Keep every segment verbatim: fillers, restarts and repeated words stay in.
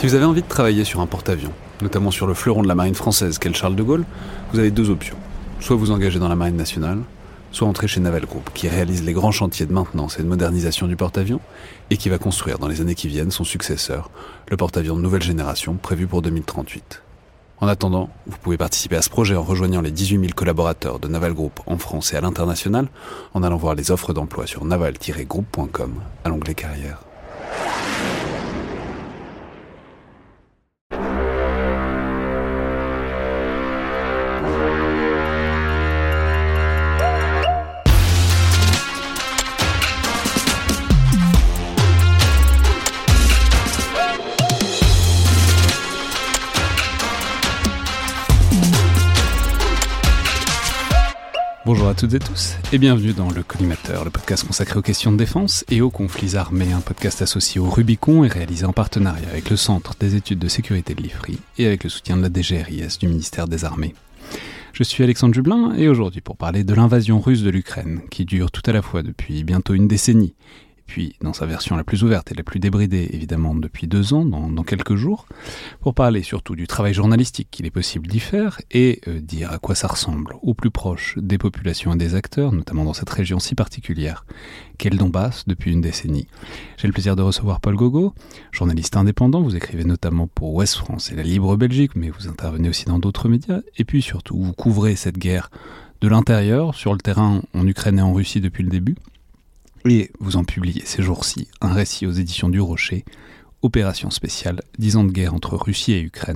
Si vous avez envie de travailler sur un porte-avions, notamment sur le fleuron de la marine française qu'est le Charles de Gaulle, vous avez deux options. Soit vous engagez dans la marine nationale, soit entrer chez Naval Group, qui réalise les grands chantiers de maintenance et de modernisation du porte-avions, et qui va construire dans les années qui viennent son successeur, le porte-avions de nouvelle génération prévu pour deux mille trente-huit. En attendant, vous pouvez participer à ce projet en rejoignant les dix-huit mille collaborateurs de Naval Group en France et à l'international, en allant voir les offres d'emploi sur naval tiret group point com à l'onglet carrière. Bonjour à toutes et tous et bienvenue dans Le Collimateur, le podcast consacré aux questions de défense et aux conflits armés, un podcast associé au Rubicon et réalisé en partenariat avec le Centre des études de sécurité de l'I F R I et avec le soutien de la D G R I S du ministère des Armées. Je suis Alexandre Jublin et aujourd'hui pour parler de l'invasion russe de l'Ukraine qui dure tout à la fois depuis bientôt une décennie, puis dans sa version la plus ouverte et la plus débridée, évidemment, depuis deux ans, dans, dans quelques jours, pour parler surtout du travail journalistique qu'il est possible d'y faire et euh, dire à quoi ça ressemble au plus proche des populations et des acteurs, notamment dans cette région si particulière qu'est le Donbass depuis une décennie. J'ai le plaisir de recevoir Paul Gogo, journaliste indépendant, vous écrivez notamment pour Ouest France et La Libre Belgique, mais vous intervenez aussi dans d'autres médias, et puis surtout, vous couvrez cette guerre de l'intérieur, sur le terrain en Ukraine et en Russie depuis le début. Et vous en publiez ces jours-ci un récit aux éditions du Rocher, Opération spéciale, dix ans de guerre entre Russie et Ukraine,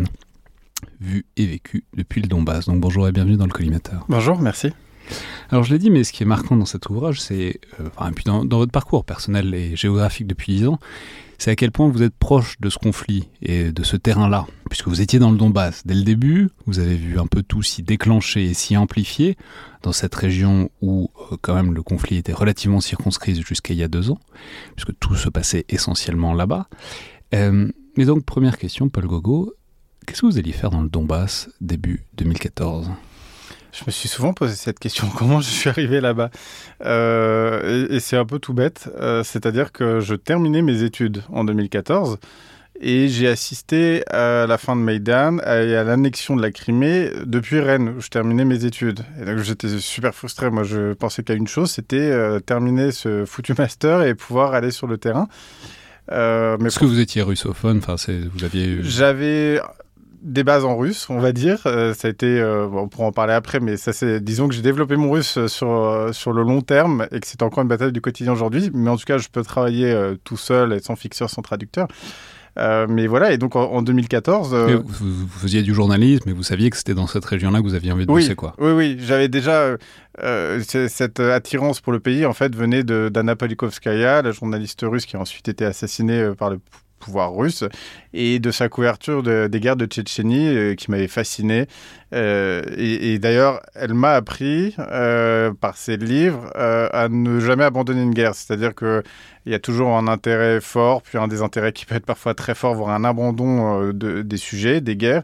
vu et vécu depuis le Donbass. Donc bonjour et bienvenue dans le Collimateur. Bonjour, merci. Alors je l'ai dit, mais ce qui est marquant dans cet ouvrage, c'est, euh, enfin, et puis dans, dans votre parcours personnel et géographique depuis dix ans, c'est à quel point vous êtes proche de ce conflit et de ce terrain-là, puisque vous étiez dans le Donbass dès le début, vous avez vu un peu tout s'y déclencher et s'y amplifier, dans cette région où euh, quand même le conflit était relativement circonscrit jusqu'à il y a deux ans, puisque tout se passait essentiellement là-bas. Euh, mais donc, première question, Paul Gogo, qu'est-ce que vous alliez faire dans le Donbass début deux mille quatorze ? Je me suis souvent posé cette question, comment je suis arrivé là-bas euh, et, et c'est un peu tout bête, euh, c'est-à-dire que je terminais mes études en deux mille quatorze et j'ai assisté à la fin de Maïdan et à l'annexion de la Crimée depuis Rennes, où je terminais mes études. Et donc j'étais super frustré, moi je pensais qu'à une chose, c'était euh, terminer ce foutu master et pouvoir aller sur le terrain. Euh, mais Est-ce pour... que vous étiez russophone, enfin, c'est, vous aviez... J'avais... des bases en russe, on va dire. Euh, ça a été, euh, bon, on pourra en parler après, mais ça, c'est, disons que j'ai développé mon russe sur, euh, sur le long terme et que c'est encore une bataille du quotidien aujourd'hui. Mais en tout cas, je peux travailler euh, tout seul et sans fixeur, sans traducteur. Euh, mais voilà, et donc en, en deux mille quatorze... Euh... Vous, vous faisiez du journalisme et vous saviez que c'était dans cette région-là que vous aviez envie de oui, bosser, quoi. Oui, oui, j'avais déjà... Euh, cette attirance pour le pays, en fait, venait de, d'Anna Politkovskaya, la journaliste russe qui a ensuite été assassinée euh, par le pouvoir russe, et de sa couverture de, des guerres de Tchétchénie euh, qui m'avait fasciné. Euh, et, et d'ailleurs, elle m'a appris, euh, par ses livres, euh, à ne jamais abandonner une guerre. C'est-à-dire qu'il y a toujours un intérêt fort, puis un désintérêt qui peut être parfois très fort, voire un abandon euh, de, des sujets, des guerres.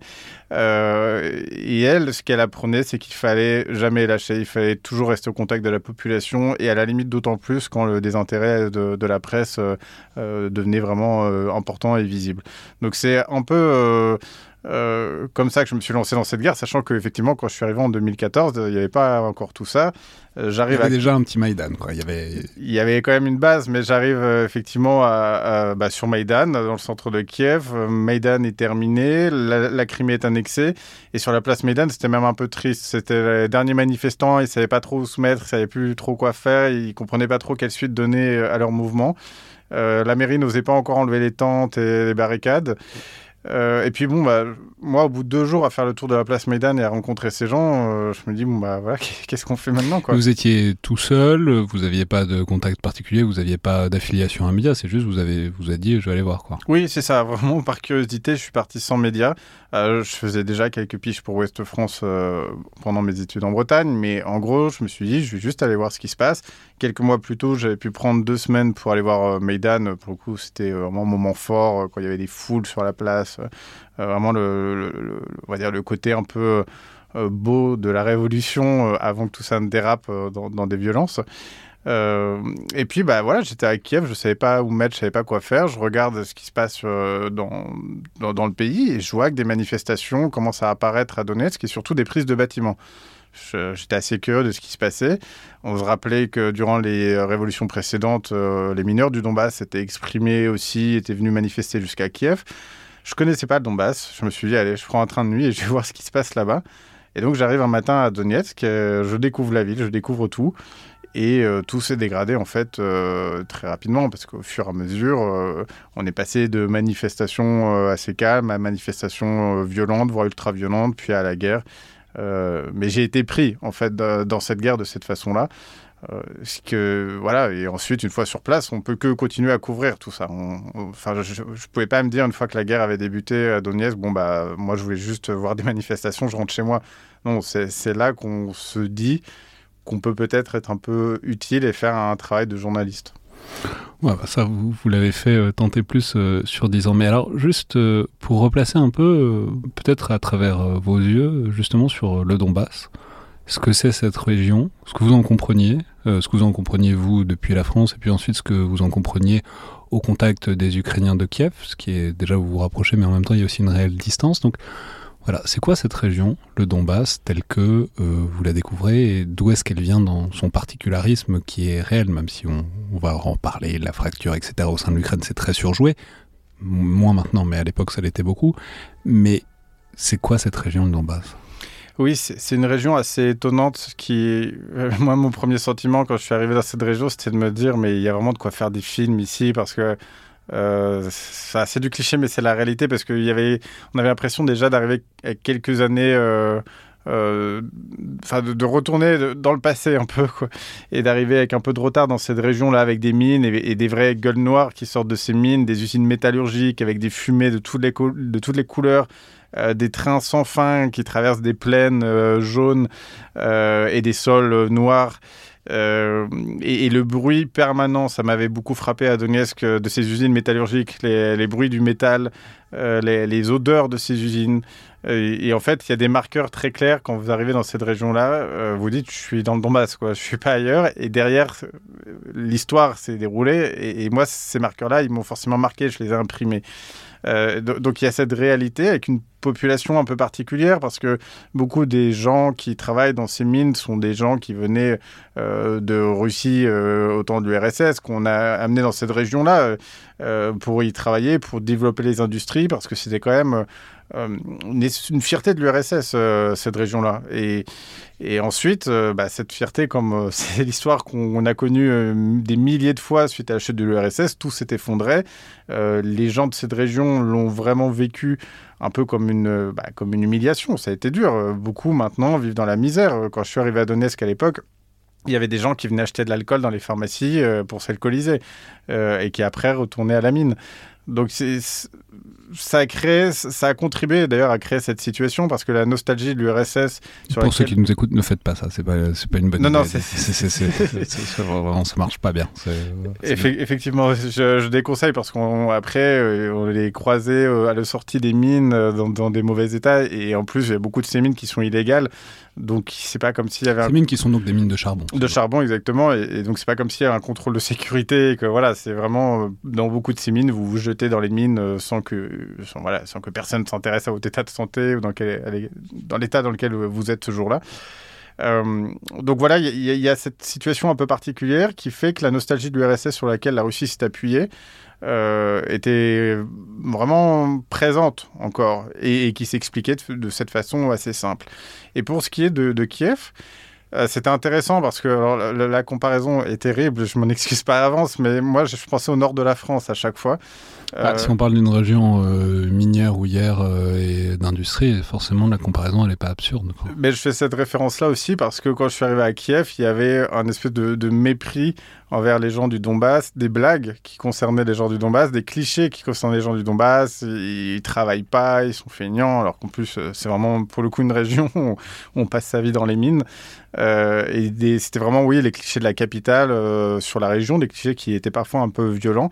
Euh, et elle, ce qu'elle apprenait, c'est qu'il fallait jamais lâcher, il fallait toujours rester au contact de la population, et à la limite d'autant plus quand le désintérêt de, de la presse euh, euh, devenait vraiment euh, important et visible. Donc c'est un peu... Euh, Euh, comme ça que je me suis lancé dans cette guerre, sachant qu'effectivement, quand je suis arrivé en deux mille quatorze, il n'y avait pas encore tout ça. Euh, j'arrive il y avait à... déjà un petit Maïdan, quoi. Il y avait... il y avait quand même une base, mais j'arrive euh, effectivement à, à, bah, sur Maïdan, dans le centre de Kiev. Euh, Maïdan est terminé, la, la Crimée est annexée, et sur la place Maïdan, c'était même un peu triste. C'était les derniers manifestants, ils ne savaient pas trop où se mettre, ils ne savaient plus trop quoi faire, ils ne comprenaient pas trop quelle suite donner à leur mouvement. Euh, la mairie n'osait pas encore enlever les tentes et les barricades. Euh, et puis bon, bah, moi, au bout de deux jours à faire le tour de la place Maïdan et à rencontrer ces gens, euh, je me dis, bon, bah voilà, qu'est-ce qu'on fait maintenant, quoi. Vous étiez tout seul, vous n'aviez pas de contact particulier, vous n'aviez pas d'affiliation à un média, c'est juste, vous avez vous avez dit, je vais aller voir, quoi. Oui, c'est ça, vraiment, par curiosité, je suis parti sans média. Euh, je faisais déjà quelques piges pour Ouest France euh, pendant mes études en Bretagne, mais en gros, je me suis dit, je vais juste aller voir ce qui se passe. Quelques mois plus tôt, j'avais pu prendre deux semaines pour aller voir euh, Maïdan. Pour le coup, c'était vraiment un moment fort, euh, quand il y avait des foules sur la place. Euh, vraiment, le, le, le, on va dire, le côté un peu euh, beau de la Révolution euh, avant que tout ça ne dérape euh, dans, dans des violences. Euh, et puis, bah voilà, j'étais à Kiev, je savais pas où me mettre, je savais pas quoi faire. Je regarde ce qui se passe euh, dans, dans, dans le pays et je vois que des manifestations commencent à apparaître à Donetsk et surtout des prises de bâtiments. Je, j'étais assez curieux de ce qui se passait. On se rappelait que durant les révolutions précédentes, euh, les mineurs du Donbass étaient exprimés aussi, étaient venus manifester jusqu'à Kiev. Je connaissais pas le Donbass. Je me suis dit, allez, je prends un train de nuit et je vais voir ce qui se passe là-bas. Et donc, j'arrive un matin à Donetsk, euh, je découvre la ville, je découvre tout. Et euh, tout s'est dégradé, en fait, euh, très rapidement, parce qu'au fur et à mesure, euh, on est passé de manifestations euh, assez calmes à manifestations euh, violentes, voire ultra-violentes, puis à la guerre. Euh, mais j'ai été pris, en fait, de, dans cette guerre de cette façon-là. Euh, que, voilà, et ensuite, une fois sur place, on ne peut que continuer à couvrir tout ça. On, on, enfin, je ne pouvais pas me dire, une fois que la guerre avait débuté à Donetsk, bon, bah, moi, je voulais juste voir des manifestations, je rentre chez moi. Non, c'est, c'est là qu'on se dit qu'on peut peut-être être un peu utile et faire un travail de journaliste. Ouais, bah ça, vous, vous l'avez fait euh, tenter plus euh, sur dix ans. Mais alors, juste euh, pour replacer un peu, euh, peut-être à travers euh, vos yeux, justement sur le Donbass, ce que c'est cette région, ce que vous en compreniez, euh, ce que vous en compreniez vous depuis la France, et puis ensuite ce que vous en compreniez au contact des Ukrainiens de Kiev, ce qui est déjà vous vous rapprochez, mais en même temps il y a aussi une réelle distance. Donc voilà, c'est quoi cette région, le Donbass, telle que euh, vous la découvrez, et d'où est-ce qu'elle vient dans son particularisme qui est réel, même si on, on va en parler, la fracture, et cetera. Au sein de l'Ukraine, c'est très surjoué, moins maintenant, mais à l'époque ça l'était beaucoup. Mais c'est quoi cette région, le Donbass ? Oui, c'est, c'est une région assez étonnante qui... Euh, moi, mon premier sentiment quand je suis arrivé dans cette région, c'était de me dire, mais il y a vraiment de quoi faire des films ici, parce que euh, c'est, c'est du cliché, mais c'est la réalité, parce qu'on avait l'impression déjà d'arriver à quelques années... Euh, euh, de, de retourner dans le passé un peu, quoi, et d'arriver avec un peu de retard dans cette région-là, avec des mines et, et des vraies gueules noires qui sortent de ces mines, des usines métallurgiques avec des fumées de toutes les, co- de toutes les couleurs, euh, des trains sans fin qui traversent des plaines euh, jaunes euh, et des sols euh, noirs. Euh, et, et le bruit permanent, ça m'avait beaucoup frappé à Donetsk, de ces usines métallurgiques, les, les bruits du métal, euh, les, les odeurs de ces usines. Et, et en fait, il y a des marqueurs très clairs quand vous arrivez dans cette région-là. Euh, vous dites, je suis dans le Donbass, quoi. Je suis pas ailleurs. Et derrière, l'histoire s'est déroulée. Et, et moi, ces marqueurs-là, ils m'ont forcément marqué. Je les ai imprimés. Euh, donc il y a cette réalité avec une population un peu particulière, parce que beaucoup des gens qui travaillent dans ces mines sont des gens qui venaient euh, de Russie, euh, au temps de l'U R S S, qu'on a amené dans cette région-là euh, pour y travailler, pour développer les industries, parce que c'était quand même euh, une, une fierté de l'U R S S, euh, cette région-là. Et, et ensuite, euh, bah, cette fierté, comme euh, c'est l'histoire qu'on a connue euh, des milliers de fois suite à la chute de l'U R S S, tout s'est effondré. Euh, les gens de cette région l'ont vraiment vécu un peu comme une, bah, comme une humiliation. Ça a été dur. Beaucoup, maintenant, vivent dans la misère. Quand je suis arrivé à Donetsk à l'époque, il y avait des gens qui venaient acheter de l'alcool dans les pharmacies euh, pour s'alcooliser euh, et qui, après, retournaient à la mine. Donc, c'est, ça a créé, ça a contribué d'ailleurs à créer cette situation, parce que la nostalgie de l'U R S S... Sur pour laquelle... ceux qui nous écoutent, ne faites pas ça, c'est pas, c'est pas une bonne non, idée. Non, c'est... c'est, c'est, c'est, c'est, c'est vraiment, ça marche pas bien. C'est, c'est Effe- bien. Effectivement, je, je déconseille, parce qu'après, on les croisait à la sortie des mines dans, dans des mauvais états, et en plus, il y a beaucoup de ces mines qui sont illégales. Donc, c'est pas comme s'il y avait Ces un... mines qui sont donc des mines de charbon. De charbon, exactement. Et, et donc, c'est pas comme s'il y avait un contrôle de sécurité. Et que, voilà, c'est vraiment... Dans beaucoup de ces mines, vous vous jetez dans les mines sans que, sans, voilà, sans que personne s'intéresse à votre état de santé ou dans, quel, dans l'état dans lequel vous êtes ce jour-là. Euh, donc, voilà, il y, y, y a cette situation un peu particulière qui fait que la nostalgie de l'U R S S sur laquelle la Russie s'est appuyée Euh, était vraiment présente encore, et, et qui s'expliquait de, de cette façon assez simple. Et pour ce qui est de, de Kiev, euh, c'était intéressant, parce que alors, la, la comparaison est terrible, je m'en excuse pas à l'avance, mais moi je pensais au nord de la France à chaque fois. Bah, euh... Si on parle d'une région euh, minière, houillère euh, et d'industrie, forcément la comparaison elle n'est pas absurde, quoi. Mais je fais cette référence-là aussi parce que quand je suis arrivé à Kiev, il y avait un espèce de, de mépris envers les gens du Donbass, des blagues qui concernaient les gens du Donbass, des clichés qui concernaient les gens du Donbass. Ils, ils travaillent pas, ils sont feignants, alors qu'en plus c'est vraiment pour le coup une région où on passe sa vie dans les mines. Euh, et des, c'était vraiment oui les clichés de la capitale euh, sur la région, des clichés qui étaient parfois un peu violents.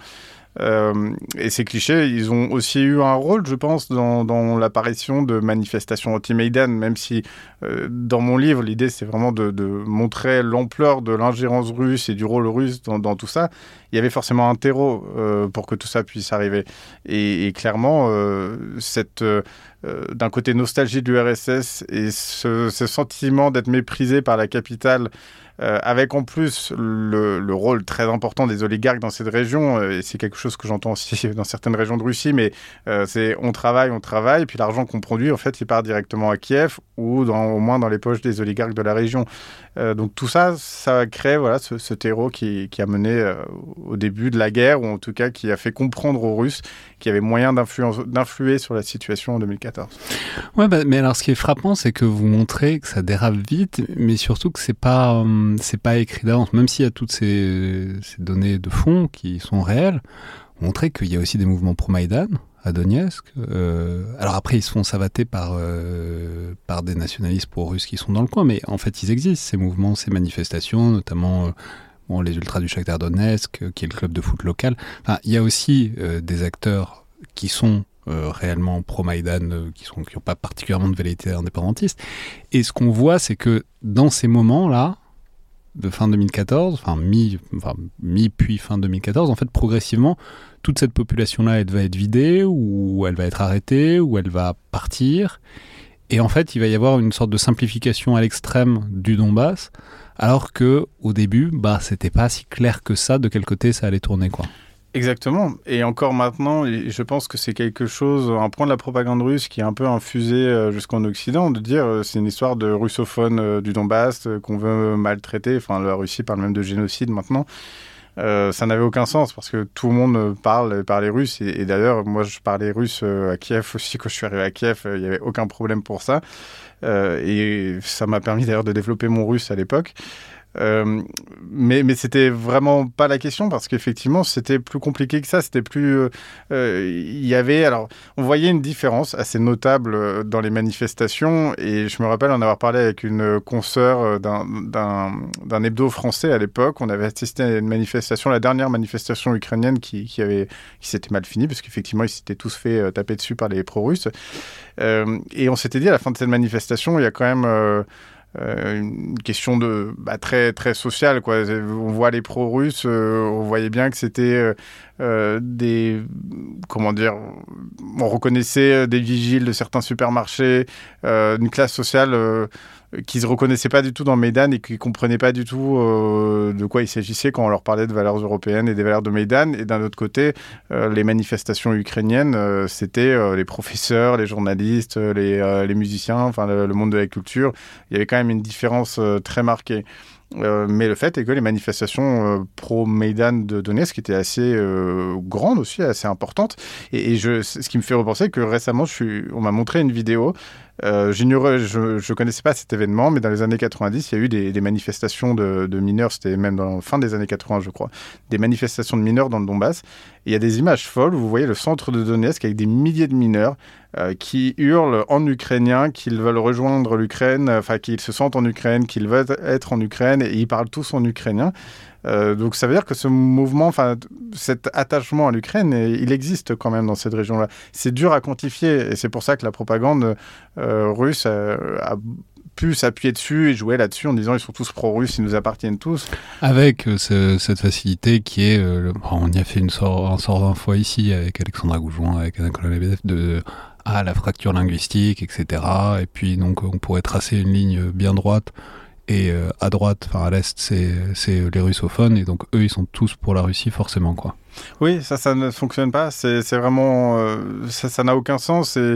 Euh, et ces clichés, ils ont aussi eu un rôle, je pense, dans, dans l'apparition de manifestations anti-Maïdan, même si euh, dans mon livre, l'idée, c'est vraiment de, de montrer l'ampleur de l'ingérence russe et du rôle russe dans, dans tout ça. Il y avait forcément un terreau euh, pour que tout ça puisse arriver. Et, et clairement, euh, cette, euh, d'un côté, nostalgie du R S S et ce, ce sentiment d'être méprisé par la capitale, Euh, avec en plus le, le rôle très important des oligarques dans cette région, euh, et c'est quelque chose que j'entends aussi dans certaines régions de Russie, mais euh, c'est on travaille, on travaille, et puis l'argent qu'on produit, en fait, il part directement à Kiev ou dans, au moins dans les poches des oligarques de la région. Euh, donc tout ça, ça crée voilà, ce, ce terreau qui, qui a mené euh, au début de la guerre, ou en tout cas qui a fait comprendre aux Russes qu'il y avait moyen d'influer sur la situation en deux mille quatorze. Ouais, bah, mais alors ce qui est frappant, c'est que vous montrez que ça dérape vite, mais surtout que c'est pas... Hum... c'est pas écrit d'avance, même s'il y a toutes ces, ces données de fond qui sont réelles, montrer qu'il y a aussi des mouvements pro-Maïdan à Donetsk. Euh, alors après, ils se font savater par, euh, par des nationalistes pro-russes qui sont dans le coin, mais en fait, ils existent, ces mouvements, ces manifestations, notamment euh, bon, les Ultras du Shakhtar Donetsk, euh, qui est le club de foot local. Enfin, il y a aussi euh, des acteurs qui sont Euh, réellement pro-Maïdan, euh, qui sont qui n'ont pas particulièrement de velléité indépendantiste. Et ce qu'on voit, c'est que dans ces moments-là, de fin deux mille quatorze, enfin mi, enfin mi puis fin deux mille quatorze, en fait progressivement toute cette population-là, elle va être vidée, ou elle va être arrêtée, ou elle va partir, et en fait il va y avoir une sorte de simplification à l'extrême du Donbass, alors que au début, bah c'était pas si clair que ça de quel côté ça allait tourner, quoi. Exactement. Et encore maintenant, je pense que c'est quelque chose, un point de la propagande russe qui est un peu infusé jusqu'en Occident, de dire euh, c'est une histoire de russophones euh, du Donbass euh, qu'on veut maltraiter. Enfin, la Russie parle même de génocide maintenant. Euh, ça n'avait aucun sens parce que tout le monde parle, parlait russe. Et, et d'ailleurs, moi, je parlais russe euh, à Kiev aussi. Quand je suis arrivé à Kiev, il n'y avait aucun problème pour ça. Euh, et ça m'a permis d'ailleurs de développer mon russe à l'époque. Euh, mais, mais c'était vraiment pas la question parce qu'effectivement c'était plus compliqué que ça. C'était plus il euh, y avait alors on voyait une différence assez notable dans les manifestations, et je me rappelle en avoir parlé avec une consoeur d'un, d'un, d'un hebdo français à l'époque. On avait assisté à une manifestation, la dernière manifestation ukrainienne qui, qui avait qui s'était mal finie parce qu'effectivement ils s'étaient tous fait taper dessus par les pro-russes, euh, et on s'était dit à la fin de cette manifestation, il y a quand même euh, Euh, une question de bah, très très sociale, quoi. On voit les pro-russes, euh, on voyait bien que c'était euh, euh, des comment dire, on reconnaissait des vigiles de certains supermarchés, euh, une classe sociale euh, qui se reconnaissait pas du tout dans Maïdan et qui comprenaient pas du tout euh, de quoi il s'agissait quand on leur parlait de valeurs européennes et des valeurs de Maïdan. Et d'un autre côté, euh, les manifestations ukrainiennes, euh, c'était euh, les professeurs, les journalistes, les, euh, les musiciens, enfin le, le monde de la culture. Il y avait quand même une différence euh, très marquée. Euh, mais le fait est que les manifestations euh, pro-Maïdan de Donetsk étaient assez euh, grandes aussi, assez importantes. Et, et je, ce qui me fait repenser que récemment, je suis, on m'a montré une vidéo. Euh, j'ignorais, je ne connaissais pas cet événement, mais dans les années quatre-vingt-dix, il y a eu des, des manifestations de, de mineurs, c'était même dans la fin des années quatre-vingts, je crois, des manifestations de mineurs dans le Donbass. Et il y a des images folles où vous voyez le centre de Donetsk avec des milliers de mineurs euh, qui hurlent en ukrainien qu'ils veulent rejoindre l'Ukraine, enfin qu'ils se sentent en Ukraine, qu'ils veulent être en Ukraine, et ils parlent tous en ukrainien. Euh, donc ça veut dire que ce mouvement, enfin cet attachement à l'Ukraine, il existe quand même dans cette région-là. C'est dur à quantifier, et c'est pour ça que la propagande euh, russe a, a pu s'appuyer dessus et jouer là-dessus en disant ils sont tous pro-russes, ils nous appartiennent tous. Avec euh, ce, cette facilité qui est, euh, le, on y a fait une sort, un sort d'un fois ici avec Alexandra Goujon, avec Anna Lebedev, de ah, la fracture linguistique, et cetera. Et puis donc on pourrait tracer une ligne bien droite. Et euh, à droite, enfin à l'est, c'est, c'est les russophones, et donc eux, ils sont tous pour la Russie, forcément, quoi. Oui, ça, ça ne fonctionne pas. C'est, c'est vraiment, euh, ça, ça n'a aucun sens. Et,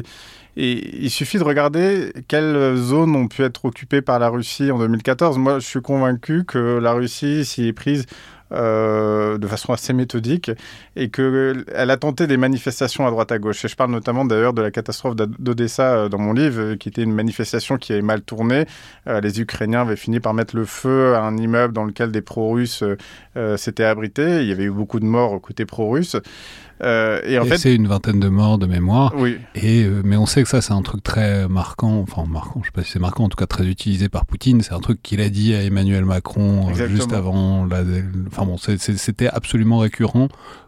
et il suffit de regarder quelles zones ont pu être occupées par la Russie en deux mille quatorze. Moi, je suis convaincu que la Russie s'y est prise Euh, de façon assez méthodique, et qu'elle a tenté des manifestations à droite à gauche. Et je parle notamment d'ailleurs de la catastrophe d'Odessa dans mon livre, qui était une manifestation qui avait mal tourné. Euh, les Ukrainiens avaient fini par mettre le feu à un immeuble dans lequel des pro-russes euh, s'étaient abrités. Il y avait eu beaucoup de morts côté pro-russe. Euh, et en et fait, c'est une vingtaine de morts de mémoire. Oui. Et, euh, mais on sait que ça, c'est un truc très marquant, enfin marquant, je sais pas si c'est marquant, en tout cas très utilisé par Poutine. C'est un truc qu'il a dit à Emmanuel Macron euh, juste avant. La, enfin bon, c'est, c'est, c'était absolument récurrent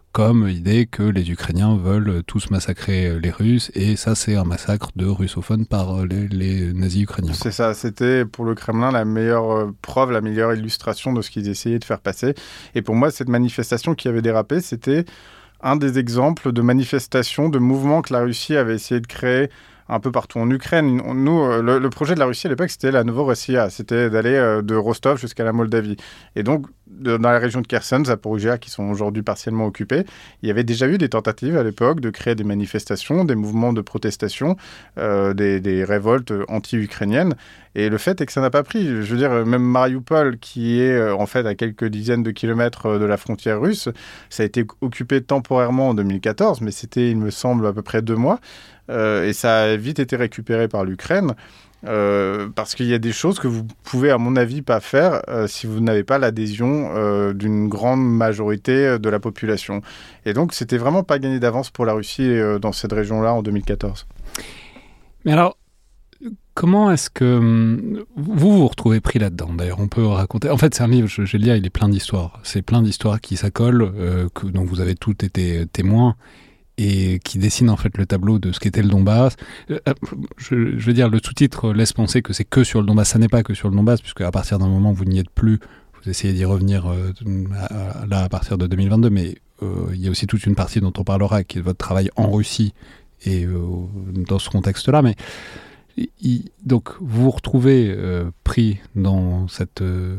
comme idée que les Ukrainiens veulent tous massacrer les Russes, et ça c'est un massacre de russophones par les, les nazis ukrainiens. C'est ça, c'était pour le Kremlin la meilleure preuve, la meilleure illustration de ce qu'ils essayaient de faire passer. Et pour moi, cette manifestation qui avait dérapé, c'était un des exemples de manifestations, de mouvements que la Russie avait essayé de créer un peu partout en Ukraine. Nous, le, le projet de la Russie à l'époque, c'était la Novorossiya, c'était d'aller de Rostov jusqu'à la Moldavie. Et donc, de, dans la région de Kherson, Zaporijia, qui sont aujourd'hui partiellement occupées, il y avait déjà eu des tentatives à l'époque de créer des manifestations, des mouvements de protestation, euh, des, des révoltes anti-ukrainiennes. Et le fait est que ça n'a pas pris. Je veux dire, même Mariupol, qui est en fait à quelques dizaines de kilomètres de la frontière russe, ça a été occupé temporairement en deux mille quatorze, mais c'était, il me semble, à peu près deux mois. Euh, et ça a vite été récupéré par l'Ukraine, euh, parce qu'il y a des choses que vous pouvez, à mon avis, pas faire euh, si vous n'avez pas l'adhésion euh, d'une grande majorité de la population. Et donc, c'était vraiment pas gagné d'avance pour la Russie euh, dans cette région-là en deux mille quatorze. Mais alors, comment est-ce que vous vous retrouvez pris là-dedans? D'ailleurs, on peut raconter... En fait, c'est un livre, je, je vais le dire, il est plein d'histoires. C'est plein d'histoires qui s'accolent, euh, que, dont vous avez toutes été témoins, et qui dessine en fait le tableau de ce qu'était le Donbass. Euh, je, je veux dire, le sous-titre laisse penser que c'est que sur le Donbass. Ça n'est pas que sur le Donbass, puisque à partir d'un moment où vous n'y êtes plus, vous essayez d'y revenir euh, à, à, là à partir de deux mille vingt-deux, mais euh, il y a aussi toute une partie dont on parlera, qui est votre travail en Russie et euh, dans ce contexte-là. Mais il, donc vous vous retrouvez euh, pris dans cette... Euh,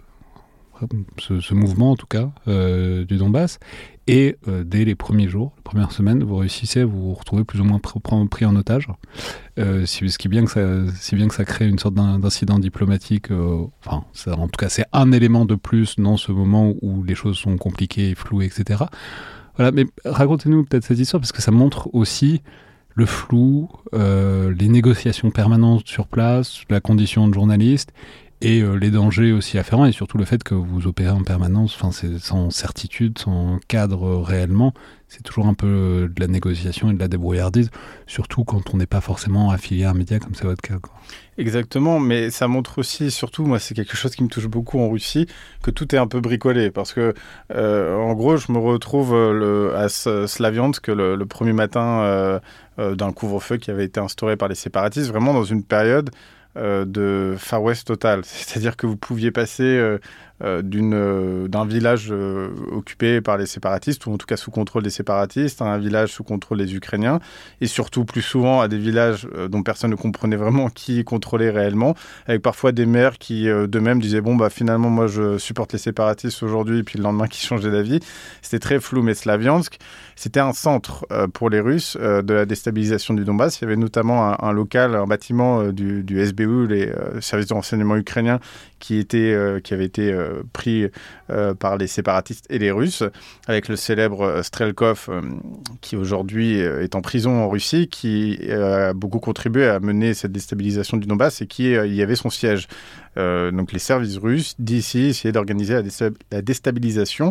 Ce, ce mouvement en tout cas euh, du Donbass, et euh, dès les premiers jours, les premières semaines, vous réussissez à vous retrouver plus ou moins pr- pris en otage, euh, si, ce qui est bien que ça, si bien que ça crée une sorte d'in, d'incident diplomatique. Euh, enfin, ça, en tout cas, c'est un élément de plus dans ce moment où les choses sont compliquées et floues, et cetera. Voilà, mais racontez-nous peut-être cette histoire, parce que ça montre aussi le flou, euh, les négociations permanentes sur place, la condition de journaliste, et euh, les dangers aussi afférents, et surtout le fait que vous opérez en permanence, enfin, c'est sans certitude, sans cadre réellement. C'est toujours un peu de la négociation et de la débrouillardise, surtout quand on n'est pas forcément affilié à un média comme c'est votre cas, quoi. Exactement, mais ça montre aussi, surtout, moi, c'est quelque chose qui me touche beaucoup en Russie, que tout est un peu bricolé. Parce que, euh, en gros, je me retrouve le, à Slaviansk le, le premier matin euh, euh, d'un couvre-feu qui avait été instauré par les séparatistes, vraiment dans une période Euh, de Far West total. C'est-à-dire que vous pouviez passer euh, euh, d'une, euh, d'un village euh, occupé par les séparatistes, ou en tout cas sous contrôle des séparatistes, à un village sous contrôle des Ukrainiens, et surtout plus souvent à des villages euh, dont personne ne comprenait vraiment qui contrôlait réellement, avec parfois des maires qui euh, d'eux-mêmes disaient « bon, bah finalement, moi je supporte les séparatistes aujourd'hui », et puis le lendemain qui changeaient d'avis. C'était très flou, mais Slaviansk, c'était un centre euh, pour les Russes euh, de la déstabilisation du Donbass. Il y avait notamment un, un local, un bâtiment euh, du, du S B U, les euh, services de renseignement ukrainiens, qui, était, euh, qui avait été euh, pris euh, par les séparatistes et les Russes, avec le célèbre euh, Strelkov, euh, qui aujourd'hui euh, est en prison en Russie, qui euh, a beaucoup contribué à mener cette déstabilisation du Donbass et qui euh, y avait son siège. Euh, donc les services russes d'ici essayaient d'organiser la, désta- la déstabilisation.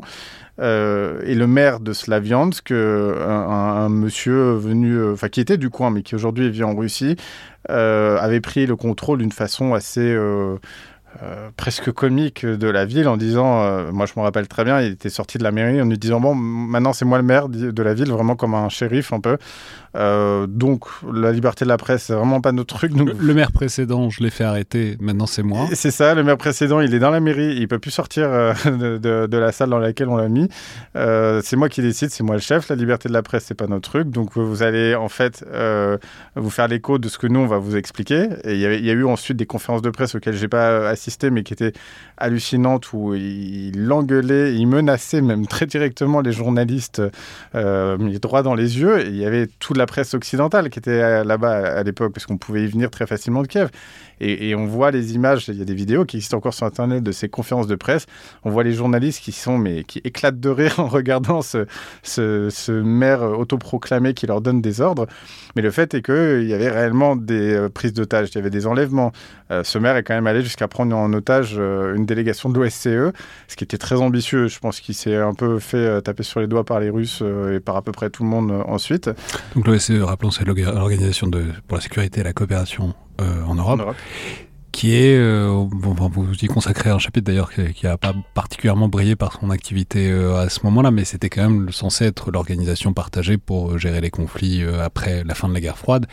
Euh, et le maire de Slaviansk, euh, un, un monsieur venu, enfin euh, qui était du coin, mais qui aujourd'hui vit en Russie, euh, avait pris le contrôle d'une façon assez euh, euh, presque comique de la ville, en disant, euh, moi je me rappelle très bien, il était sorti de la mairie en lui disant bon, maintenant c'est moi le maire de la ville, vraiment comme un shérif un peu. Euh, donc la liberté de la presse, c'est vraiment pas notre truc. Donc... Le, le maire précédent, je l'ai fait arrêter, maintenant c'est moi. C'est ça, le maire précédent, il est dans la mairie, il peut plus sortir euh, de, de, de la salle dans laquelle on l'a mis. Euh, c'est moi qui décide, c'est moi le chef. La liberté de la presse, c'est pas notre truc. Donc vous allez en fait euh, vous faire l'écho de ce que nous on va vous expliquer. Et il y, avait, il y a eu ensuite des conférences de presse auxquelles j'ai pas assisté, mais qui étaient hallucinantes, où il, il engueulait, il menaçait même très directement les journalistes, euh, mis droit dans les yeux. Et il y avait toute la presse occidentale qui était là-bas à l'époque, parce qu'on pouvait y venir très facilement de Kiev. Et, et on voit les images, il y a des vidéos qui existent encore sur Internet de ces conférences de presse. On voit les journalistes qui sont, mais qui éclatent de rire en regardant ce, ce, ce maire autoproclamé qui leur donne des ordres. Mais le fait est qu'il y avait réellement des euh, prises d'otages, il y avait des enlèvements. Euh, ce maire est quand même allé jusqu'à prendre en otage euh, une délégation de l'O S C E, ce qui était très ambitieux. Je pense qu'il s'est un peu fait euh, taper sur les doigts par les Russes euh, et par à peu près tout le monde euh, ensuite. Donc l'O S C E, rappelons, c'est l'organisation de, pour la sécurité et la coopération euh, en Europe, en Europe, qui qui est, euh, bon, vous y consacrez un chapitre d'ailleurs qui n'a pas particulièrement brillé par son activité euh, à ce moment-là, mais c'était quand même censé être l'organisation partagée pour gérer les conflits euh, après la fin de la guerre froide.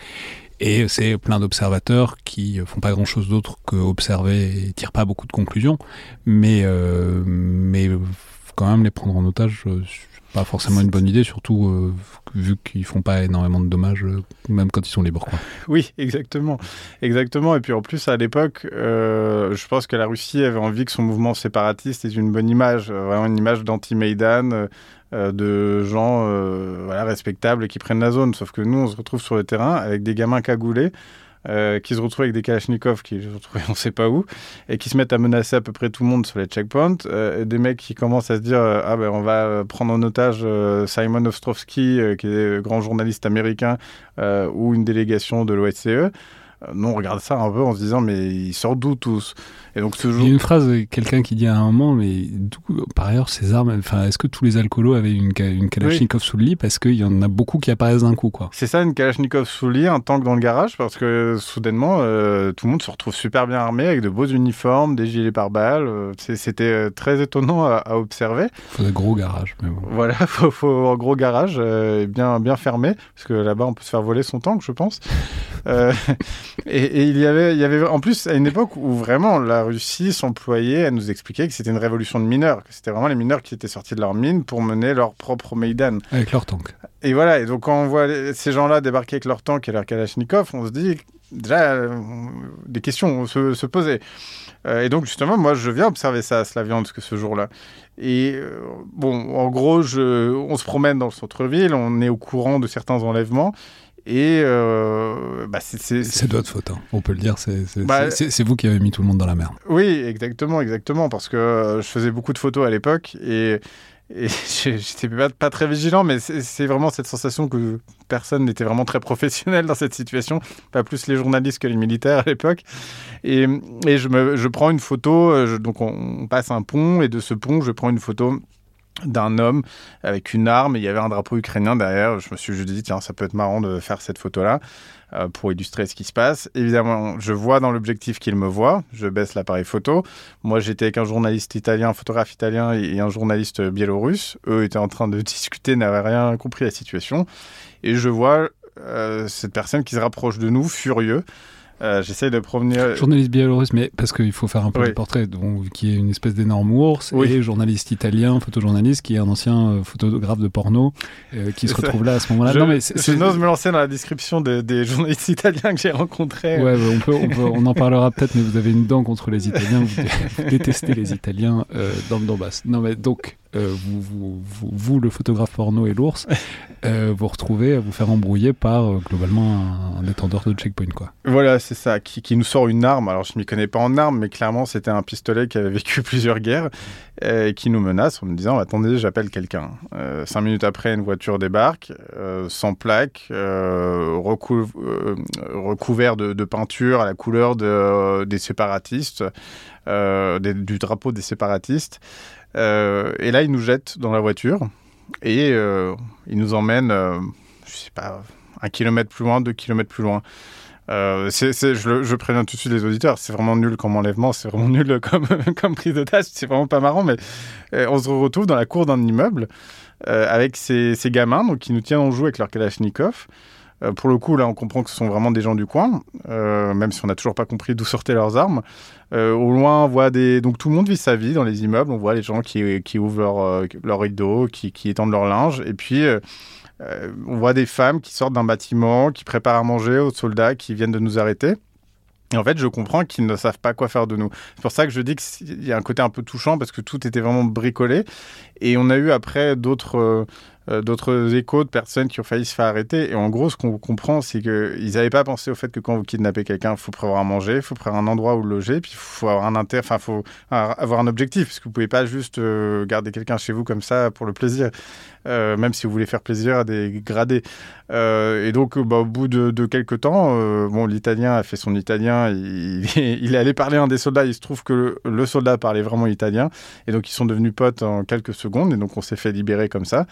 Et c'est plein d'observateurs qui font pas grand-chose d'autre qu'observer et tirent pas beaucoup de conclusions, mais, euh, mais quand même les prendre en otage, euh, c'est pas forcément une bonne idée, surtout euh, vu qu'ils font pas énormément de dommages, euh, même quand ils sont libres, quoi. Oui, exactement. Exactement. Et puis en plus, à l'époque, euh, je pense que la Russie avait envie que son mouvement séparatiste ait une bonne image, euh, vraiment une image d'anti-Maïdan, euh, Euh, de gens euh, voilà, respectables et qui prennent la zone. Sauf que nous, on se retrouve sur le terrain avec des gamins cagoulés euh, qui se retrouvent avec des kalachnikovs qui se retrouvent on ne sait pas où et qui se mettent à menacer à peu près tout le monde sur les checkpoints. Euh, et des mecs qui commencent à se dire euh, ah ben on va prendre en otage euh, Simon Ostrovsky, euh, qui est le grand journaliste américain, euh, ou une délégation de l'O S C E. Nous, on regarde ça un peu en se disant, mais ils sortent d'où tous? Et donc, ce jour... Il y a une phrase, quelqu'un qui dit à un moment, mais d'où, par ailleurs, ces armes, enfin, est-ce que tous les alcoolos avaient une, une Kalachnikov oui. sous le lit? Parce qu'il y en a beaucoup qui apparaissent d'un coup, quoi. C'est ça, une Kalachnikov sous le lit, un tank dans le garage, parce que soudainement, euh, tout le monde se retrouve super bien armé, avec de beaux uniformes, des gilets pare-balles. Euh, c'était très étonnant à, à observer. Il faut des gros garages. Mais bon. Voilà, il faut, faut un gros garage, euh, bien, bien fermé, parce que là-bas, on peut se faire voler son tank, je pense. euh, et, et il y avait, il y avait, en plus, à une époque où vraiment la Russie s'employait à nous expliquer que c'était une révolution de mineurs, que c'était vraiment les mineurs qui étaient sortis de leur mine pour mener leur propre Maïdan. Avec leur tank. Et voilà, et donc quand on voit les, ces gens-là débarquer avec leur tank et leur Kalachnikov, on se dit, déjà, euh, des questions se, se posaient. Euh, et donc justement, moi, je viens observer ça à Slaviansk ce jour-là. Et euh, bon, en gros, je, on se promène dans le centre-ville, on est au courant de certains enlèvements. Et euh, bah c'est, c'est, c'est... c'est de votre faute, hein. On peut le dire, c'est, c'est, bah, c'est, c'est vous qui avez mis tout le monde dans la merde. Oui, exactement, exactement, parce que euh, je faisais beaucoup de photos à l'époque et, et j'étais pas, pas très vigilant, mais c'est, c'est vraiment cette sensation que personne n'était vraiment très professionnel dans cette situation, pas plus les journalistes que les militaires à l'époque. Et, et je, me, je prends une photo, je, donc on, on passe un pont, et de ce pont, je prends une photo d'un homme avec une arme, et il y avait un drapeau ukrainien derrière. Je me suis dit, tiens, ça peut être marrant de faire cette photo-là euh, pour illustrer ce qui se passe. Évidemment, je vois dans l'objectif qu'il me voit, je baisse l'appareil photo. Moi, j'étais avec un journaliste italien, un photographe italien et un journaliste biélorusse. Eux étaient en train de discuter, n'avaient rien compris à la situation. Et je vois euh, cette personne qui se rapproche de nous, furieux. Euh, j'essaye de provenir... Journaliste biélorusse, mais parce qu'il faut faire un peu oui. le portrait, donc, qui est une espèce d'énorme ours, oui. et journaliste italien, photojournaliste, qui est un ancien euh, photographe de porno, euh, qui se retrouve là à ce moment-là. Je, non, mais c'est, je n'ose me lancer dans la description de, des journalistes italiens que j'ai rencontrés. Ouais, bah, on, peut, on, peut, on en parlera peut-être, mais vous avez une dent contre les Italiens, vous, vous détestez les Italiens euh, dans le Donbass. Non, mais donc... Euh, vous, vous, vous, vous, le photographe porno et l'ours, euh, vous retrouvez à vous faire embrouiller par euh, globalement un, un détendeur de checkpoint, quoi. Voilà, c'est ça, qui, qui nous sort une arme. Alors, je ne m'y connais pas en armes, mais clairement, c'était un pistolet qui avait vécu plusieurs guerres euh, et qui nous menace en me disant, attendez, j'appelle quelqu'un. Euh, cinq minutes après, une voiture débarque, euh, sans plaque, euh, recou- euh, recouvert de, de peinture à la couleur de, euh, des séparatistes, euh, des, du drapeau des séparatistes. Euh, et là, il nous jette dans la voiture et euh, il nous emmène, euh, je sais pas, un kilomètre plus loin, deux kilomètres plus loin. Euh, c'est, c'est, je, je préviens tout de suite les auditeurs, c'est vraiment nul comme enlèvement, c'est vraiment nul comme, comme prise d'otage, c'est vraiment pas marrant, mais euh, on se retrouve dans la cour d'un immeuble euh, avec ces, ces gamins donc, qui nous tiennent en joue avec leur Kalachnikov. Euh, pour le coup, là, on comprend que ce sont vraiment des gens du coin, euh, même si on n'a toujours pas compris d'où sortaient leurs armes. Euh, au loin, on voit des... Donc, tout le monde vit sa vie dans les immeubles. On voit les gens qui, qui ouvrent leur, euh, leur rideau, qui, qui étendent leur linge. Et puis, euh, euh, on voit des femmes qui sortent d'un bâtiment, qui préparent à manger aux soldats qui viennent de nous arrêter. Et en fait, je comprends qu'ils ne savent pas quoi faire de nous. C'est pour ça que je dis qu'il y a un côté un peu touchant, parce que tout était vraiment bricolé. Et on a eu après d'autres... Euh, Euh, d'autres échos de personnes qui ont failli se faire arrêter. Et en gros, ce qu'on comprend, c'est qu'ils n'avaient pas pensé au fait que quand vous kidnappez quelqu'un, il faut prévoir à manger, il faut prévoir un endroit où loger, puis il faut avoir un inter... enfin, faut avoir un objectif, parce que vous ne pouvez pas juste euh, garder quelqu'un chez vous comme ça pour le plaisir, euh, même si vous voulez faire plaisir à des gradés. Euh, et donc, bah, au bout de, de quelques temps, euh, bon, l'Italien a fait son italien, il, il est allé parler à un des soldats, il se trouve que le, le soldat parlait vraiment italien, et donc ils sont devenus potes en quelques secondes, et donc on s'est fait libérer comme ça.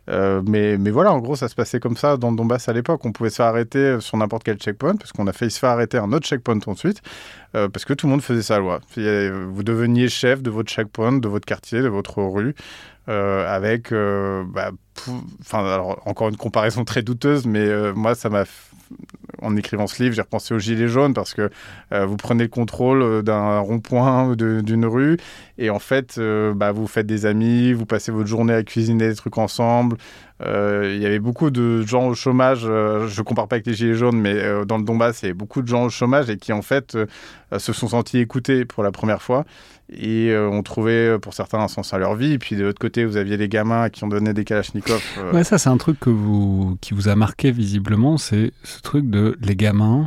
Euh, mais, mais voilà, en gros, ça se passait comme ça dans le Donbass à l'époque. On pouvait se faire arrêter sur n'importe quel checkpoint, parce qu'on a failli se faire arrêter à un autre checkpoint ensuite, euh, parce que tout le monde faisait sa loi. Vous deveniez chef de votre checkpoint, de votre quartier, de votre rue, euh, avec, euh, bah, pou- alors, encore une comparaison très douteuse, mais euh, moi, ça m'a... F... En écrivant ce livre, j'ai repensé aux Gilets jaunes parce que euh, vous prenez le contrôle d'un rond-point ou de, d'une rue et en fait, euh, bah, vous faites des amis, vous passez votre journée à cuisiner des trucs ensemble. Euh, il y avait beaucoup de gens au chômage, euh, je ne compare pas avec les Gilets jaunes, mais euh, dans le Donbass, il y avait beaucoup de gens au chômage et qui en fait euh, se sont sentis écoutés pour la première fois et euh, ont trouvé pour certains un sens à leur vie. Et puis de l'autre côté, vous aviez les gamins qui ont donné des kalachnikovs. Euh... Ouais, ça c'est un truc que vous, qui vous a marqué visiblement, c'est ce truc de les gamins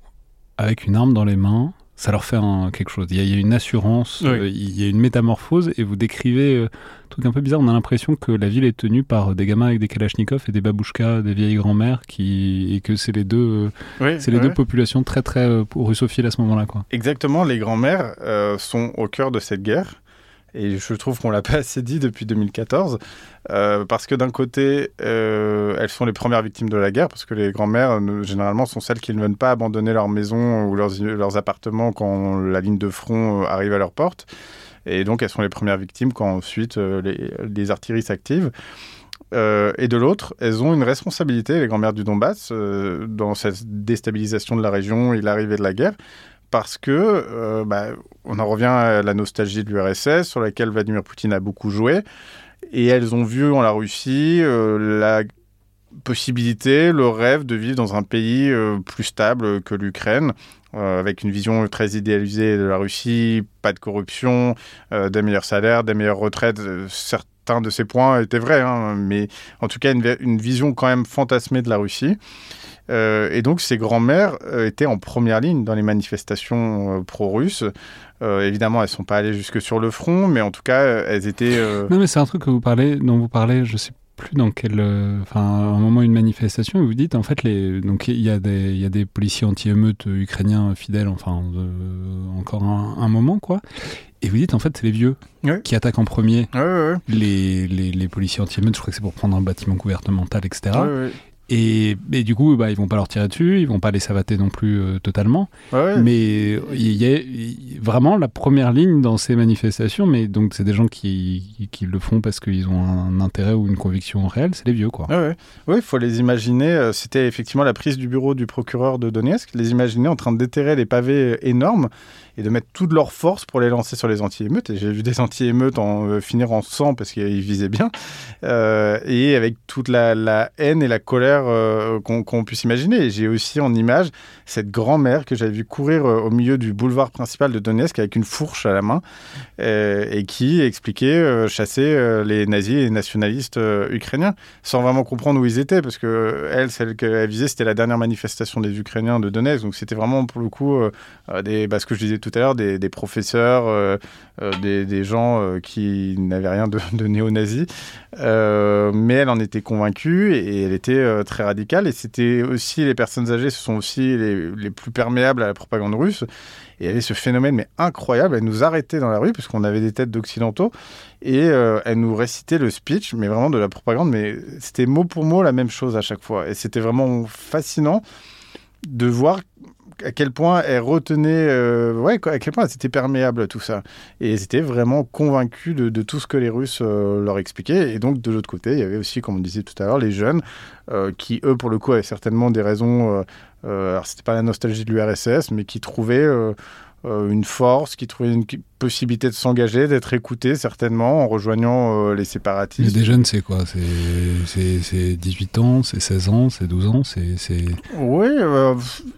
avec une arme dans les mains, ça leur fait un, quelque chose. Il y, a, il y a une assurance, oui. euh, il y a une métamorphose, et vous décrivez euh, un truc un peu bizarre. On a l'impression que la ville est tenue par des gamins avec des kalachnikovs et des babouchkas, des vieilles grand-mères, qui, et que c'est les deux, euh, oui, c'est les oui. deux populations très très euh, russophiles à ce moment-là, quoi. Exactement, les grand-mères euh, sont au cœur de cette guerre. Et je trouve qu'on ne l'a pas assez dit depuis deux mille quatorze, euh, parce que d'un côté, euh, elles sont les premières victimes de la guerre, parce que les grand-mères, euh, généralement, sont celles qui ne veulent pas abandonner leur maison ou leurs, leurs appartements quand la ligne de front euh, arrive à leur porte. Et donc, elles sont les premières victimes quand ensuite euh, les, les artilleries s'activent. Euh, et de l'autre, elles ont une responsabilité, les grand-mères du Donbass, euh, dans cette déstabilisation de la région et l'arrivée de la guerre. Parce que, euh, bah, on en revient à la nostalgie de l'U R S S, sur laquelle Vladimir Poutine a beaucoup joué. Et elles ont vu en la Russie euh, la possibilité, le rêve de vivre dans un pays euh, plus stable que l'Ukraine, euh, avec une vision très idéalisée de la Russie, pas de corruption, euh, des meilleurs salaires, des meilleures retraites. Certains de ces points étaient vrais, hein, mais en tout cas, une, une vision quand même fantasmée de la Russie. Euh, et donc, ces grands-mères euh, étaient en première ligne dans les manifestations euh, pro-russes. Euh, évidemment, elles ne sont pas allées jusque sur le front, mais en tout cas, elles étaient... Euh... Non, mais c'est un truc que vous parlez, dont vous parlez, je ne sais plus dans quel... Enfin, euh, à un moment, une manifestation, et vous dites, en fait, les, donc il y, y a des policiers anti-émeutes ukrainiens fidèles, enfin, euh, encore un, un moment, quoi. Et vous dites, en fait, c'est les vieux oui. qui attaquent en premier. Oui, oui, oui. Les, les, les policiers anti-émeutes, je crois que c'est pour prendre un bâtiment gouvernemental, et cetera. Oui, oui. Et, et du coup, bah, ils vont pas leur tirer dessus, ils vont pas les savater non plus euh, totalement. Ouais. Mais il y a y, vraiment la première ligne dans ces manifestations, mais donc c'est des gens qui, qui, qui le font parce qu'ils ont un intérêt ou une conviction réelle, c'est les vieux, quoi. Oui, ouais. Ouais, faut les imaginer. C'était effectivement la prise du bureau du procureur de Donetsk, les imaginer en train de déterrer les pavés énormes et de mettre toute leur force pour les lancer sur les anti-émeutes. Et j'ai vu des anti-émeutes en, euh, finir en sang parce qu'ils visaient bien. Euh, et avec toute la, la haine et la colère euh, qu'on, qu'on puisse imaginer. Et j'ai aussi en image cette grand-mère que j'avais vu courir euh, au milieu du boulevard principal de Donetsk avec une fourche à la main euh, et qui expliquait euh, chasser euh, les nazis et les nationalistes euh, ukrainiens sans vraiment comprendre où ils étaient parce que euh, elle, celle qu'elle visait, c'était la dernière manifestation des Ukrainiens de Donetsk. Donc c'était vraiment pour le coup euh, des, bah, ce que je disais tout à l'heure, des, des professeurs, euh, euh, des, des gens euh, qui n'avaient rien de, de néo-nazis. Euh, mais elle en était convaincue et elle était euh, très radicale. Et c'était aussi, les personnes âgées, ce sont aussi les, les plus perméables à la propagande russe. Et il y avait ce phénomène mais incroyable. Elle nous arrêtait dans la rue puisqu'on avait des têtes d'occidentaux et euh, elle nous récitait le speech, mais vraiment de la propagande. Mais c'était mot pour mot la même chose à chaque fois. Et c'était vraiment fascinant de voir à quel point elle retenait, euh, ouais, à quel point elle était perméable à tout ça. Et ils étaient vraiment convaincus de, de tout ce que les Russes euh, leur expliquaient. Et donc, de l'autre côté, il y avait aussi, comme on disait tout à l'heure, les jeunes euh, qui, eux, pour le coup, avaient certainement des raisons... Euh, euh, alors, c'était pas la nostalgie de l'U R S S, mais qui trouvaient euh, euh, une force, qui trouvaient une possibilité de s'engager, d'être écoutés, certainement, en rejoignant euh, les séparatistes. Mais des jeunes, c'est quoi ? c'est, c'est, c'est dix-huit ans, c'est seize ans, c'est douze ans, c'est... c'est... Oui, euh,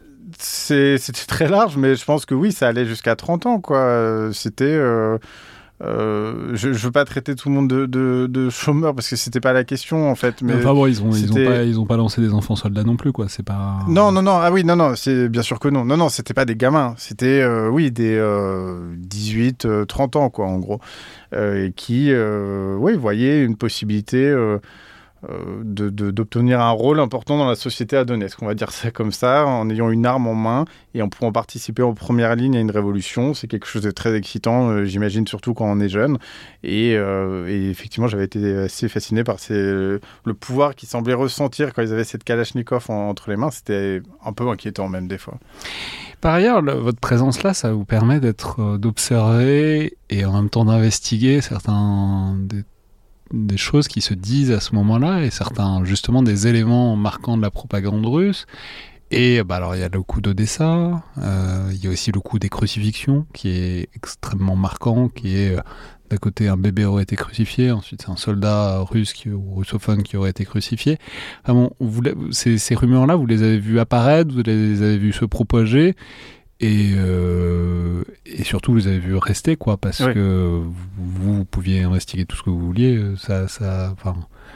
c'est, c'était très large, mais je pense que oui, ça allait jusqu'à trente ans, quoi. C'était... Euh, euh, je ne veux pas traiter tout le monde de, de, de chômeurs, parce que c'était pas la question, en fait. Mais enfin bon, ils ont, ils ont pas, ils ont pas lancé des enfants soldats non plus, quoi. C'est pas... Non, non, non. Ah oui, non, non, c'est bien sûr que non. Non, non, c'était pas des gamins. C'était, euh, oui, des euh, dix-huit, trente ans, quoi, en gros. Euh, et qui, euh, oui, voyaient une possibilité... Euh, euh, de, de, d'obtenir un rôle important dans la société à Donetsk. On va dire ça comme ça, en ayant une arme en main et en pouvant participer en première ligne à une révolution. C'est quelque chose de très excitant, euh, j'imagine, surtout quand on est jeune. Et, euh, et effectivement, j'avais été assez fasciné par ces, le pouvoir qu'ils semblaient ressentir quand ils avaient cette Kalachnikov en, entre les mains. C'était un peu inquiétant même des fois. Par ailleurs, le, votre présence là, ça vous permet d'être, euh, d'observer et en même temps d'investiguer certains des, des choses qui se disent à ce moment-là et certains justement des éléments marquants de la propagande russe. Et bah alors il y a le coup d'Odessa, euh, il y a aussi le coup des crucifixions qui est extrêmement marquant, qui est euh, d'un côté un bébé aurait été crucifié, ensuite c'est un soldat russe qui, ou russophone qui aurait été crucifié. Enfin bon, vous, ces, ces rumeurs-là, vous les avez vues apparaître, vous les avez vues se propager, et, euh, et surtout vous les avez vues rester, quoi, parce oui. que vous, vous pouviez investiguer tout ce que vous vouliez. Ça, ça, enfin,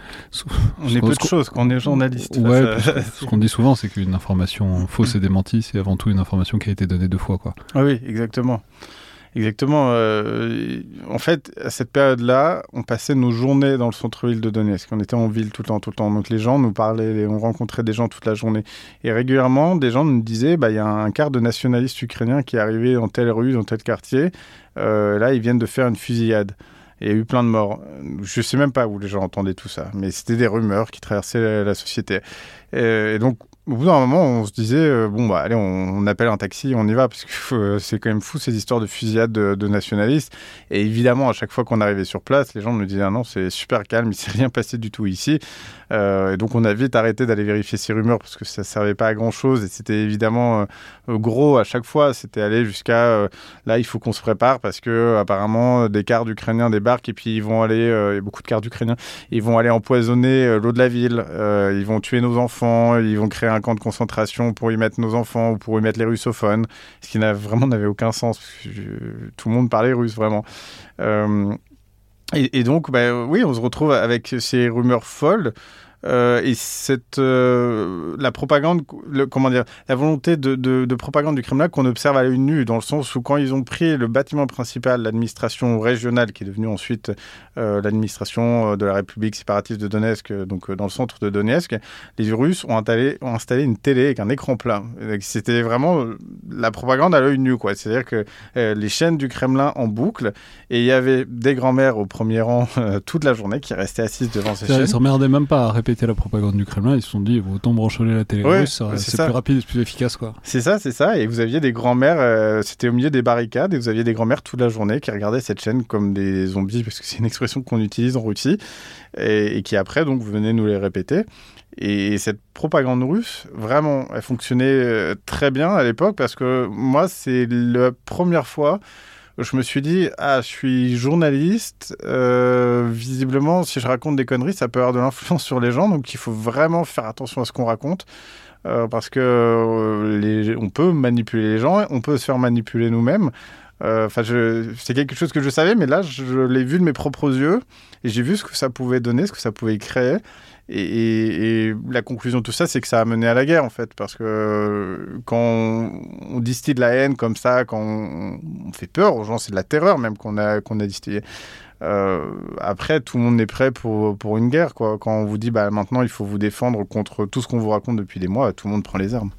on est peu de choses quand on est journaliste. Ouais, ça... ce qu'on dit souvent, c'est qu'une information fausse et démentie, c'est avant tout une information qui a été donnée deux fois, quoi. Ah oui, exactement. Exactement. Euh, en fait, à cette période-là, on passait nos journées dans le centre-ville de Donetsk. On était en ville tout le temps, tout le temps. Donc les gens nous parlaient, on rencontrait des gens toute la journée. Et régulièrement, des gens nous disaient, bah, y a un quart de nationalistes ukrainiens qui est arrivé dans telle rue, dans tel quartier. Euh, là, ils viennent de faire une fusillade. Il y a eu plein de morts. Je ne sais même pas où les gens entendaient tout ça. Mais c'était des rumeurs qui traversaient la, la société. Et, et donc, au bout d'un moment, on se disait, euh, bon, bah, allez, on, on appelle un taxi, on y va, parce que euh, c'est quand même fou, ces histoires de fusillade de, de nationalistes. Et évidemment, à chaque fois qu'on arrivait sur place, les gens nous disaient, ah non, c'est super calme, il ne s'est rien passé du tout ici. Euh, et donc, on a vite arrêté d'aller vérifier ces rumeurs, parce que ça ne servait pas à grand-chose. Et c'était évidemment euh, gros à chaque fois. C'était aller jusqu'à, euh, là, il faut qu'on se prépare, parce que apparemment, des quarts d'Ukrainiens débarquent, et puis ils vont aller, euh, il y a beaucoup de quarts d'Ukrainiens, ils vont aller empoisonner euh, l'eau de la ville, euh, ils vont tuer nos enfants, ils vont créer un camp de concentration pour y mettre nos enfants ou pour y mettre les russophones, ce qui n'a, vraiment n'avait aucun sens, parce que je, tout le monde parlait russe, vraiment. Euh, et, et donc, bah, oui, on se retrouve avec ces rumeurs folles, euh, et cette, euh, la propagande, le, comment dire, la volonté de, de, de propagande du Kremlin qu'on observe à l'œil nu, dans le sens où quand ils ont pris le bâtiment principal, l'administration régionale, qui est devenue ensuite euh, l'administration de la République séparatiste de Donetsk, donc dans le centre de Donetsk, les Russes ont installé, ont installé une télé avec un écran plat. C'était vraiment la propagande à l'œil nu, quoi. C'est-à-dire que euh, les chaînes du Kremlin en boucle, et il y avait des grands-mères au premier rang euh, toute la journée qui restaient assises devant ces chaînes. Ils ne s'emmerdaient même pas à répéter la propagande du Kremlin, ils se sont dit autant brancher la télé ouais, russe, c'est, c'est plus rapide et plus efficace, quoi. C'est ça, c'est ça. Et vous aviez des grands-mères, euh, c'était au milieu des barricades, et vous aviez des grands-mères toute la journée qui regardaient cette chaîne comme des zombies, parce que c'est une expression qu'on utilise en Russie, et, et qui après donc venaient nous les répéter. Et cette propagande russe, vraiment, elle fonctionnait très bien à l'époque, parce que moi, c'est la première fois je me suis dit, ah, je suis journaliste, euh, visiblement, si je raconte des conneries, ça peut avoir de l'influence sur les gens, donc il faut vraiment faire attention à ce qu'on raconte, euh, parce que euh, les, on peut manipuler les gens, on peut se faire manipuler nous-mêmes. Enfin, euh, c'est quelque chose que je savais, mais là, je, je l'ai vu de mes propres yeux, et j'ai vu ce que ça pouvait donner, ce que ça pouvait créer. Et, et, et la conclusion de tout ça, c'est que ça a mené à la guerre, en fait, parce que euh, quand on, on distille de la haine comme ça, quand on, on fait peur aux gens, c'est de la terreur même qu'on a, qu'on a distillé. Euh, après, tout le monde est prêt pour, pour une guerre, quoi. Quand on vous dit, bah, maintenant, il faut vous défendre contre tout ce qu'on vous raconte depuis des mois, tout le monde prend les armes.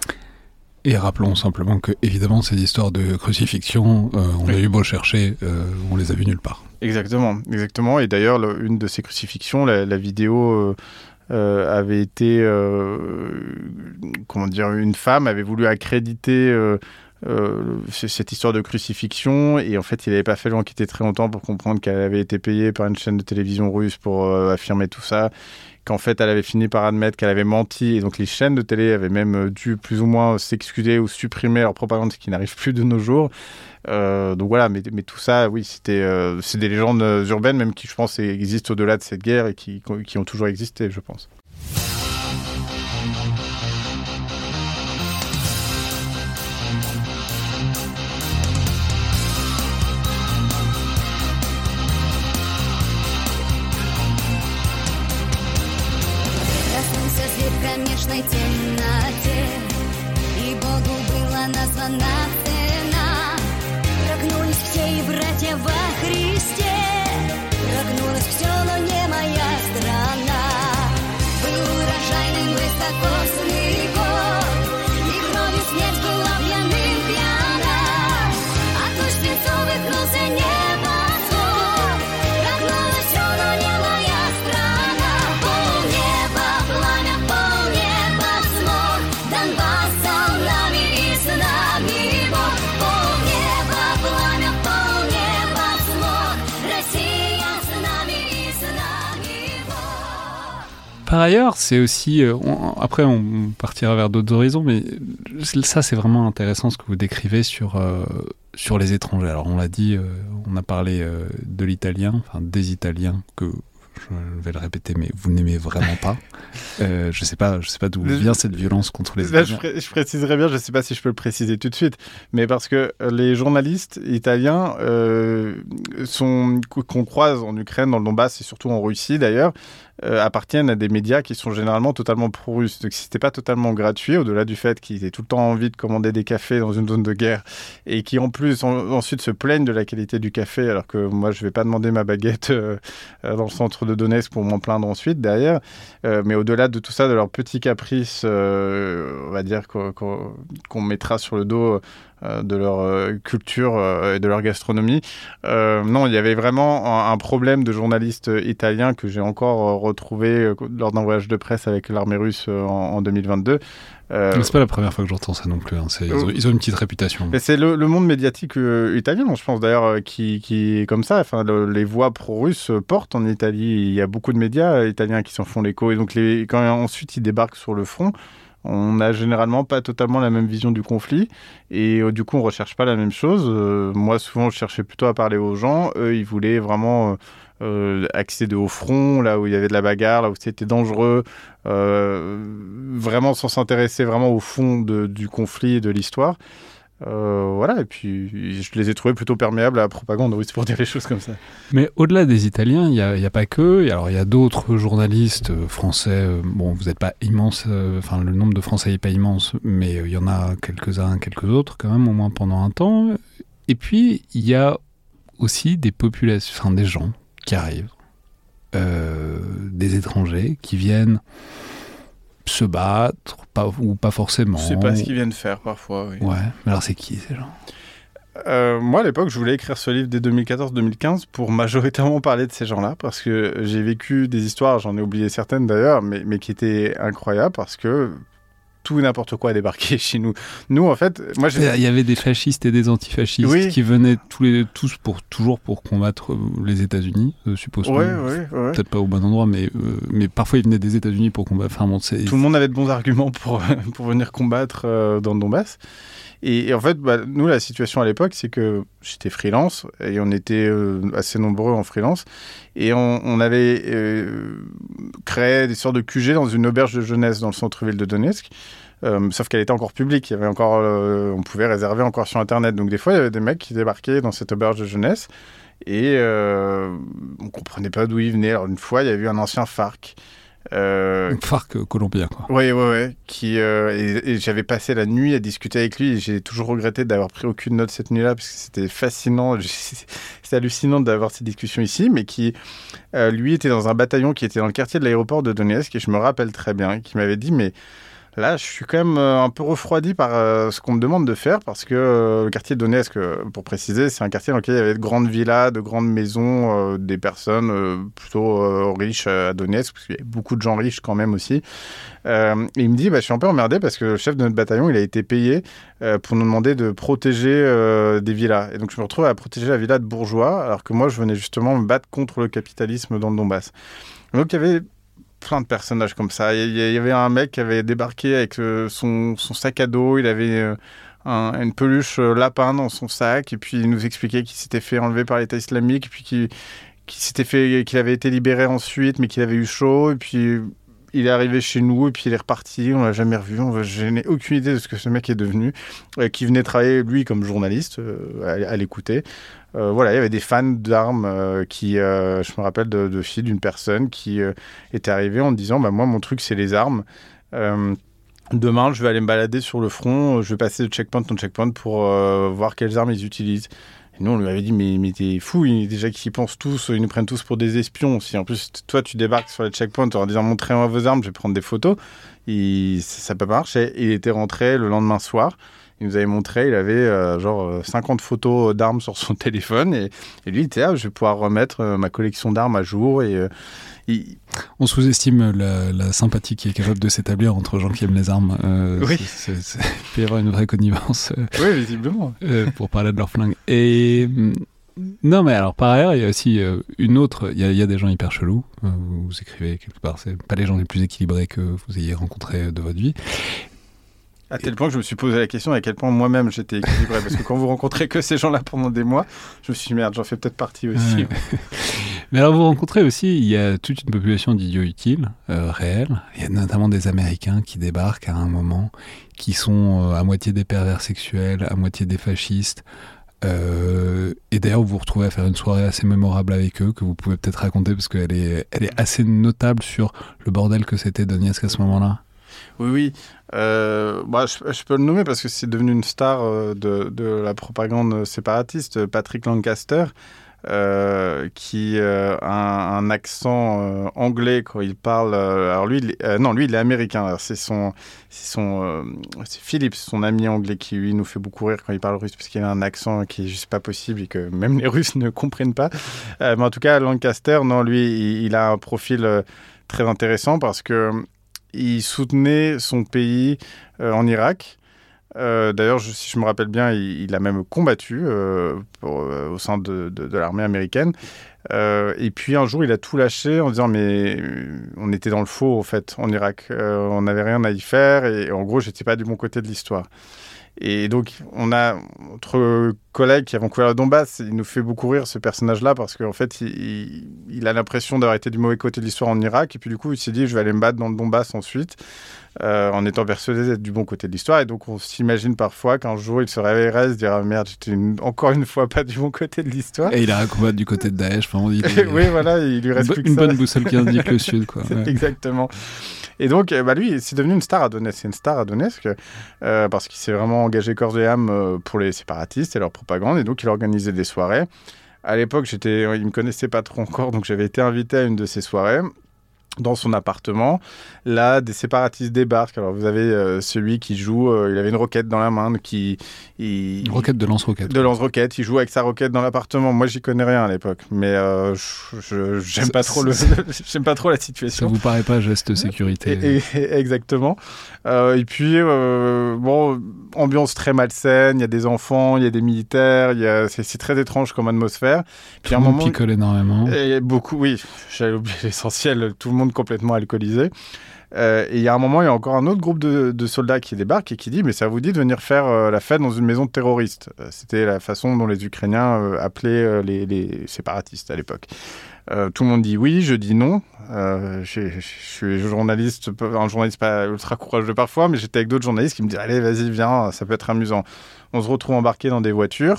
Et rappelons simplement que, évidemment, ces histoires de crucifixion, euh, on oui. a eu beau chercher, euh, on les a vues nulle part. Exactement, exactement. Et d'ailleurs, le, une de ces crucifixions, la, la vidéo euh, euh, avait été, euh, comment dire, une femme avait voulu accréditer euh, euh, cette histoire de crucifixion, et en fait, il n'avait pas fallu enquêter très longtemps pour comprendre qu'elle avait été payée par une chaîne de télévision russe pour euh, affirmer tout ça. Qu'en fait, elle avait fini par admettre qu'elle avait menti, et donc les chaînes de télé avaient même dû plus ou moins s'excuser ou supprimer leur propagande, ce qui n'arrive plus de nos jours. Euh, donc voilà, mais, mais tout ça, oui, c'était, euh, c'est des légendes urbaines, même qui, je pense, existent au-delà de cette guerre et qui, qui ont toujours existé, je pense. Кромешной темноте, и Богу была названа цена. Прогнулись все и братья во Христе, прогнулось все, но не моя страна. par ailleurs, c'est aussi... euh, on- après, on partira vers d'autres horizons, mais ça, c'est vraiment intéressant ce que vous décrivez sur, euh, sur les étrangers. Alors, on l'a dit, euh, on a parlé euh, de l'italien, enfin des Italiens, que je vais le répéter, mais vous n'aimez vraiment pas. Euh, je sais pas, je sais pas d'où Le- vient cette violence contre les Là, je, Italiens. pré- je préciserai bien, je ne sais pas si je peux le préciser tout de suite, mais parce que les journalistes italiens euh, sont, qu'on croise en Ukraine, dans le Donbass et surtout en Russie d'ailleurs, euh, appartiennent à des médias qui sont généralement totalement pro-russes. Donc si c'était pas totalement gratuit, au-delà du fait qu'ils aient tout le temps envie de commander des cafés dans une zone de guerre et qui en plus en- ensuite se plaignent de la qualité du café, alors que moi je vais pas demander ma baguette euh, euh, dans le centre de Donetsk pour m'en plaindre ensuite derrière. Euh, mais au-delà de tout ça, de leurs petits caprices, euh, on va dire qu'on, qu'on, qu'on mettra sur le dos euh, de leur euh, culture euh, et de leur gastronomie. Euh, non, il y avait vraiment un, un problème de journalistes italiens que j'ai encore euh, retrouvé euh, lors d'un voyage de presse avec l'armée russe euh, en, en deux mille vingt-deux. Euh, Mais c'est pas la première fois que j'entends ça non plus. Hein. C'est- ils, ont, ils ont une petite réputation. Mais c'est le, le monde médiatique euh, italien, je pense d'ailleurs, euh, qui, qui est comme ça. Enfin, le- les voix pro-russes euh, portent en Italie. Il y a beaucoup de médias euh, italiens qui s'en font l'écho. Et donc, les, quand ensuite ils débarquent sur le front, on n'a généralement pas totalement la même vision du conflit. Et euh, du coup, on recherche pas la même chose. Euh, moi, souvent, je cherchais plutôt à parler aux gens. Eux, ils voulaient vraiment... Euh, euh, accéder au front, là où il y avait de la bagarre, là où c'était dangereux, euh, vraiment sans s'intéresser vraiment au fond de, du conflit et de l'histoire. Euh, voilà, et puis je les ai trouvés plutôt perméables à la propagande russe pour dire les choses comme ça. Mais au-delà des Italiens, il n'y a, il y a pas que. Alors, il y a d'autres journalistes euh, français. euh, bon, vous n'êtes pas immense. euh, Enfin, le nombre de Français n'est pas immense, mais euh, il y en a quelques-uns, quelques autres quand même, au moins pendant un temps. Et puis, il y a aussi des populations, enfin des gens qui arrivent, euh, des étrangers qui viennent se battre, pas, ou pas forcément. Je sais pas ce qu'ils viennent faire parfois. Oui. Ouais, mais alors c'est qui ces gens? Euh, moi, à l'époque, je voulais écrire ce livre dès deux mille quatorze deux mille quinze pour majoritairement parler de ces gens-là, parce que j'ai vécu des histoires, j'en ai oublié certaines d'ailleurs, mais, mais qui étaient incroyables, parce que tout et n'importe quoi a débarqué chez nous. Nous, en fait, moi, j'ai... Il y avait des fascistes et des antifascistes Oui. qui venaient tous, les, tous pour, toujours pour combattre euh, les États-Unis, je suppose. Ouais, pas, ouais, ouais. Peut-être pas au bon endroit, mais, euh, mais parfois ils venaient des États-Unis pour combattre. Enfin, bon, c'est... Tout le monde avait de bons arguments pour, pour venir combattre euh, dans le Donbass. Et, et en fait, bah, nous, la situation à l'époque, c'est que j'étais freelance et on était euh, assez nombreux en freelance. Et on, on avait euh, créé des sortes de Q G dans une auberge de jeunesse dans le centre-ville de Donetsk. Euh, sauf qu'elle était encore publique. Il y avait encore, euh, on pouvait réserver encore sur Internet. Donc des fois, il y avait des mecs qui débarquaient dans cette auberge de jeunesse et euh, on comprenait pas d'où ils venaient. Alors une fois, il y a eu un ancien FARC. Euh, FARC colombien, quoi. Oui, oui, oui. Qui, euh, et, et j'avais passé la nuit à discuter avec lui et j'ai toujours regretté d'avoir pris aucune note cette nuit-là parce que c'était fascinant. C'est hallucinant d'avoir ces discussions ici, mais qui, euh, lui, était dans un bataillon qui était dans le quartier de l'aéroport de Donetsk et je me rappelle très bien, qui m'avait dit, mais là, je suis quand même euh, un peu refroidi par euh, ce qu'on me demande de faire parce que euh, le quartier de Donetsk, euh, pour préciser, c'est un quartier dans lequel il y avait de grandes villas, de grandes maisons, euh, des personnes euh, plutôt euh, riches à Donetsk, parce qu'il y avait beaucoup de gens riches quand même aussi. Euh, et il me dit, bah, je suis un peu emmerdé parce que le chef de notre bataillon, il a été payé euh, pour nous demander de protéger euh, des villas. Et donc, je me retrouve à protéger la villa de bourgeois, alors que moi, je venais justement me battre contre le capitalisme dans le Donbass. Donc, il y avait plein de personnages comme ça. Il y avait un mec qui avait débarqué avec euh, son, son sac à dos, il avait euh, un, une peluche euh, lapin dans son sac, et puis il nous expliquait qu'il s'était fait enlever par l'État islamique, et puis qu'il, qu'il s'était fait, qu'il avait été libéré ensuite, mais qu'il avait eu chaud, et puis il est arrivé chez nous, et puis il est reparti, on l'a jamais revu, on, je n'ai aucune idée de ce que ce mec est devenu, euh, qui venait travailler, lui, comme journaliste, euh, à, à l'écouter. Euh, voilà, il y avait des fans d'armes euh, qui, euh, je me rappelle de, de filles d'une personne qui euh, était arrivée en me disant, bah, moi, mon truc, c'est les armes. Euh, demain, je vais aller me balader sur le front, je vais passer de checkpoint en checkpoint pour euh, voir quelles armes ils utilisent. Et nous, on lui avait dit, mais, mais t'es fou, ils, déjà qu'ils y pensent tous, ils nous prennent tous pour des espions. Si en plus, toi, tu débarques sur les checkpoints en disant, montrez-moi vos armes, je vais prendre des photos, il, ça peut pas marcher. Il était rentré le lendemain soir. Il nous avait montré, il avait euh, genre cinquante photos d'armes sur son téléphone et, et lui il était là, je vais pouvoir remettre euh, ma collection d'armes à jour et euh, il... On sous-estime la, la sympathie qui est capable de s'établir entre gens qui aiment les armes. Euh, oui. c'est, c'est, c'est, il peut y avoir une vraie connivence euh, oui, visiblement. euh, pour parler de leur flingue. Et Non, mais alors par ailleurs, il y a aussi euh, une autre. Il y, a, il y a des gens hyper chelous. Euh, vous, vous écrivez quelque part, c'est pas les gens les plus équilibrés que vous ayez rencontrés de votre vie. À tel point que je me suis posé la question à quel point moi-même j'étais équilibré. Parce que quand vous rencontrez que ces gens-là pendant des mois, je me suis dit merde, j'en fais peut-être partie aussi. Ouais. Mais alors vous rencontrez aussi, il y a toute une population d'idiots utiles, euh, réels. Il y a notamment des Américains qui débarquent à un moment, qui sont euh, à moitié des pervers sexuels, à moitié des fascistes. Euh, et d'ailleurs, vous vous retrouvez à faire une soirée assez mémorable avec eux, que vous pouvez peut-être raconter, parce qu'elle est, elle est assez notable sur le bordel que c'était Donetsk à ce moment-là. Oui, oui. Euh, bah, je, je peux le nommer parce que c'est devenu une star euh, de, de la propagande séparatiste, Patrick Lancaster, euh, qui euh, a un, un accent euh, anglais quand il parle. Euh, alors lui, il est, euh, non, lui, il est américain. Alors c'est son, c'est son, euh, c'est Philippe, son ami anglais, qui lui nous fait beaucoup rire quand il parle russe parce qu'il a un accent qui est juste pas possible et que même les Russes ne comprennent pas. Euh, mais en tout cas, Lancaster, non, lui, il, il a un profil euh, très intéressant parce que il soutenait son pays euh, en Irak. Euh, d'ailleurs, je, si je me rappelle bien, il, il a même combattu euh, pour, euh, au sein de, de, de l'armée américaine. Euh, et puis un jour, il a tout lâché en disant « mais on était dans le faux, en fait, en Irak. Euh, on n'avait rien à y faire et, et en gros, j'étais pas du bon côté de l'histoire. » Et donc, on a notre collègue qui avons couvert le Donbass, il nous fait beaucoup rire, ce personnage-là, parce qu'en fait, il, il, il a l'impression d'avoir été du mauvais côté de l'histoire en Irak, et puis du coup, il s'est dit, je vais aller me battre dans le Donbass ensuite, euh, en étant persuadé d'être du bon côté de l'histoire. Et donc, on s'imagine parfois qu'un jour, il se réveillerait et se dira, merde, j'étais une, encore une fois pas du bon côté de l'histoire. Et il ira combattre du côté de Daesh. Enfin, on dit, oui, voilà, il lui reste une, plus que une ça. bonne boussole qui indique le sud, quoi. Ouais. Exactement. Et donc, bah, lui, c'est devenu une star à Donetsk. C'est une star à Donetsk euh, parce qu'il s'est vraiment engagé corps et âme euh, pour les séparatistes et leur propagande. Et donc, il organisait des soirées. À l'époque, j'étais, il me connaissait pas trop encore, donc j'avais été invité à une de ces soirées. Dans son appartement, là, des séparatistes débarquent. Alors, vous avez euh, celui qui joue, euh, il avait une roquette dans la main, qui... Il, une roquette de lance-roquette. De lance-roquette, il joue avec sa roquette dans l'appartement. Moi, j'y connais rien à l'époque, mais euh, je, je, j'aime pas trop le, j'aime pas trop la situation. Ça vous paraît pas geste sécurité? et, et, Exactement. Euh, et puis, euh, bon, ambiance très malsaine, il y a des enfants, il y a des militaires, il y a... c'est, c'est très étrange comme atmosphère. Puis tout le monde picole énormément. Et beaucoup, oui, j'avais oublié l'essentiel, tout le monde complètement alcoolisé. Euh, et il y a un moment, il y a encore un autre groupe de, de soldats qui débarque et qui dit « mais ça vous dit de venir faire euh, la fête dans une maison de terroristes ?» euh, C'était la façon dont les Ukrainiens euh, appelaient euh, les, les séparatistes à l'époque. Euh, tout le monde dit oui, je dis non. Euh, je, je, je suis journaliste, un journaliste pas ultra courageux parfois, mais j'étais avec d'autres journalistes qui me disaient « allez, vas-y, viens, ça peut être amusant ». On se retrouve embarqués dans des voitures.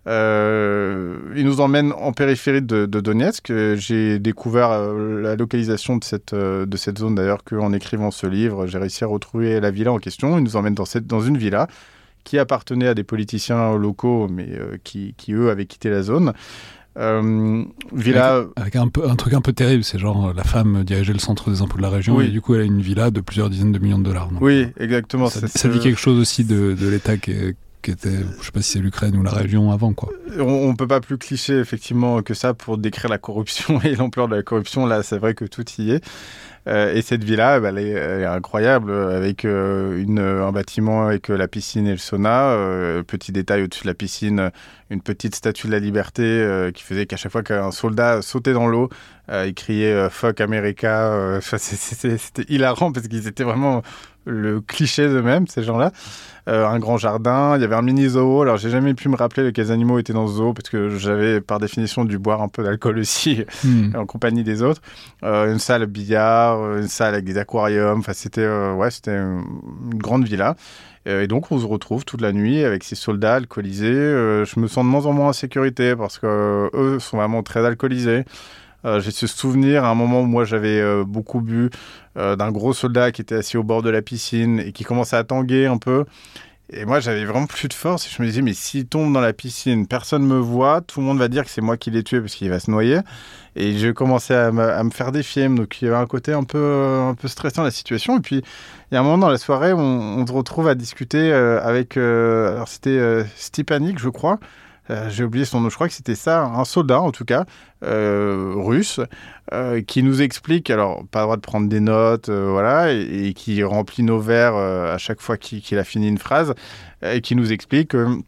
Euh, ils nous emmènent en périphérie de, de Donetsk. J'ai découvert euh, la localisation de cette, euh, de cette zone d'ailleurs qu'en écrivant ce livre, j'ai réussi à retrouver la villa en question. Ils nous emmènent dans, cette, dans une villa qui appartenait à des politiciens locaux, mais euh, qui, qui eux avaient quitté la zone. Euh, villa avec, avec un, peu, un truc un peu terrible, c'est genre la femme dirigeait le centre des impôts de la région, oui. Et du coup elle a une villa de plusieurs dizaines de millions de dollars. Donc, oui, exactement. Ça, ça dit quelque chose aussi de, de l'État qui est, qui était, je sais pas si c'est l'Ukraine ou la région avant, quoi. On, on peut pas plus cliché effectivement que ça pour décrire la corruption et l'ampleur de la corruption. Là, c'est vrai que tout y est. Euh, et cette villa, bah, elle, est, elle est incroyable, avec euh, une, un bâtiment avec euh, la piscine et le sauna. Euh, petit détail au-dessus de la piscine, une petite statue de la liberté euh, qui faisait qu'à chaque fois qu'un soldat sautait dans l'eau, euh, il criait euh, « Fuck America euh, ». C'était hilarant parce qu'ils étaient vraiment le cliché d'eux-mêmes, ces gens-là. Euh, un grand jardin, il y avait un mini zoo. Alors, j'ai jamais pu me rappeler quels animaux étaient dans ce zoo parce que j'avais, par définition, dû boire un peu d'alcool aussi mmh. en compagnie des autres. Euh, une salle billard, une salle avec des aquariums. Enfin, c'était, euh, ouais, c'était une, une grande villa. Euh, et donc, on se retrouve toute la nuit avec ces soldats alcoolisés. Euh, je me sens de moins en moins en sécurité parce qu'eux euh, sont vraiment très alcoolisés. Euh, j'ai ce souvenir, à un moment où moi j'avais euh, beaucoup bu, euh, d'un gros soldat qui était assis au bord de la piscine et qui commençait à tanguer un peu. Et moi, j'avais vraiment plus de force. Et je me disais, mais s'il tombe dans la piscine, personne ne me voit, tout le monde va dire que c'est moi qui l'ai tué parce qu'il va se noyer. Et j'ai commencé à, à me faire des films. Donc, il y avait un côté un peu, un peu stressant de la situation. Et puis, il y a un moment dans la soirée où on, on se retrouve à discuter euh, avec... Euh, alors, c'était euh, Stepanik, je crois. Euh, j'ai oublié son nom, je crois que c'était ça, un soldat en tout cas, euh, russe, euh, qui nous explique, alors pas le droit de prendre des notes, euh, voilà, et, et qui remplit nos verres euh, à chaque fois qu'il, qu'il a fini une phrase, et qui nous explique que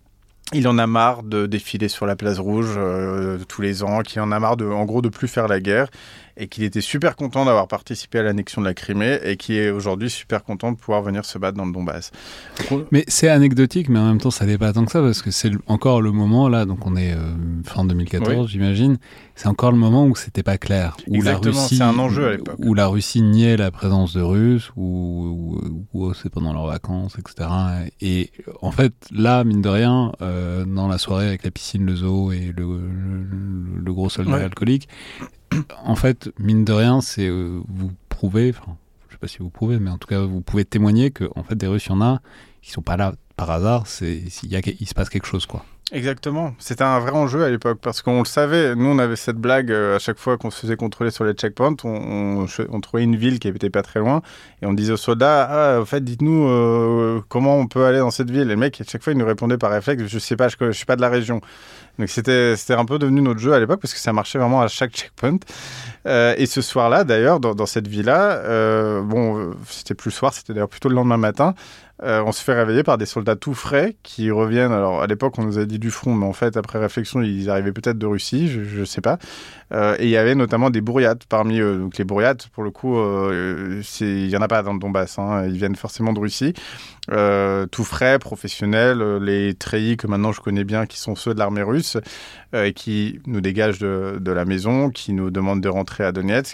il en a marre de défiler sur la place rouge euh, tous les ans, qu'il en a marre de, en gros, de plus faire la guerre, et qu'il était super content d'avoir participé à l'annexion de la Crimée, et qui est aujourd'hui super content de pouvoir venir se battre dans le Donbass. Donc, mais c'est anecdotique, mais en même temps, ça n'est pas tant que ça, parce que c'est le, encore le moment, là, donc on est euh, fin deux mille quatorze, oui. j'imagine, c'est encore le moment où c'était pas clair. Où Exactement, la Russie, c'est un enjeu à l'époque. Où la Russie niait la présence de Russes, ou, ou, ou c'est pendant leurs vacances, et cetera. Et en fait, là, mine de rien, euh, dans la soirée avec la piscine, le zoo et le, le, le gros soldat ouais. alcoolique, en fait, mine de rien, c'est euh, vous prouvez, enfin, je sais pas si vous prouvez, mais en tout cas, vous pouvez témoigner que en fait, des Russes, il y en a qui sont pas là par hasard. C'est il y a il se passe quelque chose, quoi. Exactement. C'était un vrai enjeu à l'époque parce qu'on le savait. Nous, on avait cette blague euh, à chaque fois qu'on se faisait contrôler sur les checkpoints. On, on, on trouvait une ville qui était pas très loin et on disait aux soldats ah, en fait, dites-nous euh, comment on peut aller dans cette ville. Et le mec, à chaque fois, il nous répondait par réflexe je sais pas, je, je suis pas de la région. Donc c'était, c'était un peu devenu notre jeu à l'époque parce que ça marchait vraiment à chaque checkpoint. Euh, et ce soir-là, d'ailleurs, dans, dans cette villa, euh, bon, c'était plus le soir, c'était d'ailleurs plutôt le lendemain matin. Euh, on se fait réveiller par des soldats tout frais qui reviennent. Alors à l'époque, on nous a dit du front, mais en fait, après réflexion, ils arrivaient peut-être de Russie, je ne sais pas. Euh, et il y avait notamment des bourriates parmi eux. Donc les bourriates, pour le coup, euh, il n'y en a pas dans le Donbass. Hein. Ils viennent forcément de Russie. Euh, tout frais, professionnels, les treillis que maintenant je connais bien, qui sont ceux de l'armée russe, euh, et qui nous dégagent de, de la maison, qui nous demandent de rentrer à Donetsk.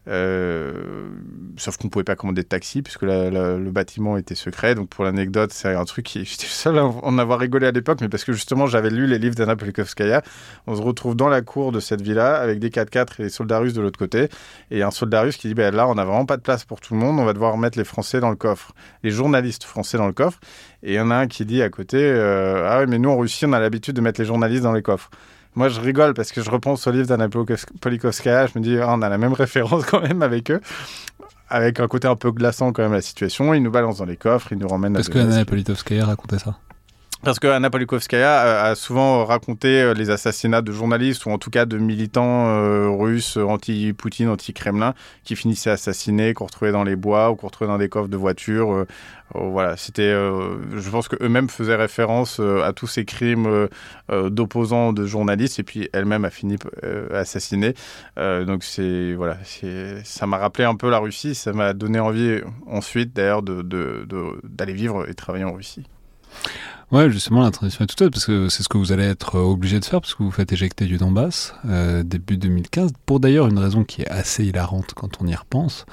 Euh, sauf qu'on ne pouvait pas commander de taxi puisque la, la, le bâtiment était secret. Donc pour l'anecdote, c'est un truc qui j'étais le seul à en avoir rigolé à l'époque, mais parce que justement j'avais lu les livres d'Anna Politkovskaya. On se retrouve dans la cour de cette villa avec des quatre-quatre et les soldats russes de l'autre côté, et un soldat russe qui dit ben là on n'a vraiment pas de place pour tout le monde, on va devoir mettre les Français dans le coffre, les journalistes français dans le coffre. Et il y en a un qui dit à côté euh, ah oui mais nous en Russie on a l'habitude de mettre les journalistes dans les coffres. Moi, je rigole parce que je repense au livre d'Anna Politkovskaya. Je me dis, ah, on a la même référence quand même avec eux, avec un côté un peu glaçant quand même la situation. Ils nous balancent dans les coffres, ils nous ramènent. Parce que Anna Politkovskaya racontait ça. Parce que Anna Politkovskaya a souvent raconté les assassinats de journalistes ou en tout cas de militants euh, russes anti-Poutine, anti-Kremlin, qui finissaient assassinés, qu'on retrouvait dans les bois ou qu'on retrouvait dans des coffres de voitures. Euh, euh, voilà, c'était. Euh, je pense qu'eux-mêmes faisaient référence euh, à tous ces crimes euh, euh, d'opposants, de journalistes, et puis elle-même a fini euh, assassinée. Euh, donc c'est voilà, c'est, ça m'a rappelé un peu la Russie. Ça m'a donné envie ensuite d'ailleurs de, de, de, d'aller vivre et travailler en Russie. Ouais, justement, la transition est toute faite, parce que c'est ce que vous allez être obligé de faire, parce que vous faites éjecter du Donbass, euh, début deux mille quinze, pour d'ailleurs une raison qui est assez hilarante quand on y repense,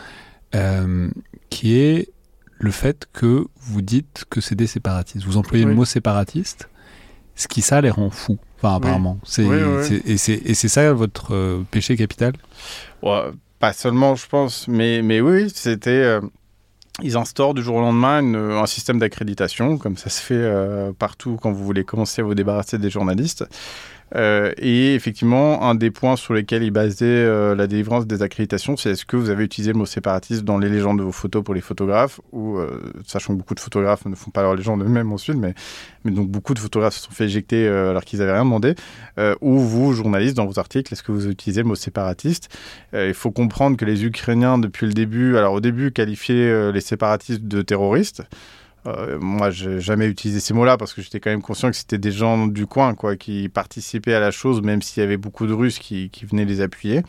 euh, qui est le fait que vous dites que c'est des séparatistes. Vous employez oui. le mot séparatiste, ce qui, ça, les rend fous, enfin, apparemment. Oui. C'est, oui, oui. C'est, et, c'est, et c'est ça votre euh, péché capital ? Ouais, pas seulement, je pense, mais, mais oui, c'était... Euh... Ils instaurent du jour au lendemain une, un système d'accréditation, comme ça se fait euh, partout quand vous voulez commencer à vous débarrasser des journalistes. Euh, et effectivement, un des points sur lesquels ils basaient euh, la délivrance des accréditations, c'est est-ce que vous avez utilisé le mot séparatiste dans les légendes de vos photos pour les photographes, ou euh, sachant que beaucoup de photographes ne font pas leur légende eux-mêmes ensuite, mais, mais donc beaucoup de photographes se sont fait éjecter euh, alors qu'ils n'avaient rien demandé, euh, ou vous, journalistes, dans vos articles, est-ce que vous utilisez le mot séparatiste ? euh, Il faut comprendre que les Ukrainiens, depuis le début, alors au début, qualifiaient euh, les séparatistes de terroristes. Euh, moi, j'ai jamais utilisé ces mots-là parce que j'étais quand même conscient que c'était des gens du coin, quoi, qui participaient à la chose, même s'il y avait beaucoup de Russes qui, qui venaient les appuyer.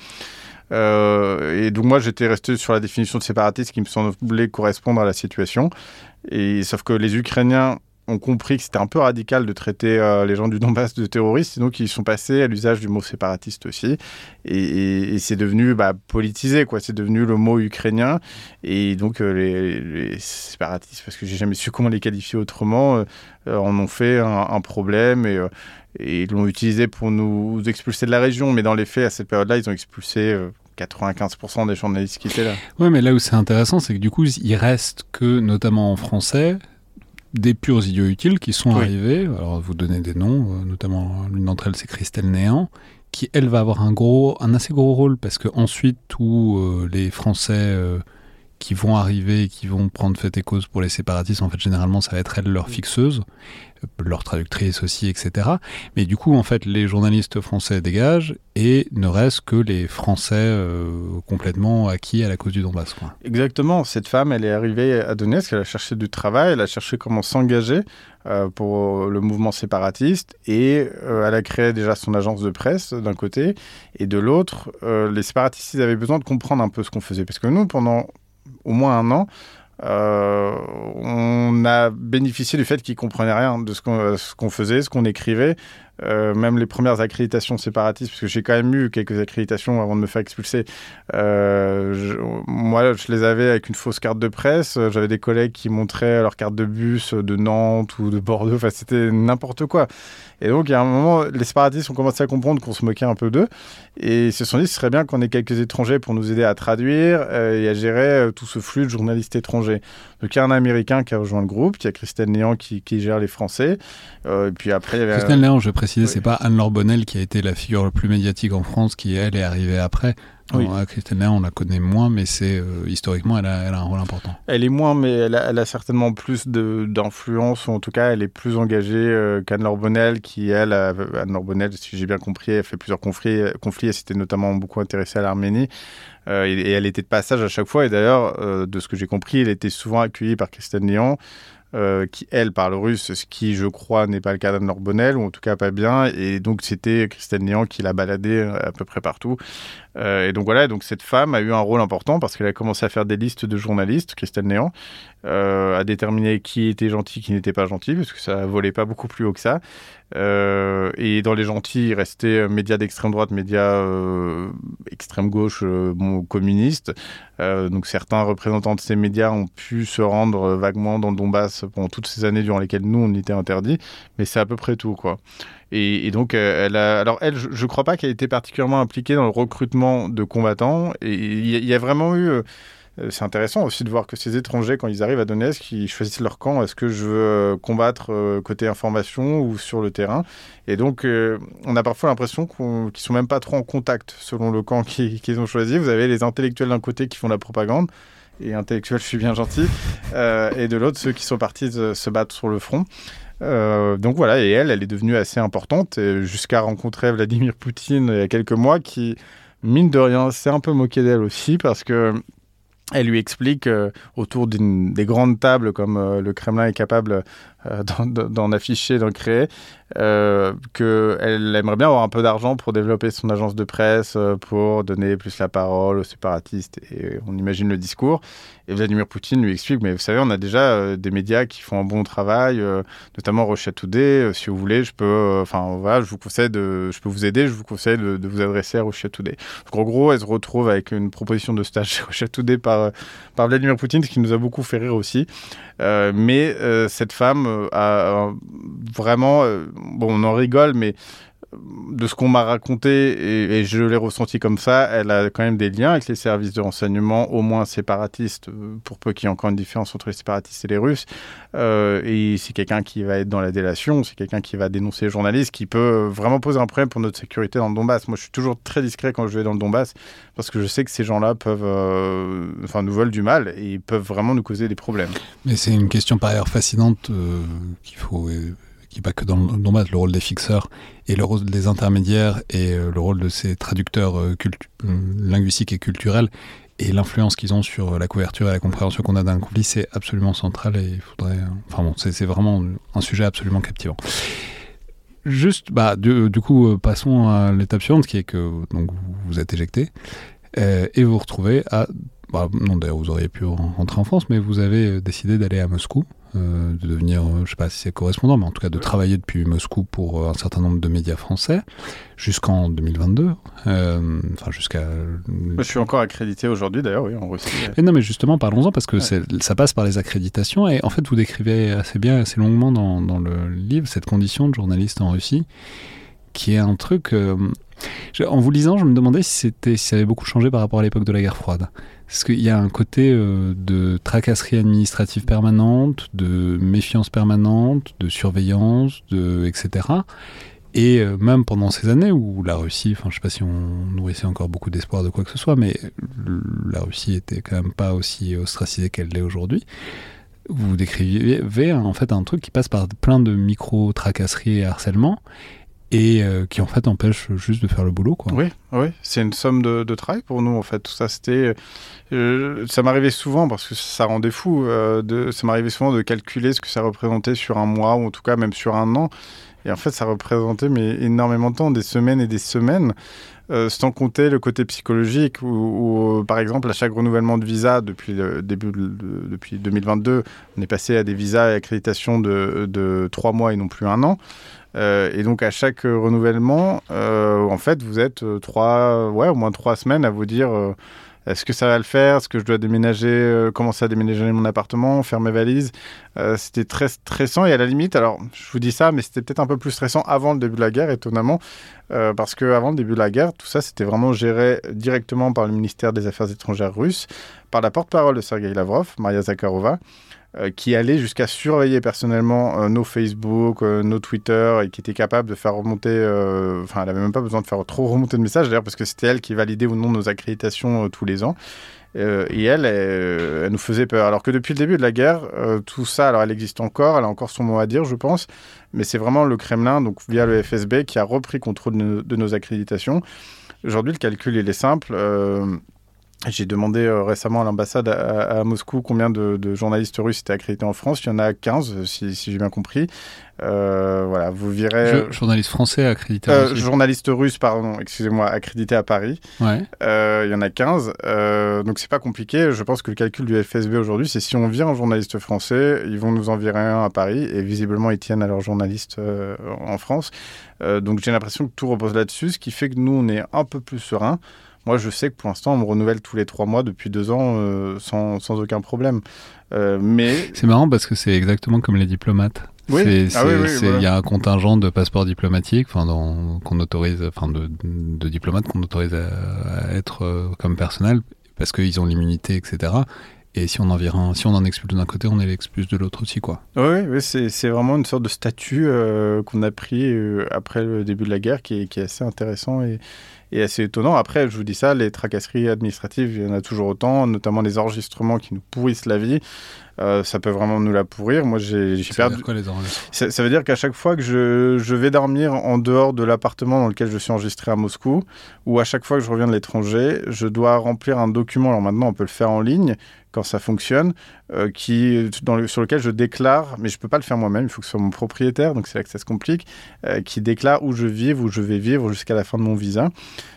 Euh, et donc moi, j'étais resté sur la définition de séparatiste qui me semblait correspondre à la situation. Et sauf que les Ukrainiens ont compris que c'était un peu radical de traiter euh, les gens du Donbass de terroristes, et donc ils sont passés à l'usage du mot séparatiste aussi, et, et, et c'est devenu bah, politisé, quoi. C'est devenu le mot ukrainien, et donc euh, les, les séparatistes, parce que j'ai jamais su comment les qualifier autrement, euh, en ont fait un, un problème, et, euh, et ils l'ont utilisé pour nous expulser de la région, mais dans les faits, à cette période-là, ils ont expulsé... Euh, quatre-vingt-quinze pour cent des journalistes qui étaient là. Oui, mais là où c'est intéressant, c'est que du coup, il reste que, notamment en français, des purs idiots utiles qui sont oui. arrivés. Alors, vous donnez des noms, euh, notamment l'une d'entre elles, c'est Christelle Néant, qui, elle, va avoir un, gros, un assez gros rôle, parce qu'ensuite, tous euh, les Français euh, qui vont arriver et qui vont prendre fait et cause pour les séparatistes, en fait, généralement, ça va être elles, leur fixeuse, leur traductrice aussi, et cetera. Mais du coup, en fait, les journalistes français dégagent et ne reste que les Français euh, complètement acquis à la cause du Donbass, quoi. Exactement. Cette femme, elle est arrivée à Donetsk, elle a cherché du travail, elle a cherché comment s'engager euh, pour le mouvement séparatiste et euh, elle a créé déjà son agence de presse d'un côté et de l'autre, euh, les séparatistes, ils avaient besoin de comprendre un peu ce qu'on faisait. Parce que nous, pendant au moins un an, euh, on a bénéficié du fait qu'ils ne comprenaient rien de ce qu'on, ce qu'on faisait, ce qu'on écrivait. Euh, même les premières accréditations séparatistes, parce que j'ai quand même eu quelques accréditations avant de me faire expulser. Euh, je, moi, je les avais avec une fausse carte de presse. J'avais des collègues qui montraient leur carte de bus de Nantes ou de Bordeaux. Enfin, c'était n'importe quoi. Et donc, il y a un moment, les séparatistes ont commencé à comprendre qu'on se moquait un peu d'eux. Et ils se sont dit, ce serait bien qu'on ait quelques étrangers pour nous aider à traduire euh, et à gérer euh, tout ce flux de journalistes étrangers. Donc, il y a un Américain qui a rejoint le groupe. Il y a Christelle Néant qui, qui gère les Français. Euh, et puis après, il y avait... Christelle Néant, je précise, oui. c'est pas Anne-Laure Bonnel qui a été la figure la plus médiatique en France, qui, elle, est arrivée après. Oui. Alors, Christelle Néant, on la connaît moins, mais c'est, euh, historiquement, elle a, elle a un rôle important. Elle est moins, mais elle a, elle a certainement plus de, d'influence, ou en tout cas, elle est plus engagée euh, qu'Anne-Laure Bonnel, qui, elle, a, Anne-Laure Bonnel, si j'ai bien compris, elle fait plusieurs conflits, conflits elle s'était notamment beaucoup intéressée à l'Arménie. Euh, et, et elle était de passage à chaque fois. Et d'ailleurs, euh, de ce que j'ai compris, elle était souvent accueillie par Christelle Néant, Euh, qui, elle, parle russe, ce qui, je crois, n'est pas le cas d'Anne-Laure Bonnel, ou en tout cas pas bien. Et donc, c'était Christelle Néant qui l'a baladée à peu près partout. Euh, et donc, voilà, donc cette femme a eu un rôle important parce qu'elle a commencé à faire des listes de journalistes, Christelle Néant, euh, à déterminer qui était gentil, qui n'était pas gentil, parce que ça volait pas beaucoup plus haut que ça. Euh, et dans les gentils, il restait médias d'extrême droite, médias euh, extrême gauche, euh, bon, communistes. Euh, donc certains représentants de ces médias ont pu se rendre vaguement dans le Donbass pendant toutes ces années durant lesquelles nous on était interdits, mais c'est à peu près tout, quoi. Et, et donc elle a, alors elle, je, je crois pas qu'elle ait été particulièrement impliquée dans le recrutement de combattants. Et il y, y a vraiment eu euh, c'est intéressant aussi de voir que ces étrangers, quand ils arrivent à Donetsk, ils choisissent leur camp. Est-ce que je veux combattre euh, côté information ou sur le terrain ? Et donc, euh, on a parfois l'impression qu'on, qu'ils ne sont même pas trop en contact selon le camp qu'ils, qu'ils ont choisi. Vous avez les intellectuels d'un côté qui font la propagande, et intellectuels, je suis bien gentil, euh, et de l'autre, ceux qui sont partis de, se battre sur le front. Euh, donc voilà, et elle, elle est devenue assez importante, jusqu'à rencontrer Vladimir Poutine il y a quelques mois, qui, mine de rien, s'est un peu moqué d'elle aussi, parce que elle lui explique euh, autour d'une, des grandes tables, comme euh, le Kremlin est capable euh, d'en, d'en afficher, d'en créer, euh, qu'elle aimerait bien avoir un peu d'argent pour développer son agence de presse, euh, pour donner plus la parole aux séparatistes, et on imagine le discours. Et Vladimir Poutine lui explique, mais vous savez, on a déjà euh, des médias qui font un bon travail, euh, notamment Russia Today. Euh, si vous voulez, je peux, enfin euh, voilà, je vous conseille de, je peux vous aider, je vous conseille de, de vous adresser à Russia Today. Donc en gros, elle se retrouve avec une proposition de stage chez Russia Today par par Vladimir Poutine, ce qui nous a beaucoup fait rire aussi. Euh, mais euh, cette femme a euh, vraiment, euh, bon, on en rigole, mais de ce qu'on m'a raconté, et, et je l'ai ressenti comme ça, elle a quand même des liens avec les services de renseignement, au moins séparatistes, pour peu qu'il y ait encore une différence entre les séparatistes et les Russes. Euh, et c'est quelqu'un qui va être dans la délation, c'est quelqu'un qui va dénoncer les journalistes, qui peut vraiment poser un problème pour notre sécurité dans le Donbass. Moi, je suis toujours très discret quand je vais dans le Donbass, parce que je sais que ces gens-là peuvent, euh, enfin, nous veulent du mal, et ils peuvent vraiment nous causer des problèmes. Mais c'est une question par ailleurs fascinante euh, qu'il faut... Euh... qui n'est pas que dans le Donbass, le rôle des fixeurs et le rôle des intermédiaires et euh, le rôle de ces traducteurs euh, cultu- euh, linguistiques et culturels et l'influence qu'ils ont sur la couverture et la compréhension qu'on a d'un conflit, c'est absolument central et il faudrait... Euh, enfin bon, c'est, c'est vraiment un sujet absolument captivant. Juste, bah, du, du coup, euh, passons à l'étape suivante, qui est que donc, vous êtes éjecté euh, et vous vous retrouvez à... Bah, non, d'ailleurs, vous auriez pu rentrer en France, mais vous avez décidé d'aller à Moscou, euh, de devenir, euh, je ne sais pas si c'est correspondant, mais en tout cas de travailler depuis Moscou pour euh, un certain nombre de médias français, jusqu'en deux mille vingt-deux. Euh, enfin, jusqu'à... Moi, je suis encore accrédité aujourd'hui, d'ailleurs, oui, en Russie. Et non, mais justement, parlons-en, parce que ouais. c'est, ça passe par les accréditations, et en fait, vous décrivez assez bien, assez longuement dans, dans le livre, cette condition de journaliste en Russie, qui est un truc... Euh, en vous lisant, je me demandais si, c'était, si ça avait beaucoup changé par rapport à l'époque de la guerre froide. Parce qu'il y a un côté euh, de tracasserie administrative permanente, de méfiance permanente, de surveillance, de, et cetera. Et euh, même pendant ces années où la Russie, enfin je sais pas si on nourrissait encore beaucoup d'espoir de quoi que ce soit, mais le, la Russie était quand même pas aussi ostracisée qu'elle l'est aujourd'hui, vous décrivez en fait un truc qui passe par plein de micro-tracasseries et harcèlements, et euh, qui en fait empêche juste de faire le boulot, quoi. Oui, oui, c'est une somme de, de travail pour nous en fait. Tout ça, c'était, euh, ça m'arrivait souvent parce que ça rendait fou. Euh, de, ça m'arrivait souvent de calculer ce que ça représentait sur un mois ou en tout cas même sur un an. Et en fait, ça représentait mais énormément de temps, des semaines et des semaines. Euh, sans compter le côté psychologique où, où, par exemple, à chaque renouvellement de visa depuis le début de, de, depuis deux mille vingt-deux, on est passé à des visas et accréditation de, de trois mois et non plus un an. Euh, et donc à chaque renouvellement, euh, en fait, vous êtes trois, ouais, au moins trois semaines à vous dire euh, est-ce que ça va le faire, est-ce que je dois déménager, euh, commencer à déménager mon appartement, faire mes valises. Euh, c'était très stressant et à la limite, alors je vous dis ça, mais c'était peut-être un peu plus stressant avant le début de la guerre, étonnamment, euh, parce qu'avant le début de la guerre, tout ça c'était vraiment géré directement par le ministère des Affaires étrangères russe, par la porte-parole de Sergei Lavrov, Maria Zakharova, Euh, qui allait jusqu'à surveiller personnellement euh, nos Facebook, euh, nos Twitter, et qui était capable de faire remonter... Euh, enfin, elle n'avait même pas besoin de faire trop remonter de messages, d'ailleurs, parce que c'était elle qui validait ou non nos accréditations euh, tous les ans. Euh, et elle, elle, elle nous faisait peur. Alors que depuis le début de la guerre, euh, tout ça, alors elle existe encore, elle a encore son mot à dire, je pense, mais c'est vraiment le Kremlin, donc via le F S B, qui a repris contrôle de nos, de nos accréditations. Aujourd'hui, le calcul, il est simple. Euh, J'ai demandé euh, récemment à l'ambassade à, à Moscou combien de, de journalistes russes étaient accrédités en France. Il y en a quinze, si, si j'ai bien compris. Euh, voilà, vous verrez... Je, journaliste français accrédité euh, en Journaliste russe, pardon, excusez-moi, accrédité à Paris. Ouais. Euh, il y en a quinze. Euh, donc, c'est pas compliqué. Je pense que le calcul du F S B aujourd'hui, c'est si on vire un journaliste français, ils vont nous en virer un à Paris. Et visiblement, ils tiennent à leurs journalistes euh, en France. Euh, donc, j'ai l'impression que tout repose là-dessus, ce qui fait que nous, on est un peu plus serein. Moi, je sais que pour l'instant, on me renouvelle tous les trois mois depuis deux ans euh, sans, sans aucun problème. Euh, mais... C'est marrant parce que c'est exactement comme les diplomates. Oui. C'est, c'est, ah oui, oui, c'est, voilà. y a un contingent de passeports diplomatiques, enfin, dans, qu'on autorise, enfin, de, de diplomates qu'on autorise à, à être euh, comme personnel parce qu'ils ont l'immunité, et cetera. Et si on en vire un, si on en expulse d'un côté, on est l'expulse de l'autre aussi, quoi. Oui, oui, c'est, c'est vraiment une sorte de statut euh, qu'on a pris euh, après le début de la guerre qui est, qui est assez intéressant et, et assez étonnant. Après, je vous dis ça, les tracasseries administratives, il y en a toujours autant, notamment les enregistrements qui nous pourrissent la vie. Euh, ça peut vraiment nous la pourrir. Moi, j'ai, j'ai ça perdu... veut dire quoi, les enregistrements ? ça, ça veut dire qu'à chaque fois que je, je vais dormir en dehors de l'appartement dans lequel je suis enregistré à Moscou, ou à chaque fois que je reviens de l'étranger, je dois remplir un document. Alors maintenant, on peut le faire en ligne quand ça fonctionne, euh, qui, dans le, sur lequel je déclare, mais je ne peux pas le faire moi-même, il faut que ce soit mon propriétaire, donc c'est là que ça se complique, euh, qui déclare où je vis, où je vais vivre jusqu'à la fin de mon visa.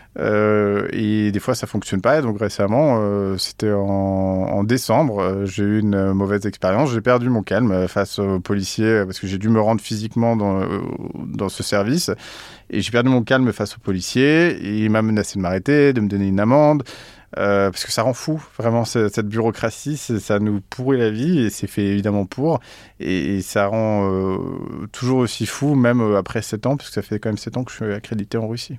Euh, et des fois ça fonctionne pas, donc récemment euh, c'était en, en décembre, euh, j'ai eu une mauvaise expérience, j'ai perdu mon calme face aux policiers parce que j'ai dû me rendre physiquement dans, euh, dans ce service et j'ai perdu mon calme face aux policiers et il m'a menacé de m'arrêter, de me donner une amende. Euh, parce que ça rend fou, vraiment, cette bureaucratie, ça nous pourrit la vie et c'est fait évidemment pour. Et, et ça rend euh, toujours aussi fou, même après sept ans, parce que ça fait quand même sept ans que je suis accrédité en Russie.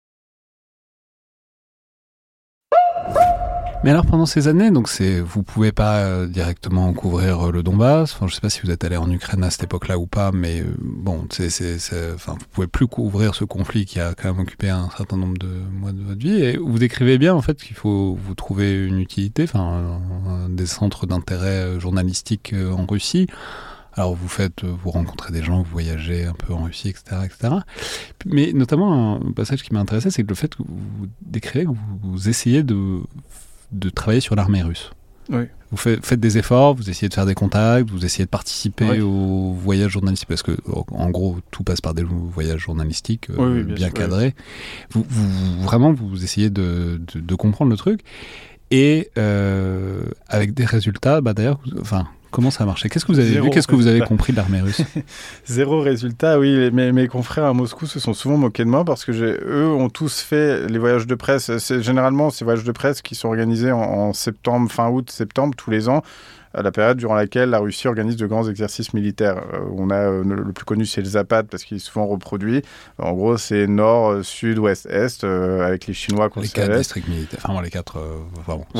Mais alors pendant ces années, donc c'est, vous pouvez pas euh, directement couvrir euh, le Donbass. Enfin, je sais pas si vous êtes allé en Ukraine à cette époque-là ou pas, mais euh, bon, c'est, c'est, c'est, enfin, vous pouvez plus couvrir ce conflit qui a quand même occupé un certain nombre de mois de votre vie. Et vous décrivez bien en fait qu'il faut vous trouver une utilité, enfin, euh, des centres d'intérêt journalistique euh, en Russie. Alors vous faites, vous rencontrez des gens, vous voyagez un peu en Russie, et cetera, et cetera. Mais notamment un passage qui m'a intéressé, c'est que le fait que vous décrivez que vous, vous essayez de de travailler sur l'armée russe. Oui. Vous faites, faites des efforts, vous essayez de faire des contacts, vous essayez de participer oui. aux voyages journalistiques, parce que en gros tout passe par des voyages journalistiques oui, euh, oui, bien, bien sûr, cadrés. Oui. Vous, vous, vraiment, vous essayez de, de, de comprendre le truc, et euh, avec des résultats, bah d'ailleurs, enfin... Comment ça a marché ? Qu'est-ce que vous avez Zéro vu ? Qu'est-ce que résultat. vous avez compris de l'armée russe ? Zéro résultat, oui. Mes, mes confrères à Moscou se sont souvent moqués de moi parce que j'ai, eux ont tous fait les voyages de presse. C'est généralement ces voyages de presse qui sont organisés en, en septembre, fin août, septembre, tous les ans, à la période durant laquelle la Russie organise de grands exercices militaires. Euh, on a euh, le plus connu, c'est le Zapad parce qu'il est souvent reproduit. En gros, c'est nord, sud, ouest, est, euh, avec les Chinois qu'on Les quatre districts militaires, enfin les quatre, euh, vraiment. Voilà.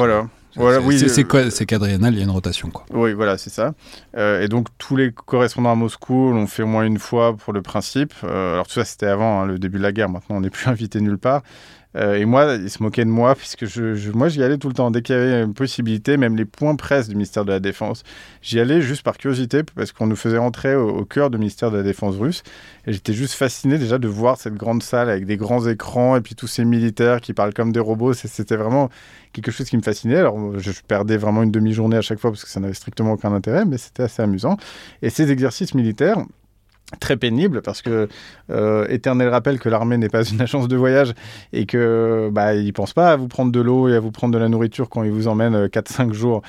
Voilà, c'est, oui, c'est, c'est, euh, quoi, c'est quadriennal, il y a une rotation, quoi. Oui, voilà, c'est ça. Euh, et donc, tous les correspondants à Moscou l'ont fait au moins une fois pour le principe. Euh, alors, tout ça, c'était avant hein, le début de la guerre. Maintenant, on n'est plus invité nulle part. Euh, et moi, ils se moquaient de moi, puisque je, je, moi, j'y allais tout le temps. Dès qu'il y avait une possibilité, même les points presse du ministère de la Défense, j'y allais juste par curiosité, parce qu'on nous faisait rentrer au, au cœur du ministère de la Défense russe. Et j'étais juste fasciné déjà de voir cette grande salle avec des grands écrans, et puis tous ces militaires qui parlent comme des robots. C'était vraiment quelque chose qui me fascinait. Alors, je, je perdais vraiment une demi-journée à chaque fois, parce que ça n'avait strictement aucun intérêt, mais c'était assez amusant. Et ces exercices militaires, très pénible parce que euh, éternel rappel que l'armée n'est pas une agence de voyage et que bah ils pensent pas à vous prendre de l'eau et à vous prendre de la nourriture quand ils vous emmènent quatre cinq jours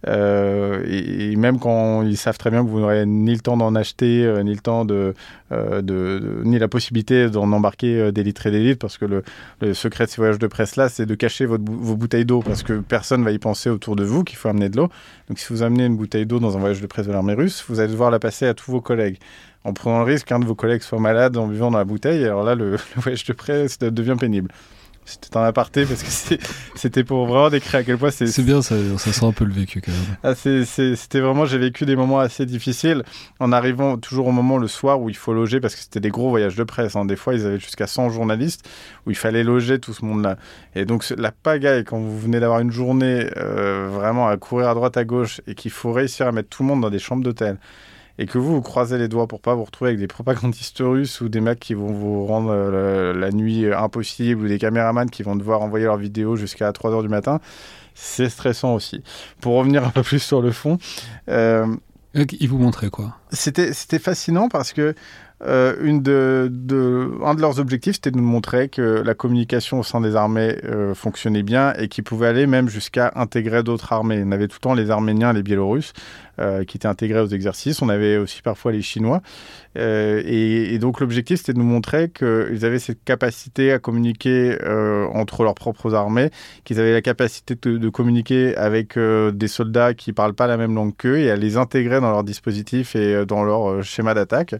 euh, et, et même quand ils savent très bien que vous n'aurez ni le temps d'en acheter euh, ni le temps de, euh, de, de ni la possibilité d'en embarquer euh, des litres et des litres parce que le, le secret de ces voyages de presse là c'est de cacher votre, vos bouteilles d'eau parce que personne va y penser autour de vous qu'il faut amener de l'eau. Donc si vous amenez une bouteille d'eau dans un voyage de presse de l'armée russe, vous allez devoir la passer à tous vos collègues en prenant le risque qu'un de vos collègues soit malade en buvant dans la bouteille. Alors là, le, le voyage de presse devient pénible. C'était un aparté parce que c'est, c'était pour vraiment décrire à quel point c'est... C'est bien, ça, ça sent un peu le vécu quand même. Ah, c'est, c'est, c'était vraiment... J'ai vécu des moments assez difficiles en arrivant toujours au moment le soir où il faut loger parce que c'était des gros voyages de presse. Hein. Des fois, ils avaient jusqu'à cent journalistes où il fallait loger tout ce monde-là. Et donc, la pagaille, quand vous venez d'avoir une journée euh, vraiment à courir à droite à gauche et qu'il faut réussir à mettre tout le monde dans des chambres d'hôtel et que vous, vous croisez les doigts pour pas vous retrouver avec des propagandistes russes ou des mecs qui vont vous rendre euh, la, la nuit impossible ou des caméramans qui vont devoir envoyer leurs vidéos jusqu'à trois heures du matin, c'est stressant aussi. Pour revenir un peu plus sur le fond... Euh, Ils vous montraient quoi ? C'était, c'était fascinant parce que euh, une de, de, un de leurs objectifs, c'était de nous montrer que la communication au sein des armées euh, fonctionnait bien et qu'ils pouvaient aller même jusqu'à intégrer d'autres armées. On avait tout le temps les Arméniens et les Biélorusses euh, qui étaient intégrés aux exercices. On avait aussi parfois les Chinois. Euh, et, et donc l'objectif, c'était de nous montrer qu'ils avaient cette capacité à communiquer euh, entre leurs propres armées, qu'ils avaient la capacité de, de communiquer avec euh, des soldats qui ne parlent pas la même langue qu'eux et à les intégrer dans leur dispositif et euh, dans leur euh, schéma d'attaque.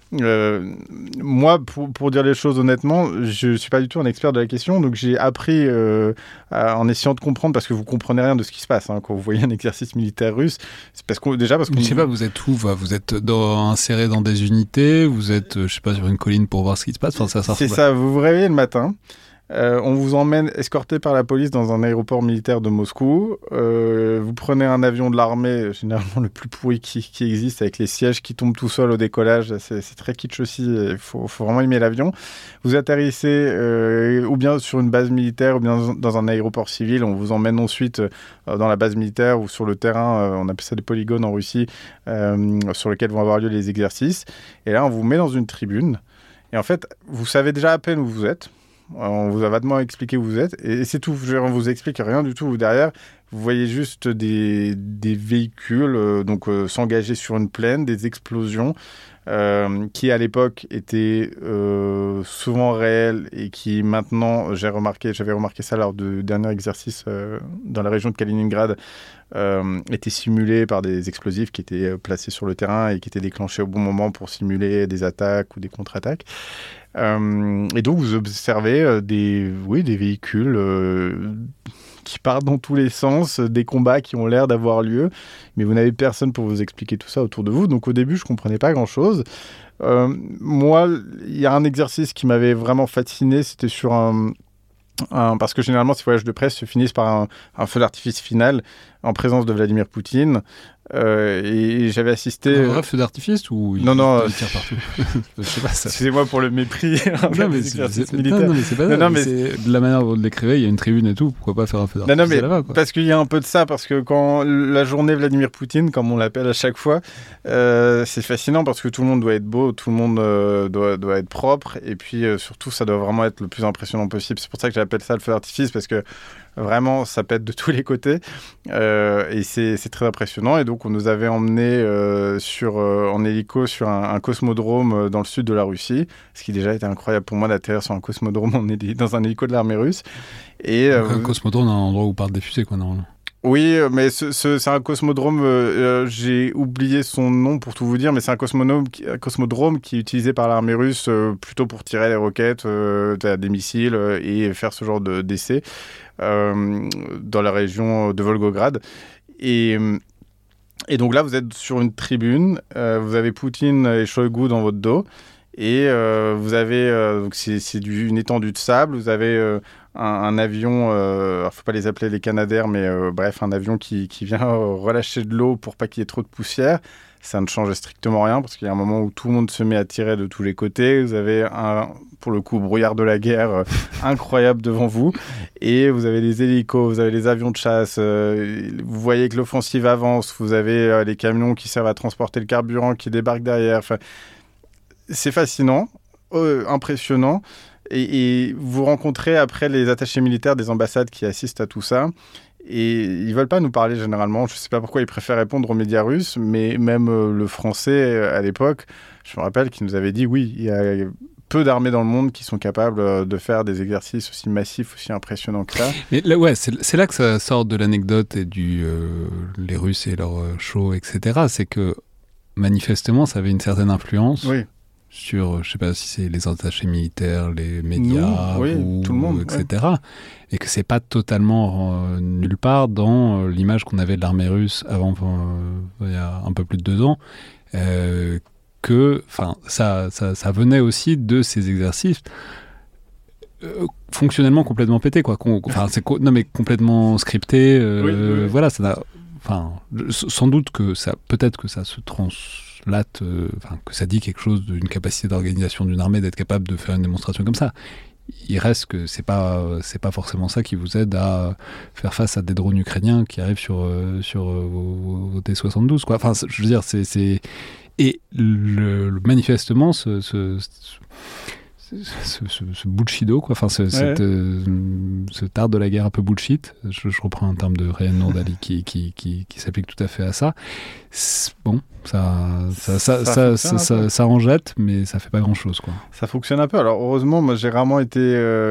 Euh, moi, pour, pour dire les choses honnêtement, je ne suis pas du tout un expert de la question, donc j'ai appris euh, à, en essayant de comprendre, parce que vous ne comprenez rien de ce qui se passe. Hein, quand vous voyez un exercice militaire russe, c'est parce qu'on, déjà parce qu'on... Je ne sais pas, vous êtes où ? Vous êtes dans, inséré dans des unités, vous êtes, je ne sais pas, sur une colline pour voir ce qui se passe. Enfin, ça, ça c'est ça, vous vous réveillez le matin. Euh, on vous emmène escorté par la police dans un aéroport militaire de Moscou. Euh, vous prenez un avion de l'armée, généralement le plus pourri qui, qui existe, avec les sièges qui tombent tout seuls au décollage. C'est, c'est très kitsch aussi, il faut, faut vraiment aimer l'avion. Vous atterrissez euh, ou bien sur une base militaire ou bien dans un aéroport civil. On vous emmène ensuite euh, dans la base militaire ou sur le terrain, euh, on appelle ça des polygones en Russie, euh, sur lesquels vont avoir lieu les exercices. Et là, on vous met dans une tribune. Et en fait, vous savez déjà à peine où vous êtes. On vous a vaguement expliqué où vous êtes et c'est tout. Je, on vous explique rien du tout derrière. Vous voyez juste des, des véhicules euh, donc euh, s'engager sur une plaine, des explosions euh, qui à l'époque étaient euh, souvent réelles et qui maintenant, j'ai remarqué, j'avais remarqué ça lors du dernier exercice euh, dans la région de Kaliningrad, euh, étaient simulées par des explosifs qui étaient placés sur le terrain et qui étaient déclenchés au bon moment pour simuler des attaques ou des contre-attaques. Euh, et donc vous observez euh, des, oui, des véhicules euh, qui partent dans tous les sens, des combats qui ont l'air d'avoir lieu, mais vous n'avez personne pour vous expliquer tout ça autour de vous. Donc au début, je ne comprenais pas grand-chose. Euh, moi, il y a un exercice qui m'avait vraiment fasciné, c'était sur un... un parce que généralement, ces voyages de presse se finissent par un, un feu d'artifice final en présence de Vladimir Poutine. Euh, et j'avais assisté... Un vrai feu d'artifice ou il non, non, tire partout. Je sais pas, ça... Excusez-moi pour le mépris. Non, mais c'est, c'est... non, non, mais c'est pas non, non, mais c'est... De la manière dont vous l'écrivez, il y a une tribune et tout. Pourquoi pas faire un feu d'artifice non, non, mais là-bas, quoi. Parce qu'il y a un peu de ça, parce que quand la journée Vladimir Poutine, comme on l'appelle à chaque fois, euh, c'est fascinant parce que tout le monde doit être beau, tout le monde euh, doit, doit être propre, et puis euh, surtout, ça doit vraiment être le plus impressionnant possible. C'est pour ça que j'appelle ça le feu d'artifice, parce que vraiment, ça pète de tous les côtés euh, et c'est, c'est très impressionnant. Et donc, on nous avait emmenés euh, sur, euh, en hélico sur un, un cosmodrome euh, dans le sud de la Russie, ce qui déjà était incroyable pour moi d'atterrir sur un cosmodrome on est dans un hélico de l'armée russe. Et, donc, euh, un cosmodrome, un endroit où partent des fusées, quoi, normalement. Oui, mais ce, ce, c'est un cosmodrome, euh, j'ai oublié son nom pour tout vous dire, mais c'est un cosmodrome qui, un cosmodrome qui est utilisé par l'armée russe euh, plutôt pour tirer les roquettes, euh, des missiles euh, et faire ce genre de, d'essais euh, dans la région de Volgograd. Et, et donc là, vous êtes sur une tribune, euh, vous avez Poutine et Shoigu dans votre dos, et euh, vous avez, euh, donc c'est, c'est du, une étendue de sable, vous avez... Euh, Un, un avion, il euh, ne faut pas les appeler les Canadair, mais euh, bref, un avion qui, qui vient euh, relâcher de l'eau pour pas qu'il y ait trop de poussière. Ça ne change strictement rien parce qu'il y a un moment où tout le monde se met à tirer de tous les côtés. Vous avez, un, pour le coup, brouillard de la guerre euh, incroyable devant vous. Et vous avez les hélicos, vous avez les avions de chasse. Euh, vous voyez que l'offensive avance. Vous avez euh, les camions qui servent à transporter le carburant qui débarquent derrière. Enfin, c'est fascinant, euh, impressionnant. Et, et vous rencontrez après les attachés militaires des ambassades qui assistent à tout ça. Et ils ne veulent pas nous parler généralement. Je ne sais pas pourquoi ils préfèrent répondre aux médias russes, mais même euh, le français à l'époque, je me rappelle qu'il nous avait dit oui, il y a peu d'armées dans le monde qui sont capables de faire des exercices aussi massifs, aussi impressionnants que ça. Mais là, ouais, c'est, c'est là que ça sort de l'anecdote et du euh, les Russes et leurs shows, et cetera. C'est que manifestement, ça avait une certaine influence. Oui. Sur, je sais pas si c'est les attachés militaires, les médias, Nous, oui, ou, tout le monde, et cetera. Ouais. Et que c'est pas totalement euh, nulle part dans euh, l'image qu'on avait de l'armée russe avant, euh, il y a un peu plus de deux ans, euh, que, enfin, ça, ça, ça venait aussi de ces exercices euh, fonctionnellement complètement pétés, quoi. Enfin, c'est co- non mais complètement scriptés. Euh, oui, oui, oui. Voilà, ça n'a, enfin, sans doute que ça, peut-être que ça se trans Latte, euh, que ça dit quelque chose d'une capacité d'organisation d'une armée d'être capable de faire une démonstration comme ça. Il reste que c'est pas c'est pas forcément ça qui vous aide à faire face à des drones ukrainiens qui arrivent sur euh, sur euh, vos, vos T soixante-douze, quoi. Enfin, je veux dire, c'est c'est et le, le manifestement ce, ce, ce Ce, ce, ce bullshido, quoi. Enfin, ce, ouais. cette, euh, ce art de la guerre un peu bullshit. Je, je reprends un terme de Ryan Nourdali qui, qui, qui, qui s'applique tout à fait à ça. C'est, bon, ça, ça, ça, ça, ça, ça, ça en jette, mais ça fait pas grand-chose, quoi. Ça fonctionne un peu. Alors, heureusement, moi, j'ai rarement été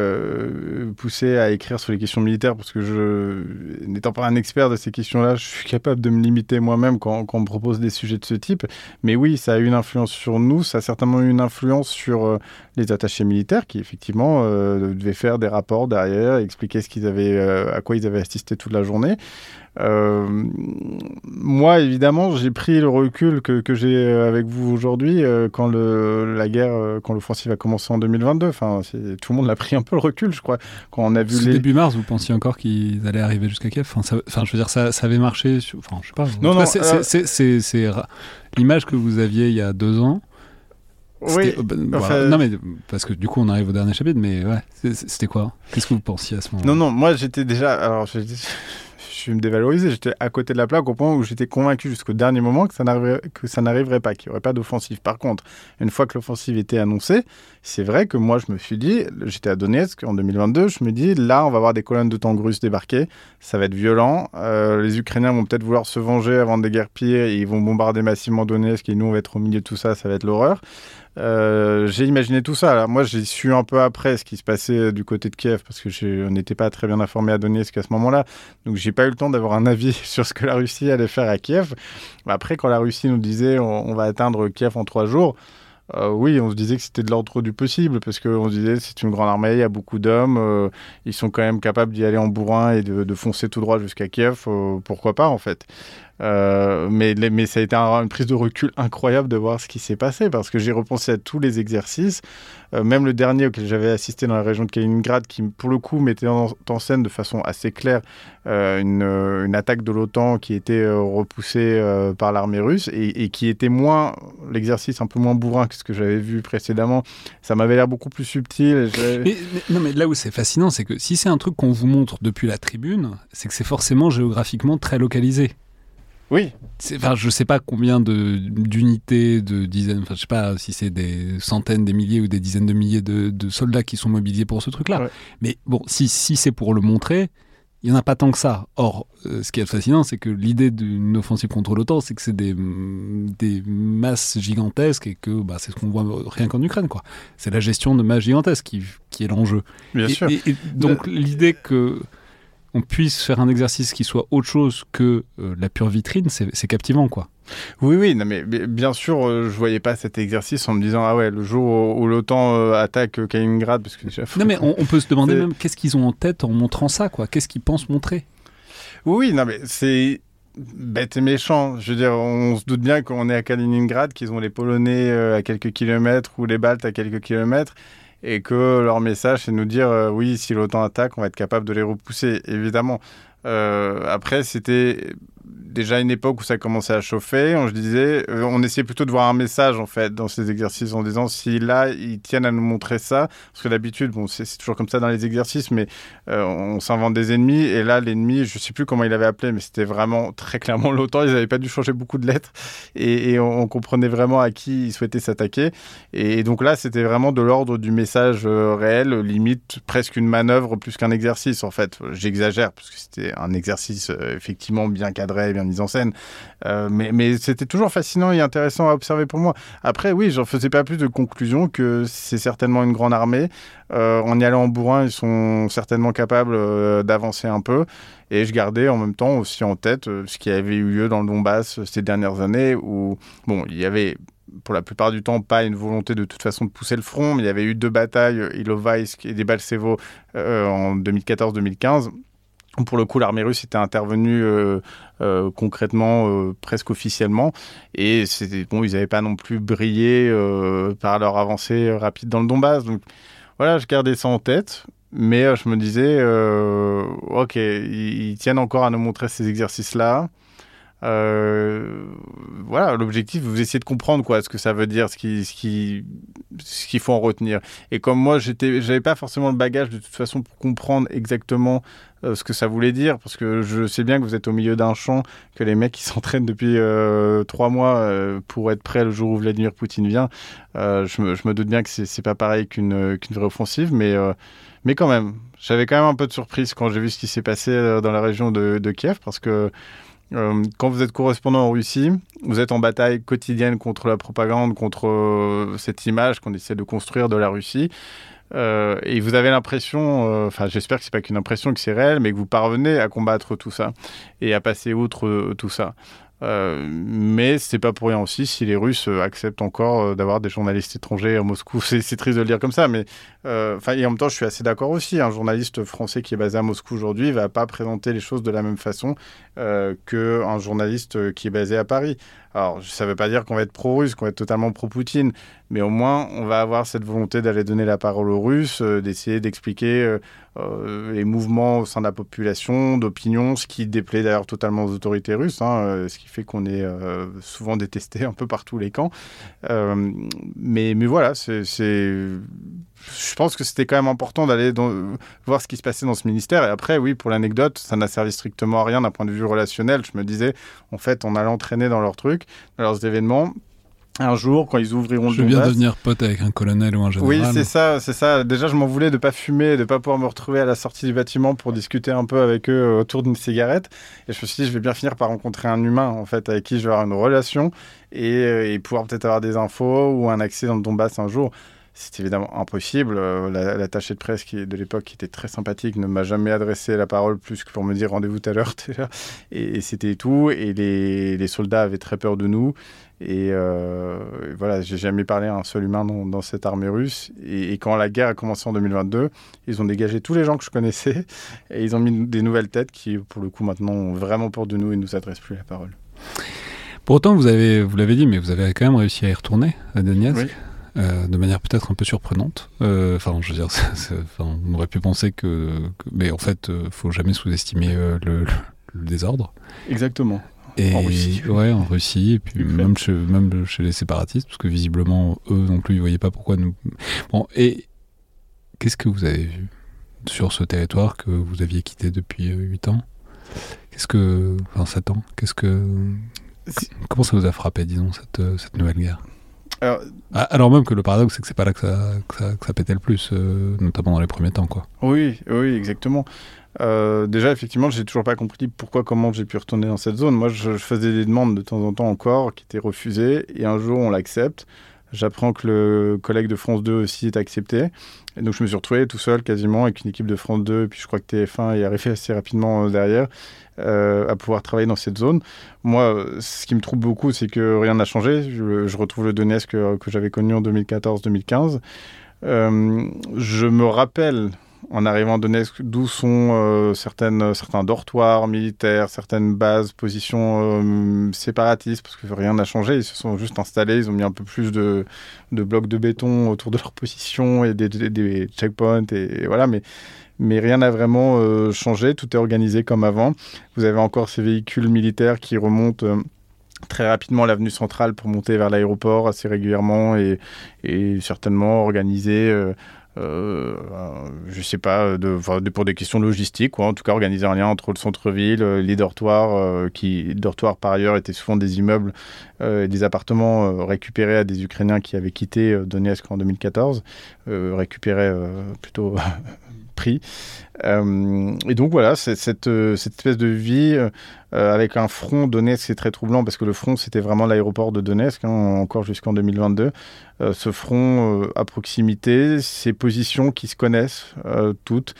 euh, poussé à écrire sur les questions militaires parce que je, n'étant pas un expert de ces questions-là, je suis capable de me limiter moi-même quand, quand on me propose des sujets de ce type. Mais oui, ça a eu une influence sur nous. Ça a certainement eu une influence sur euh, les attachés militaires qui, effectivement, euh, devaient faire des rapports derrière, expliquer ce qu'ils avaient, euh, à quoi ils avaient assisté toute la journée. Euh, moi, évidemment, j'ai pris le recul que, que j'ai avec vous aujourd'hui euh, quand le, la guerre, euh, quand l'offensive a commencé en deux mille vingt-deux. Enfin, c'est, tout le monde l'a pris un peu le recul, je crois. Quand on a vu les... début mars, vous pensiez encore qu'ils allaient arriver jusqu'à Kiev. Enfin, ça, enfin je veux dire, ça, ça avait marché. Sur... Enfin, je sais pas. Non, non. Cas, c'est, euh... c'est, c'est, c'est, c'est l'image que vous aviez il y a deux ans. Oui. Euh, bah, enfin... Non, mais parce que du coup, on arrive au dernier chapitre. Mais ouais, c'était quoi? Qu'est-ce que vous pensiez à ce moment-là? Non, non. Moi, j'étais déjà. Alors, je... je vais me dévaloriser, j'étais à côté de la plaque au point où j'étais convaincu jusqu'au dernier moment que ça n'arriverait, que ça n'arriverait pas, qu'il n'y aurait pas d'offensive. Par contre, une fois que l'offensive était annoncée, c'est vrai que moi je me suis dit, j'étais à Donetsk en deux mille vingt-deux, je me dis là on va voir des colonnes de tanks russes débarquer, ça va être violent, euh, les Ukrainiens vont peut-être vouloir se venger avant de déguerpir et ils vont bombarder massivement Donetsk et nous on va être au milieu de tout ça, ça va être l'horreur. Euh, j'ai imaginé tout ça. Alors, moi, j'ai su un peu après ce qui se passait du côté de Kiev parce que je n'étais pas très bien informé à Donetsk à ce moment-là. Donc, j'ai pas eu le temps d'avoir un avis sur ce que la Russie allait faire à Kiev. Après, quand la Russie nous disait on, on va atteindre Kiev en trois jours, euh, oui, on se disait que c'était de l'ordre du possible parce qu'on se disait c'est une grande armée, il y a beaucoup d'hommes, euh, ils sont quand même capables d'y aller en bourrin et de, de foncer tout droit jusqu'à Kiev. Euh, pourquoi pas, en fait. Euh, mais, mais ça a été un, une prise de recul incroyable de voir ce qui s'est passé parce que j'ai repensé à tous les exercices, euh, même le dernier auquel j'avais assisté dans la région de Kaliningrad qui pour le coup mettait en, en scène de façon assez claire euh, une, une attaque de l'OTAN qui était euh, repoussée euh, par l'armée russe et, et qui était moins, l'exercice un peu moins bourrin que ce que j'avais vu précédemment. Ça m'avait l'air beaucoup plus subtil. Mais, mais, non mais là où c'est fascinant, c'est que si c'est un truc qu'on vous montre depuis la tribune, c'est que c'est forcément géographiquement très localisé. Oui. Enfin, je sais pas combien de, d'unités, de dizaines, enfin, je sais pas si c'est des centaines, des milliers ou des dizaines de milliers de, de soldats qui sont mobilisés pour ce truc-là. Ouais. Mais bon, si, si c'est pour le montrer, il y en a pas tant que ça. Or, euh, ce qui est fascinant, c'est que l'idée d'une offensive contre l'OTAN, c'est que c'est des, des masses gigantesques et que bah, c'est ce qu'on voit rien qu'en Ukraine, quoi. C'est la gestion de masses gigantesques qui, qui est l'enjeu. Bien et, sûr. Et, et donc, de... l'idée que on puisse faire un exercice qui soit autre chose que euh, la pure vitrine, c'est, c'est captivant, quoi. Oui, oui, non, mais, mais bien sûr, euh, je voyais pas cet exercice en me disant ah ouais, le jour où, où l'OTAN euh, attaque Kaliningrad, parce que déjà. Non, mais on, on peut se demander c'est... même qu'est-ce qu'ils ont en tête en montrant ça, quoi. Qu'est-ce qu'ils pensent montrer. Oui, non, mais c'est bête et méchant. Je veux dire, on se doute bien qu'on est à Kaliningrad, qu'ils ont les Polonais euh, à quelques kilomètres ou les Baltes à quelques kilomètres. Et que leur message, c'est de nous dire euh, oui, si l'OTAN attaque, on va être capable de les repousser, évidemment. Euh, après, c'était déjà une époque où ça commençait à chauffer. On, je disais, euh, on essayait plutôt de voir un message en fait dans ces exercices en disant si là ils tiennent à nous montrer ça, parce que d'habitude, bon, c'est, c'est toujours comme ça dans les exercices, mais euh, on s'invente des ennemis. Et là, l'ennemi, je sais plus comment il avait appelé, mais c'était vraiment très clairement l'OTAN. Ils n'avaient pas dû changer beaucoup de lettres et, et on, on comprenait vraiment à qui ils souhaitaient s'attaquer. Et, et donc là, c'était vraiment de l'ordre du message euh, réel, limite presque une manœuvre plus qu'un exercice en fait. J'exagère parce que c'était un exercice euh, effectivement bien cadré, bien mis en scène, euh, mais, mais c'était toujours fascinant et intéressant à observer pour moi. Après, oui, j'en faisais pas plus de conclusion que c'est certainement une grande armée. Euh, en y allant en bourrin, ils sont certainement capables euh, d'avancer un peu. Et je gardais en même temps aussi en tête euh, ce qui avait eu lieu dans le Donbass euh, ces dernières années où, bon, il y avait pour la plupart du temps, pas une volonté de toute façon de pousser le front, mais il y avait eu deux batailles, Ilovaisk et Debaltsevo, euh, en deux mille quatorze deux mille quinze. Pour le coup, l'armée russe était intervenue euh, euh, concrètement, euh, presque officiellement. Et c'était, bon, ils n'avaient pas non plus brillé euh, par leur avancée rapide dans le Donbass. Donc voilà, je gardais ça en tête. Mais euh, je me disais, euh, ok, ils, ils tiennent encore à nous montrer ces exercices-là. Euh, voilà, l'objectif, vous essayez de comprendre quoi, ce que ça veut dire, ce qui, ce qui, ce qu'il faut en retenir. Et comme moi, j'étais, j'avais pas forcément le bagage de toute façon pour comprendre exactement euh, ce que ça voulait dire, parce que je sais bien que vous êtes au milieu d'un champ, que les mecs qui s'entraînent depuis euh, trois mois euh, pour être prêts le jour où Vladimir Poutine vient. Euh, je, me, je me doute bien que c'est, c'est pas pareil qu'une, qu'une vraie offensive, mais euh, mais quand même, j'avais quand même un peu de surprise quand j'ai vu ce qui s'est passé euh, dans la région de, de Kiev, parce que Euh, quand vous êtes correspondant en Russie, vous êtes en bataille quotidienne contre la propagande, contre euh, cette image qu'on essaie de construire de la Russie. Euh, et vous avez l'impression, enfin euh, j'espère que c'est pas qu'une impression, que c'est réel, mais que vous parvenez à combattre tout ça et à passer outre euh, tout ça. Euh, mais c'est pas pour rien aussi si les Russes acceptent encore euh, d'avoir des journalistes étrangers à Moscou. C'est, c'est triste de le dire comme ça, mais euh, et en même temps je suis assez d'accord aussi. Un journaliste français qui est basé à Moscou aujourd'hui va pas présenter les choses de la même façon euh, qu'un journaliste qui est basé à Paris. Alors ça veut pas dire qu'on va être pro-russe, qu'on va être totalement pro-Poutine, mais au moins on va avoir cette volonté d'aller donner la parole aux Russes, euh, d'essayer d'expliquer euh, euh, les mouvements au sein de la population, d'opinion, ce qui déplaît d'ailleurs totalement aux autorités russes, hein, euh, ce qui fait qu'on est euh, souvent détesté un peu par tous les camps. Euh, mais, mais voilà, c'est, c'est... je pense que c'était quand même important d'aller dans... voir ce qui se passait dans ce ministère. Et après, oui, pour l'anecdote, ça n'a servi strictement à rien d'un point de vue relationnel. Je me disais, en fait, on allait entraîner dans leurs trucs, dans leurs événements. Un jour, quand ils ouvriront je le Donbass... Je viens devenir pote avec un colonel ou un général. Oui, c'est ça, c'est ça. Déjà, je m'en voulais de ne pas fumer, de ne pas pouvoir me retrouver à la sortie du bâtiment pour discuter un peu avec eux autour d'une cigarette. Et je me suis dit, je vais bien finir par rencontrer un humain, en fait, avec qui je vais avoir une relation et, et pouvoir peut-être avoir des infos ou un accès dans le Donbass un jour. C'est évidemment impossible. La, l'attaché de presse qui, de l'époque, qui était très sympathique, ne m'a jamais adressé la parole plus que pour me dire rendez-vous tout à l'heure. Et, et c'était tout. Et les, les soldats avaient très peur de nous. Et, euh, et voilà, j'ai jamais parlé à un seul humain dans, dans cette armée russe. Et, et quand la guerre a commencé en deux mille vingt-deux, ils ont dégagé tous les gens que je connaissais. Et ils ont mis des nouvelles têtes qui, pour le coup, maintenant ont vraiment peur de nous et ne nous adressent plus la parole. Pour autant, vous, avez, vous l'avez dit, mais vous avez quand même réussi à y retourner à Donetsk. Oui. Euh, de manière peut-être un peu surprenante. Enfin, euh, je veux dire, c'est, c'est, on aurait pu penser que, que... Mais en fait, il euh, ne faut jamais sous-estimer euh, le, le, le désordre. Exactement. Et, en Russie. Ouais, en Russie, et puis même chez, même chez les séparatistes, parce que visiblement, eux non plus, ils ne voyaient pas pourquoi nous... Bon, et qu'est-ce que vous avez vu sur ce territoire que vous aviez quitté depuis huit ans ? Qu'est-ce que... Enfin, sept ans. Qu'est-ce que... Comment ça vous a frappé, disons, cette, cette nouvelle guerre ? Alors, Alors même que le paradoxe, c'est que c'est pas là que ça, que ça, que ça pétait le plus, euh, notamment dans les premiers temps, quoi. Oui, oui, exactement. Euh, déjà, effectivement, j'ai toujours pas compris pourquoi, comment j'ai pu retourner dans cette zone. Moi, je, je faisais des demandes de temps en temps encore, qui étaient refusées, et un jour, on l'accepte. j'apprends que le collègue de France deux aussi est accepté. Et donc je me suis retrouvé tout seul quasiment avec une équipe de France deux, et puis je crois que T F un est arrivé assez rapidement euh, derrière, euh, à pouvoir travailler dans cette zone. Moi, ce qui me trouble beaucoup, c'est que rien n'a changé. Je, je retrouve le Donetsk que, que j'avais connu en deux mille quatorze deux mille quinze. Euh, je me rappelle, en arrivant à Donetsk, d'où sont euh, certaines, certains dortoirs militaires, certaines bases, positions euh, séparatistes, parce que rien n'a changé. Ils se sont juste installés, ils ont mis un peu plus de, de blocs de béton autour de leur position et des, des, des checkpoints, et, et voilà, mais, mais rien n'a vraiment euh, changé, tout est organisé comme avant. Vous avez encore ces véhicules militaires qui remontent euh, très rapidement l'avenue centrale pour monter vers l'aéroport assez régulièrement, et, et certainement organisés... Euh, Euh, je sais pas, de, de, pour des questions logistiques, quoi. En tout cas, organiser un lien entre le centre-ville, les dortoirs, euh, qui, les dortoirs par ailleurs étaient souvent des immeubles euh, et des appartements euh, récupérés à des Ukrainiens qui avaient quitté euh, Donetsk en deux mille quatorze, euh, récupérés euh, plutôt pris. Euh, et donc voilà, c'est, cette, cette espèce de vie euh, avec un front Donetsk, c'est très troublant parce que le front, c'était vraiment l'aéroport de Donetsk, hein, encore jusqu'en deux mille vingt-deux. Euh, ce front euh, à proximité, ces positions qui se connaissent euh, toutes,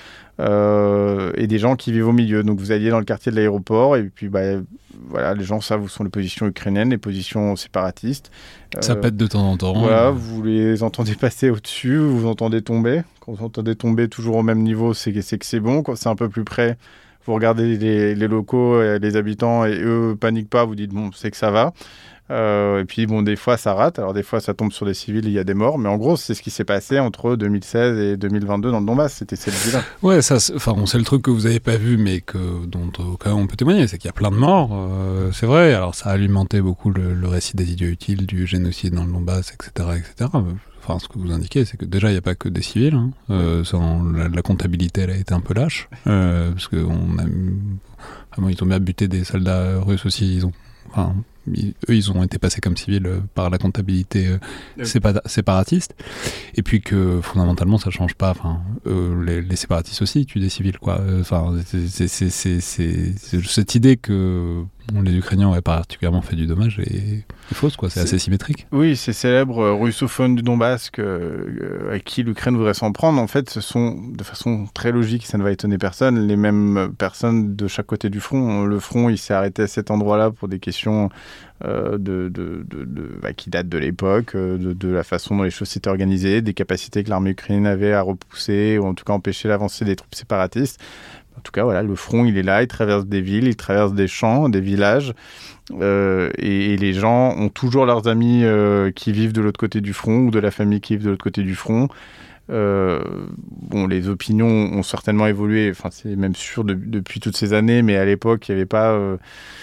euh, et des gens qui vivent au milieu. Donc vous alliez dans le quartier de l'aéroport, et puis bah, voilà, les gens savent où sont les positions ukrainiennes, les positions séparatistes. Ça euh, pète de temps en temps. Voilà, euh... vous les entendez passer au-dessus, vous entendez tomber. Quand vous entendez tomber toujours au même niveau, c'est, c'est que c'est bon. Quand c'est un peu plus près, vous regardez les, les locaux, et les habitants, et eux paniquent pas, vous dites bon, c'est que ça va. Euh, et puis bon, des fois ça rate, alors des fois ça tombe sur des civils, il y a des morts, mais en gros c'est ce qui s'est passé entre deux mille seize et deux mille vingt-deux dans le Donbass, c'était cette vie-là. Ouais, ça, enfin, on sait le truc que vous avez pas vu, mais que dont quand même on peut témoigner, c'est qu'il y a plein de morts, euh, c'est vrai. Alors ça a alimenté beaucoup le, le récit des idiots utiles, du génocide dans le Donbass, et cetera, et cetera. Enfin, ce que vous indiquez, c'est que déjà il n'y a pas que des civils. Hein. Euh, sans, la, la comptabilité, elle a été un peu lâche, euh, parce que on a, vraiment, ils ont bien buté des soldats russes aussi. Ils ont, enfin, Ils, eux, ils ont été passés comme civils euh, par la comptabilité euh, oui. sépa- séparatiste. Et puis que, fondamentalement, ça change pas. Enfin, euh, les, les séparatistes aussi tuent des civils, quoi. Enfin, c'est, c'est, c'est, c'est, c'est, c'est cette idée que bon, les Ukrainiens auraient particulièrement fait du dommage est, est fausse, quoi. C'est, c'est assez symétrique. Oui, ces célèbres russophones du Donbass que, euh, à qui l'Ukraine voudrait s'en prendre, en fait, ce sont, de façon très logique, ça ne va étonner personne, les mêmes personnes de chaque côté du front. Le front, il s'est arrêté à cet endroit-là pour des questions Euh, de, de, de, de, bah, qui datent de l'époque, euh, de, de la façon dont les choses s'étaient organisées, des capacités que l'armée ukrainienne avait à repousser, ou en tout cas empêcher l'avancée des troupes séparatistes. En tout cas, voilà, le front, il est là, il traverse des villes, il traverse des champs, des villages, euh, et, et les gens ont toujours leurs amis euh, qui vivent de l'autre côté du front, ou de la famille qui vit de l'autre côté du front. Euh, bon, les opinions ont certainement évolué, enfin, c'est même sûr de, depuis toutes ces années, mais à l'époque, il n'y avait pas... Euh,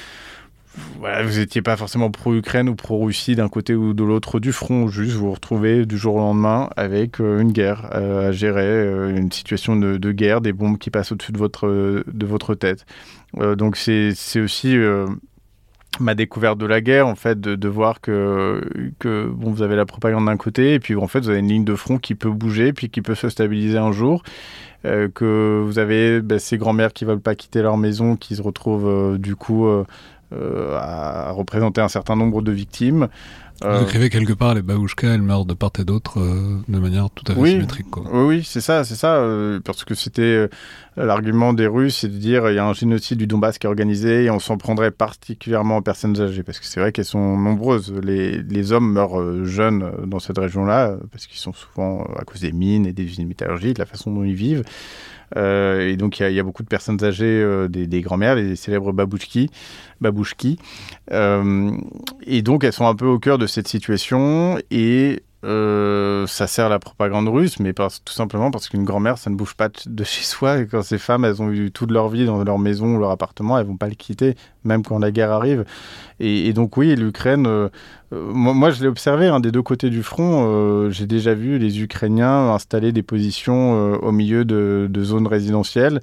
Voilà, vous n'étiez pas forcément pro-Ukraine ou pro-Russie d'un côté ou de l'autre du front, juste vous vous retrouvez du jour au lendemain avec euh, une guerre euh, à gérer, euh, une situation de, de guerre, des bombes qui passent au-dessus de votre, de votre tête. Euh, donc c'est, c'est aussi euh, ma découverte de la guerre, en fait, de, de voir que, que bon, vous avez la propagande d'un côté, et puis en fait vous avez une ligne de front qui peut bouger, puis qui peut se stabiliser un jour. Euh, que vous avez bah, ces grands-mères qui ne veulent pas quitter leur maison, qui se retrouvent euh, du coup... Euh, Euh, à représenter un certain nombre de victimes. Vous écrivez quelque part, les babouchkas, elles meurent de part et d'autre euh, de manière tout à fait oui, symétrique. Quoi. Oui, oui, c'est ça, c'est ça, euh, parce que c'était euh, l'argument des Russes, c'est de dire il y a un génocide du Donbass qui est organisé et on s'en prendrait particulièrement aux personnes âgées, parce que c'est vrai qu'elles sont nombreuses. Les, les hommes meurent euh, jeunes dans cette région-là, parce qu'ils sont souvent euh, à cause des mines et des usines métallurgiques, de la façon dont ils vivent. Euh, et donc il y, y a beaucoup de personnes âgées, euh, des, des grand-mères, les célèbres babouchki, babouchki. Euh, et donc elles sont un peu au cœur de cette situation, et euh, ça sert la propagande russe, mais parce, tout simplement parce qu'une grand-mère, ça ne bouge pas de chez soi, et quand ces femmes, elles ont eu toute leur vie dans leur maison ou leur appartement, elles vont pas le quitter, même quand la guerre arrive. Et, et donc oui, l'Ukraine, euh, euh, moi, moi je l'ai observé, hein, des deux côtés du front, euh, j'ai déjà vu les Ukrainiens installer des positions euh, au milieu de, de zones résidentielles,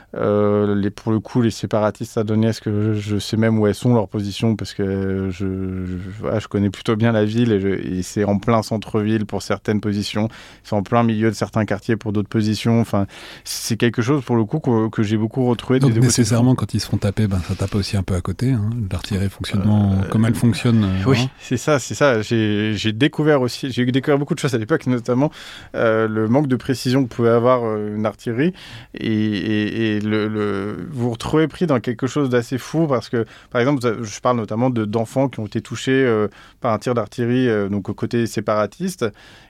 Euh, les, pour le coup, les séparatistes à Donetsk, je, je sais même où elles sont, leurs positions, parce que je, je, voilà, je connais plutôt bien la ville et, je, et c'est en plein centre-ville pour certaines positions, c'est en plein milieu de certains quartiers pour d'autres positions. Enfin, c'est quelque chose pour le coup que, que j'ai beaucoup retrouvé. Donc nécessairement, quand ils se font taper, ben, ça tape aussi un peu à côté. Hein. L'artillerie fonctionnement, euh, comme elle fonctionne. Euh, oui, hein. c'est ça, c'est ça. J'ai, j'ai découvert aussi, j'ai découvert beaucoup de choses à l'époque, notamment euh, le manque de précision que pouvait avoir euh, une artillerie et, et, et le, le, vous vous retrouvez pris dans quelque chose d'assez fou parce que, par exemple, je parle notamment de, d'enfants qui ont été touchés euh, par un tir d'artillerie euh, donc au côté séparatiste.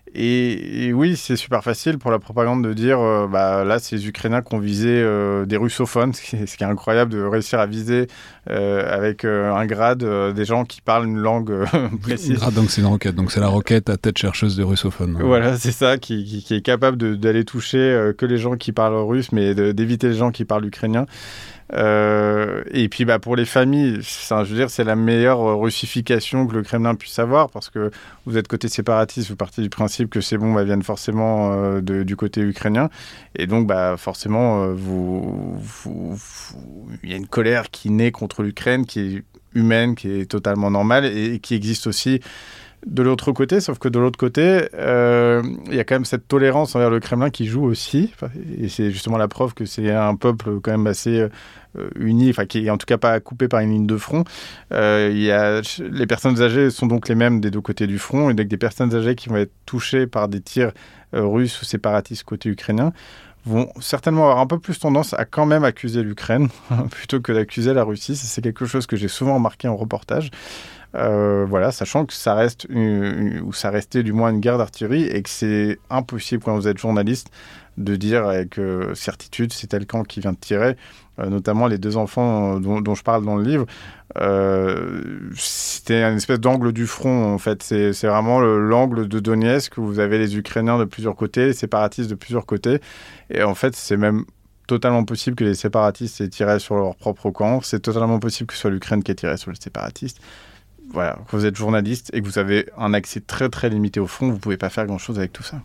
Et, et oui, c'est super facile pour la propagande de dire euh, bah, là, c'est les Ukrainiens qui ont visé euh, des russophones, ce qui, est, ce qui est incroyable de réussir à viser euh, avec euh, un grade euh, des gens qui parlent une langue euh, précise. Ah, donc c'est une roquette, donc c'est la roquette à tête chercheuse de russophones. Hein. Voilà, c'est ça, qui, qui, qui est capable de, d'aller toucher euh, que les gens qui parlent russe, mais de, d'éviter les gens qui parlent ukrainien. Euh, et puis bah, pour les familles, ça, je veux dire, c'est la meilleure russification que le Kremlin puisse avoir parce que vous êtes côté séparatiste, vous partez du principe que ces bombes bah, viennent forcément euh, de, du côté ukrainien et donc bah, forcément euh, vous, vous, vous, il y a une colère qui naît contre l'Ukraine qui est humaine, qui est totalement normale et, et qui existe aussi de l'autre côté, sauf que de l'autre côté, euh, il y a quand même cette tolérance envers le Kremlin qui joue aussi, et c'est justement la preuve que c'est un peuple quand même assez euh, uni, enfin qui est en tout cas pas coupé par une ligne de front. Euh, il y a, les personnes âgées sont donc les mêmes des deux côtés du front, et donc des personnes âgées qui vont être touchées par des tirs euh, russes ou séparatistes côté ukrainien vont certainement avoir un peu plus tendance à quand même accuser l'Ukraine plutôt que d'accuser la Russie. C'est quelque chose que j'ai souvent remarqué en reportage. Euh, voilà, sachant que ça reste une, une, ou ça restait du moins une guerre d'artillerie et que c'est impossible quand vous êtes journaliste de dire avec euh, certitude c'est tel camp qui vient de tirer, euh, notamment les deux enfants dont, dont je parle dans le livre. Euh, c'était une espèce d'angle du front en fait, c'est, c'est vraiment le, l'angle de Donetsk où vous avez les Ukrainiens de plusieurs côtés, les séparatistes de plusieurs côtés, et en fait c'est même totalement possible que les séparatistes aient tiré sur leur propre camp, c'est totalement possible que ce soit l'Ukraine qui ait tiré sur les séparatistes. Voilà, quand vous êtes journaliste et que vous avez un accès très très limité au front, vous ne pouvez pas faire grand-chose avec tout ça.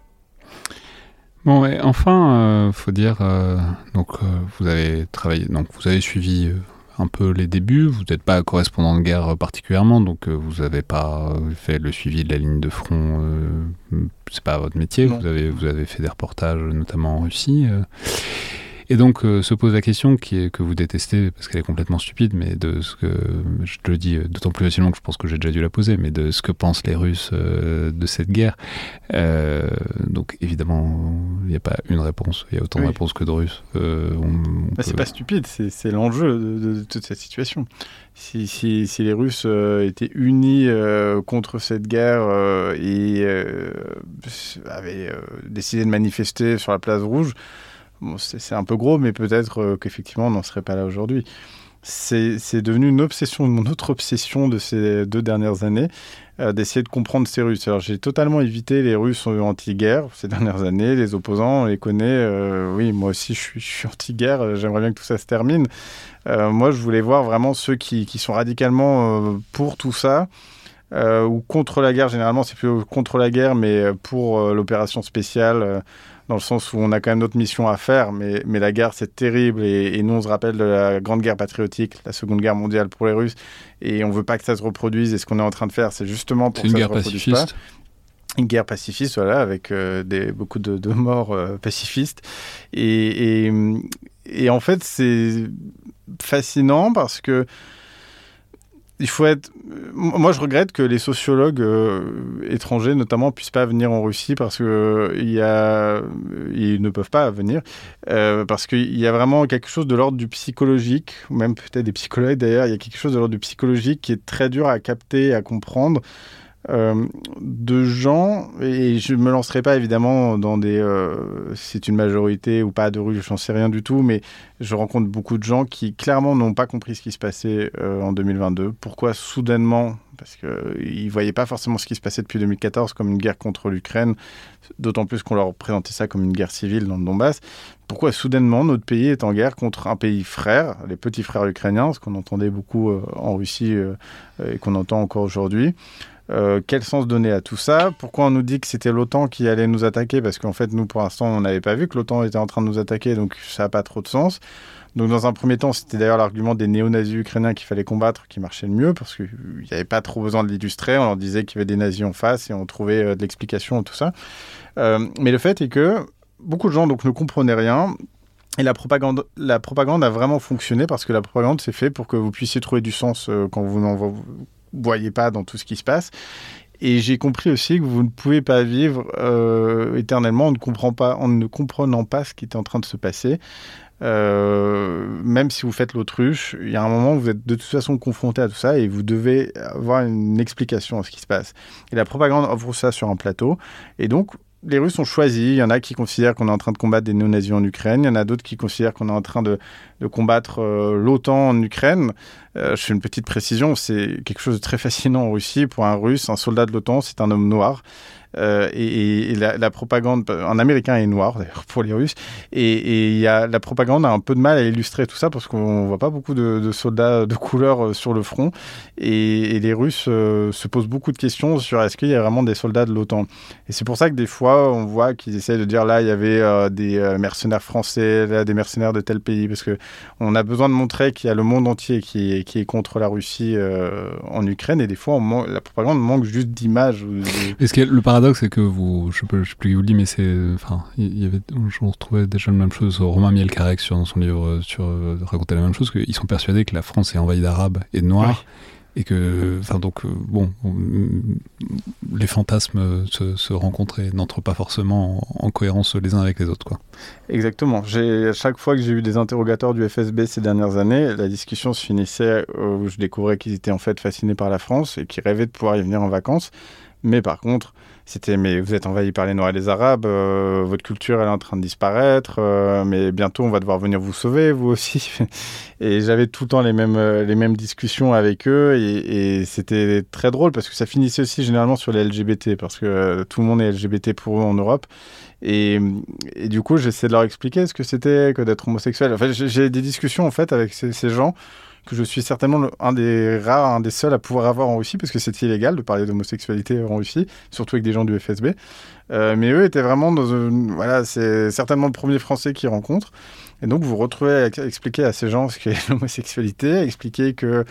Bon, et enfin, euh, faut dire, euh, donc euh, vous avez travaillé, donc vous avez suivi euh, un peu les débuts. Vous n'êtes pas correspondant de guerre particulièrement, donc euh, vous n'avez pas fait le suivi de la ligne de front. Euh, c'est pas votre métier. Vous avez vous avez fait des reportages, notamment en Russie. Euh, Et donc euh, se pose la question qui est, que vous détestez parce qu'elle est complètement stupide, mais de ce que je te le dis d'autant plus facilement que je pense que j'ai déjà dû la poser, mais de ce que pensent les Russes euh, de cette guerre. Euh, donc évidemment, il n'y a pas une réponse, il y a autant oui. de réponses que de Russes. Euh, on, on bah, peut... C'est pas stupide, c'est, c'est l'enjeu de, de, de toute cette situation. Si, si, si les Russes euh, étaient unis euh, contre cette guerre euh, et euh, avaient euh, décidé de manifester sur la place Rouge, bon, c'est, c'est un peu gros, mais peut-être euh, qu'effectivement, on n'en serait pas là aujourd'hui. C'est, c'est devenu une obsession, mon autre obsession de ces deux dernières années, euh, d'essayer de comprendre ces Russes. Alors, j'ai totalement évité les Russes anti-guerre ces dernières années. Les opposants, on les connaît. Euh, oui, moi aussi, je suis, je suis anti-guerre. J'aimerais bien que tout ça se termine. Euh, moi, je voulais voir vraiment ceux qui, qui sont radicalement euh, pour tout ça. Euh, ou contre la guerre, généralement, c'est plus contre la guerre, mais pour euh, l'opération spéciale, euh, dans le sens où on a quand même notre mission à faire, mais, mais la guerre, c'est terrible, et, et nous, on se rappelle de la grande guerre patriotique, la Seconde Guerre mondiale pour les Russes, et on ne veut pas que ça se reproduise, et ce qu'on est en train de faire, c'est justement pour c'est que ça ne se reproduise pacifiste. pas. Une guerre pacifiste, voilà, avec euh, des, beaucoup de, de morts euh, pacifistes. Et, et, et en fait, c'est fascinant parce que il faut être... Moi, je regrette que les sociologues euh, étrangers, notamment, puissent pas venir en Russie parce que euh, il y a... ils ne peuvent pas venir euh, parce qu'il y a vraiment quelque chose de l'ordre du psychologique, ou même peut-être des psychologues d'ailleurs, il y a quelque chose de l'ordre du psychologique qui est très dur à capter, à comprendre. Euh, de gens, et je me lancerai pas évidemment dans des euh, c'est une majorité ou pas de Russes, j'en sais rien du tout, mais je rencontre beaucoup de gens qui clairement n'ont pas compris ce qui se passait euh, en deux mille vingt-deux. Pourquoi soudainement, parce qu'ils ne voyaient pas forcément ce qui se passait depuis deux mille quatorze comme une guerre contre l'Ukraine, d'autant plus qu'on leur présentait ça comme une guerre civile dans le Donbass. Pourquoi soudainement notre pays est en guerre contre un pays frère, les petits frères ukrainiens, ce qu'on entendait beaucoup euh, en Russie euh, et qu'on entend encore aujourd'hui. Euh, quel sens donner à tout ça? Pourquoi on nous dit que c'était l'OTAN qui allait nous attaquer? Parce qu'en fait, nous, pour l'instant, on n'avait pas vu que l'OTAN était en train de nous attaquer, donc ça n'a pas trop de sens. Donc, dans un premier temps, c'était d'ailleurs l'argument des néo-nazis ukrainiens qu'il fallait combattre qui marchait le mieux, parce qu'il n'y avait pas trop besoin de l'illustrer. On leur disait qu'il y avait des nazis en face et on trouvait euh, de l'explication à tout ça. Euh, mais le fait est que beaucoup de gens donc, ne comprenaient rien. Et la propagande, la propagande a vraiment fonctionné parce que la propagande, c'est fait pour que vous puissiez trouver du sens euh, quand vous n'en voyez pas dans tout ce qui se passe. Et j'ai compris aussi que vous ne pouvez pas vivre euh, éternellement en ne, comprend pas, en ne comprenant pas ce qui est en train de se passer. Euh, même si vous faites l'autruche, il y a un moment où vous êtes de toute façon confronté à tout ça et vous devez avoir une explication à ce qui se passe. Et la propagande offre ça sur un plateau. Et donc, les Russes ont choisi. Il y en a qui considèrent qu'on est en train de combattre des néo-nazis en Ukraine. Il y en a d'autres qui considèrent qu'on est en train de, de combattre euh, l'OTAN en Ukraine. Euh, je fais une petite précision. C'est quelque chose de très fascinant en Russie. Pour un Russe, un soldat de l'OTAN, c'est un homme noir. Euh, et, et la, la propagande, un Américain est noir d'ailleurs pour les Russes, et, et y a, la propagande a un peu de mal à illustrer tout ça parce qu'on voit pas beaucoup de, de soldats de couleur euh, sur le front, et, et les Russes euh, se posent beaucoup de questions sur est-ce qu'il y a vraiment des soldats de l'OTAN. Et c'est pour ça que des fois on voit qu'ils essayent de dire là il y avait euh, des euh, mercenaires français, là des mercenaires de tel pays, parce que on a besoin de montrer qu'il y a le monde entier qui est, qui est contre la Russie euh, en Ukraine, et des fois on man- la propagande manque juste d'images. Ou de... Est-ce que le paradoxe, c'est que vous, je ne sais, sais plus qui vous le dit, mais c'est, enfin, il y avait, je retrouvais déjà la même chose. Romain Mielcarek sur dans son livre sur euh, racontait la même chose, qu'ils sont persuadés que la France est envahie d'Arabes et de Noirs, oui. Et que, enfin donc, euh, bon, les fantasmes se, se rencontrent et n'entrent pas forcément en, en cohérence les uns avec les autres, quoi. Exactement. J'ai, à chaque fois que j'ai eu des interrogateurs du F S B ces dernières années, la discussion se finissait où je découvrais qu'ils étaient en fait fascinés par la France et qu'ils rêvaient de pouvoir y venir en vacances. Mais par contre, c'était « mais vous êtes envahi par les Noirs et les Arabes, euh, votre culture elle est en train de disparaître, euh, mais bientôt on va devoir venir vous sauver, vous aussi ». Et j'avais tout le temps les mêmes, euh, les mêmes discussions avec eux, et, et c'était très drôle parce que ça finissait aussi généralement sur les L G B T, parce que euh, tout le monde est L G B T pour eux en Europe. Et, et du coup, j'essaie de leur expliquer ce que c'était que d'être homosexuel. En fait, j'ai, j'ai des discussions en fait avec ces, ces gens que je suis certainement le, un des rares, un des seuls à pouvoir avoir en Russie, parce que c'est illégal de parler d'homosexualité en Russie, surtout avec des gens du F S B. Euh, mais eux étaient vraiment dans une... Voilà, c'est certainement le premier Français qu'ils rencontrent. Et donc, vous vous retrouvez à expliquer à ces gens ce qu'est l'homosexualité, à expliquer que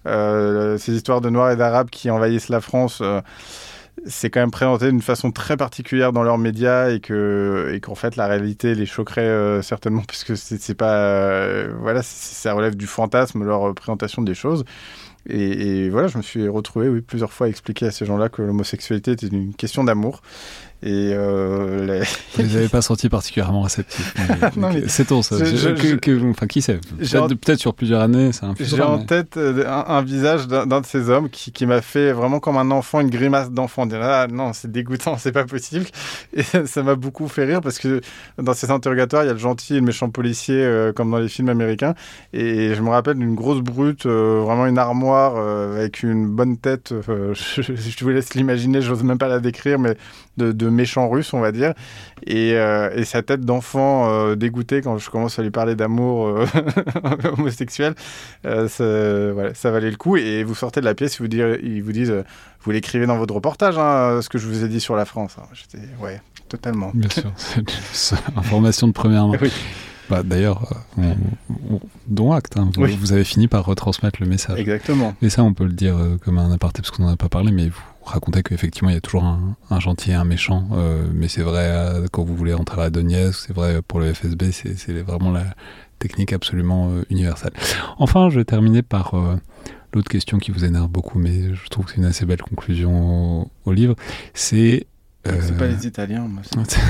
euh, ces histoires de Noirs et d'Arabes qui envahissent la France... Euh, c'est quand même présenté d'une façon très particulière dans leurs médias, et que et qu'en fait la réalité les choquerait euh, certainement, parce que c'est, c'est pas euh, voilà c'est, ça relève du fantasme leur euh, présentation des choses. Et, et voilà, je me suis retrouvé oui, plusieurs fois à expliquer à ces gens-là que l'homosexualité était une question d'amour. Et euh, les... Vous les avez pas sentis particulièrement réceptifs. Non, mais c'est-on ça je, je, que, que, Enfin, qui sait peut-être, en... peut-être sur plusieurs années, ça influera. J'ai en mais... tête un, un visage d'un, d'un de ces hommes qui, qui m'a fait vraiment comme un enfant, une grimace d'enfant. Dire ah non, c'est dégoûtant, c'est pas possible. Et ça m'a beaucoup fait rire parce que dans ces interrogatoires, il y a le gentil et le méchant policier euh, comme dans les films américains. Et je me rappelle d'une grosse brute, euh, vraiment une armoire euh, avec une bonne tête. Euh, je, je vous laisse l'imaginer, j'ose même pas la décrire, mais de, de méchant russe, on va dire, et, euh, et sa tête d'enfant euh, dégoûté quand je commence à lui parler d'amour euh, homosexuel, euh, ça, voilà, ça valait le coup. Et vous sortez de la pièce, ils vous, dire, ils vous disent, euh, vous l'écrivez dans votre reportage, hein, ce que je vous ai dit sur la France. Alors, j'étais, ouais, totalement. Bien sûr, c'est une information de première main. Oui. Bah, d'ailleurs, on, on, dont acte, hein, vous, oui. vous avez fini par retransmettre le message. Exactement. Et ça, on peut le dire euh, comme un aparté, parce qu'on n'en a pas parlé, mais vous racontez qu'effectivement, il y a toujours un, un gentil et un méchant, euh, mais c'est vrai euh, quand vous voulez rentrer à la Donetsk, c'est vrai pour le F S B, c'est, c'est vraiment la technique absolument euh, universelle. Enfin, je vais terminer par euh, l'autre question qui vous énerve beaucoup, mais je trouve que c'est une assez belle conclusion au, au livre, c'est... Euh... C'est pas les Italiens, moi.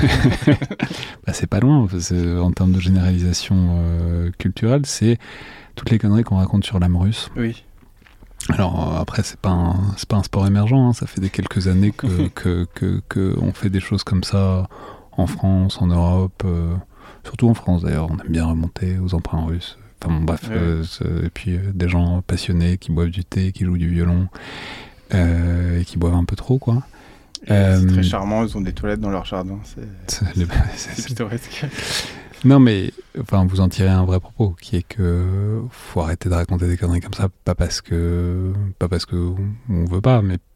bah, c'est pas loin, c'est, en termes de généralisation euh, culturelle, c'est toutes les conneries qu'on raconte sur l'âme russe. Oui. Alors euh, après, c'est pas un, c'est pas un sport émergent, hein, ça fait des quelques années que, que, que, que on fait des choses comme ça en France, en Europe, euh, surtout en France d'ailleurs, on aime bien remonter aux emprunts russes. Enfin bon, bref, oui. euh, et puis euh, des gens passionnés qui boivent du thé, qui jouent du violon, euh, et qui boivent un peu trop, quoi. Euh, c'est très charmant, ils ont des toilettes dans leur jardin, c'est, c'est, c'est, c'est, c'est pittoresque. Non mais, enfin, vous en tirez un vrai propos, qui est que faut arrêter de raconter des conneries comme ça, pas parce que, pas parce que on veut pas, mais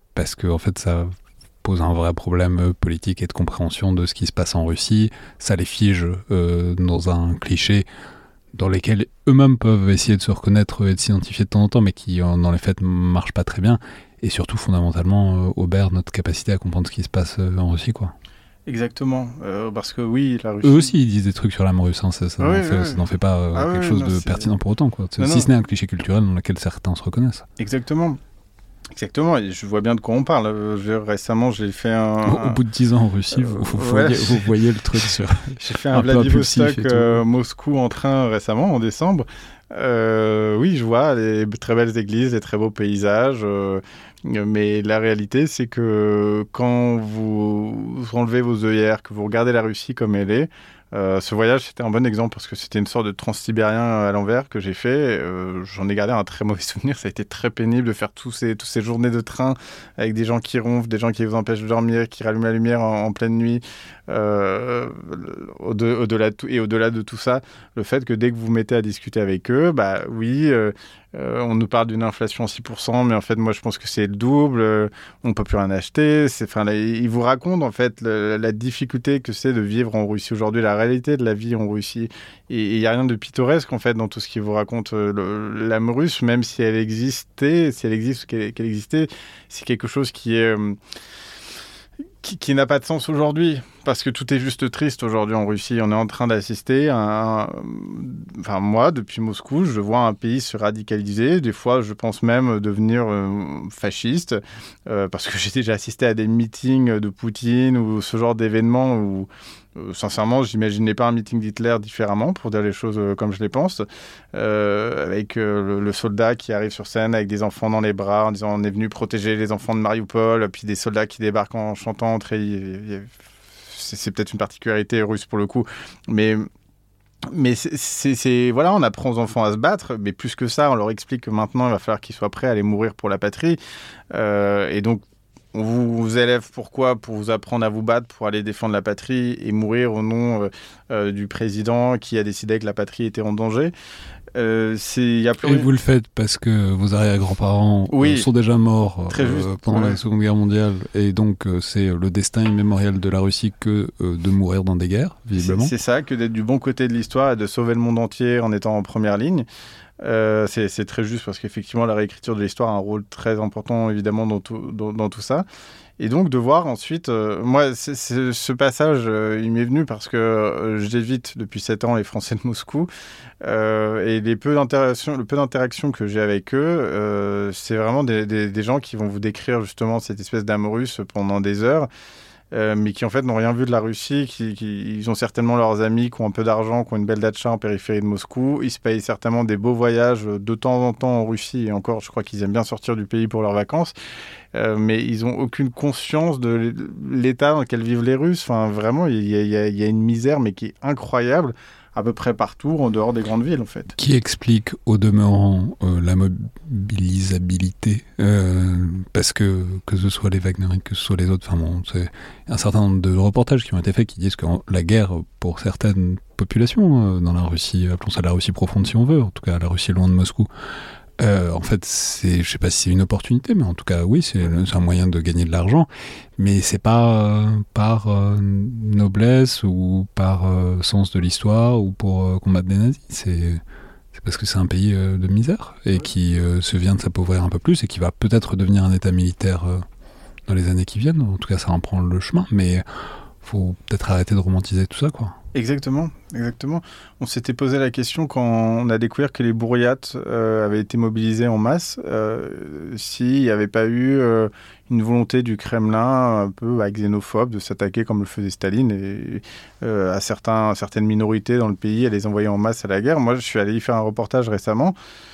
parce que en fait, ça pose un vrai problème politique et de compréhension de ce qui se passe en Russie. Ça les fige euh, dans un cliché dans lesquels eux-mêmes peuvent essayer de se reconnaître et de s'identifier de temps en temps, mais qui, dans les faits, ne marchent pas très bien. Et surtout, fondamentalement, euh, obère notre capacité à comprendre ce qui se passe euh, en Russie, quoi. Exactement, euh, parce que oui, la Russie... Eux aussi, ils disent des trucs sur l'âme russe, hein, ça, ça, oui, n'en fait, oui. ça n'en fait pas euh, ah, quelque oui, chose non, de c'est... pertinent pour autant, quoi. Non, si non. Ce n'est un cliché culturel dans lequel certains se reconnaissent. Exactement. Exactement, et je vois bien de quoi on parle. Je, récemment, j'ai fait un... Au, au bout de dix ans en Russie, euh, vous, vous, ouais. voyez, vous voyez le truc sur... J'ai fait un, un Vladivostok, euh, Moscou en train récemment, en décembre. Euh, oui, je vois les très belles églises, les très beaux paysages, euh, mais la réalité, c'est que quand vous enlevez vos œillères, que vous regardez la Russie comme elle est, Euh, ce voyage, c'était un bon exemple parce que c'était une sorte de transsibérien à l'envers que j'ai fait. Euh, j'en ai gardé un très mauvais souvenir. Ça a été très pénible de faire tous ces, tous ces journées de train avec des gens qui ronflent, des gens qui vous empêchent de dormir, qui rallument la lumière en, en pleine nuit. Euh, au-de, au-delà de tout, et au-delà de tout ça, le fait que dès que vous vous mettez à discuter avec eux, bah oui, euh, euh, on nous parle d'une inflation à six pour cent, mais en fait, moi, je pense que c'est le double. Euh, on ne peut plus rien acheter. C'est, enfin, là, ils vous racontent en fait le, la difficulté que c'est de vivre en Russie aujourd'hui, la réalité de la vie en Russie. Et il n'y a rien de pittoresque en fait dans tout ce qu'ils vous racontent. Le, l'âme russe, même si elle existait, si elle existe, qu'elle, qu'elle existait, c'est quelque chose qui est euh, Qui, qui n'a pas de sens aujourd'hui, parce que tout est juste triste aujourd'hui en Russie. On est en train d'assister à un... Enfin, moi, depuis Moscou, je vois un pays se radicaliser. Des fois, je pense même devenir euh, fasciste, euh, parce que j'ai déjà assisté à des meetings de Poutine ou ce genre d'événements où, euh, sincèrement, j'imaginais pas un meeting d'Hitler différemment, pour dire les choses euh, comme je les pense, euh, avec euh, le, le soldat qui arrive sur scène avec des enfants dans les bras en disant on est venu protéger les enfants de Mariupol, puis des soldats qui débarquent en chantant. Très, c'est, c'est peut-être une particularité russe pour le coup, mais mais c'est, c'est, c'est voilà, on apprend aux enfants à se battre, mais plus que ça, on leur explique que maintenant il va falloir qu'ils soient prêts à aller mourir pour la patrie, euh, et donc on vous élève pourquoi ? Pour vous apprendre à vous battre, pour aller défendre la patrie et mourir au nom euh, euh, du président qui a décidé que la patrie était en danger. Euh, c'est, y a plus... Et vous le faites parce que vos arrière-grands-parents oui, euh, sont déjà morts euh, pendant ouais. la Seconde Guerre mondiale, et donc euh, c'est le destin immémorial de la Russie que euh, de mourir dans des guerres, visiblement. C'est, c'est ça, que d'être du bon côté de l'histoire et de sauver le monde entier en étant en première ligne. Euh, c'est, c'est très juste parce qu'effectivement la réécriture de l'histoire a un rôle très important évidemment dans tout, dans, dans tout ça. Et donc de voir ensuite, euh, moi c'est, c'est, ce passage euh, il m'est venu parce que euh, j'évite depuis sept ans les Français de Moscou, euh, et les peu d'interactions, le peu d'interactions que j'ai avec eux, euh, c'est vraiment des, des, des gens qui vont vous décrire justement cette espèce d'âme russe pendant des heures. Euh, mais qui en fait n'ont rien vu de la Russie, qui, qui, ils ont certainement leurs amis qui ont un peu d'argent, qui ont une belle datcha en périphérie de Moscou, ils se payent certainement des beaux voyages de temps en temps en Russie, et encore je crois qu'ils aiment bien sortir du pays pour leurs vacances, euh, mais ils n'ont aucune conscience de l'état dans lequel vivent les Russes. Enfin vraiment, il y a, il y a, il y a une misère mais qui est incroyable à peu près partout en dehors des grandes villes en fait. Qui explique au demeurant euh, la mobilisabilité, euh, parce que que ce soit les Wagnerites, que ce soit les autres, enfin bon, c'est un certain nombre de reportages qui ont été faits qui disent que la guerre pour certaines populations euh, dans la Russie, appelons ça la Russie profonde si on veut, en tout cas la Russie loin de Moscou, Euh, en fait, c'est, je sais pas si c'est une opportunité, mais en tout cas, oui, c'est, c'est un moyen de gagner de l'argent. Mais c'est pas euh, par euh, noblesse ou par euh, sens de l'histoire ou pour euh, combattre des nazis. C'est, c'est parce que c'est un pays euh, de misère et qui euh, se vient de s'appauvrir un peu plus et qui va peut-être devenir un État militaire euh, dans les années qui viennent. En tout cas, ça en prend le chemin. Mais faut peut-être arrêter de romantiser tout ça, quoi. Exactement, exactement. On s'était posé la question quand on a découvert que les bourriates euh, avaient été mobilisés en masse, euh, s'il n'y avait pas eu euh, une volonté du Kremlin un peu bah, xénophobe de s'attaquer comme le faisait Staline et, euh, à certains, certaines minorités dans le pays, à les envoyer en masse à la guerre. Moi, je suis allé y faire un reportage récemment.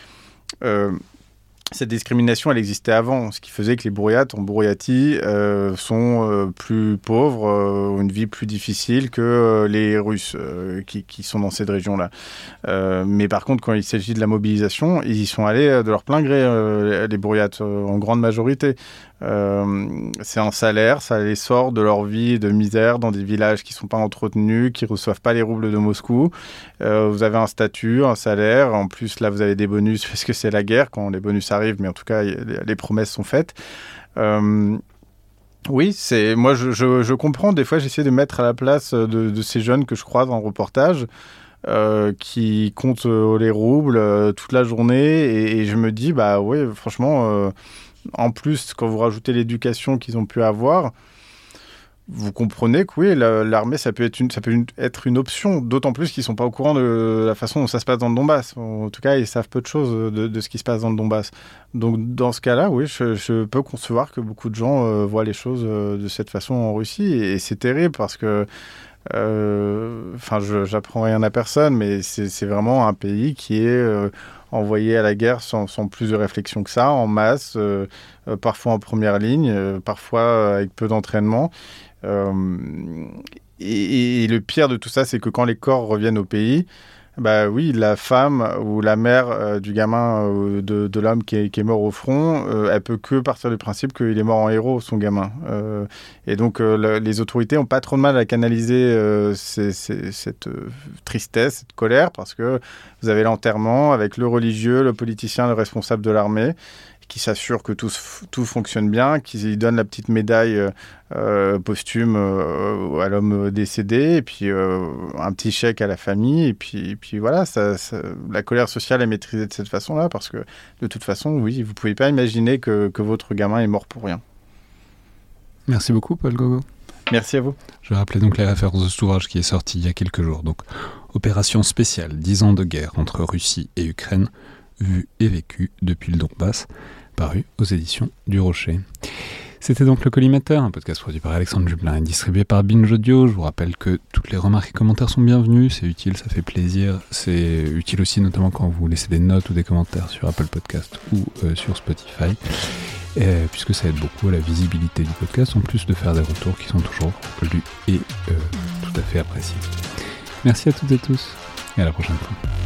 Euh, Cette discrimination, elle existait avant, ce qui faisait que les bourriates en Bouriatie euh, sont euh, plus pauvres, euh, ont une vie plus difficile que euh, les Russes euh, qui, qui sont dans cette région-là. Euh, mais par contre, quand il s'agit de la mobilisation, ils y sont allés de leur plein gré, euh, les bourriates, euh, en grande majorité. Euh, c'est un salaire, ça les sort de leur vie de misère dans des villages qui ne sont pas entretenus, qui ne reçoivent pas les roubles de Moscou. Euh, vous avez un statut, un salaire, en plus là vous avez des bonus parce que c'est la guerre quand les bonus arrivent, mais en tout cas les promesses sont faites. Euh, oui, c'est moi je, je, je comprends. Des fois, j'essaie de mettre à la place de, de ces jeunes que je croise en reportage, euh, qui comptent euh, les roubles euh, toute la journée, et, et je me dis, bah oui, franchement, euh, en plus, quand vous rajoutez l'éducation qu'ils ont pu avoir, vous comprenez que oui, la, l'armée, ça peut être une, ça peut une, être une option, d'autant plus qu'ils ne sont pas au courant de la façon dont ça se passe dans le Donbass. En tout cas, ils savent peu de choses de, de ce qui se passe dans le Donbass. Donc, dans ce cas-là, oui, je, je peux concevoir que beaucoup de gens euh, voient les choses euh, de cette façon en Russie. Et, et c'est terrible parce que, enfin, euh, je n'apprends rien à personne, mais c'est, c'est vraiment un pays qui est euh, envoyé à la guerre sans, sans plus de réflexion que ça, en masse, euh, euh, parfois en première ligne, euh, parfois avec peu d'entraînement. Euh, et, et le pire de tout ça, c'est que quand les corps reviennent au pays, bah oui, la femme ou la mère euh, du gamin, euh, de, de l'homme qui est, qui est mort au front, euh, elle peut que partir du principe qu'il est mort en héros, son gamin. Euh, et donc, euh, le, les autorités n'ont pas trop de mal à canaliser euh, ces, ces, cette euh, tristesse, cette colère, parce que vous avez l'enterrement avec le religieux, le politicien, le responsable de l'armée, qui s'assure que tout, tout fonctionne bien, qui donne la petite médaille euh, posthume euh, à l'homme décédé, et puis euh, un petit chèque à la famille, et puis, et puis voilà, ça, ça, la colère sociale est maîtrisée de cette façon-là, parce que de toute façon, oui, vous ne pouvez pas imaginer que, que votre gamin est mort pour rien. Merci beaucoup, Paul Gogo. Merci à vous. Je vais rappeler donc les références de cet ouvrage qui est sorti il y a quelques jours. Donc, Opération spéciale, dix ans de guerre entre Russie et Ukraine, vu et vécu depuis le Donbass, paru aux éditions du Rocher. C'était donc le Collimateur, un podcast produit par Alexandre Jublin et distribué par Binge Audio. Je vous rappelle que toutes les remarques et commentaires sont bienvenus, c'est utile, ça fait plaisir. C'est utile aussi notamment quand vous laissez des notes ou des commentaires sur Apple Podcast ou euh, sur Spotify, et, puisque ça aide beaucoup à la visibilité du podcast, en plus de faire des retours qui sont toujours lus et euh, tout à fait appréciés. Merci à toutes et tous, et à la prochaine fois.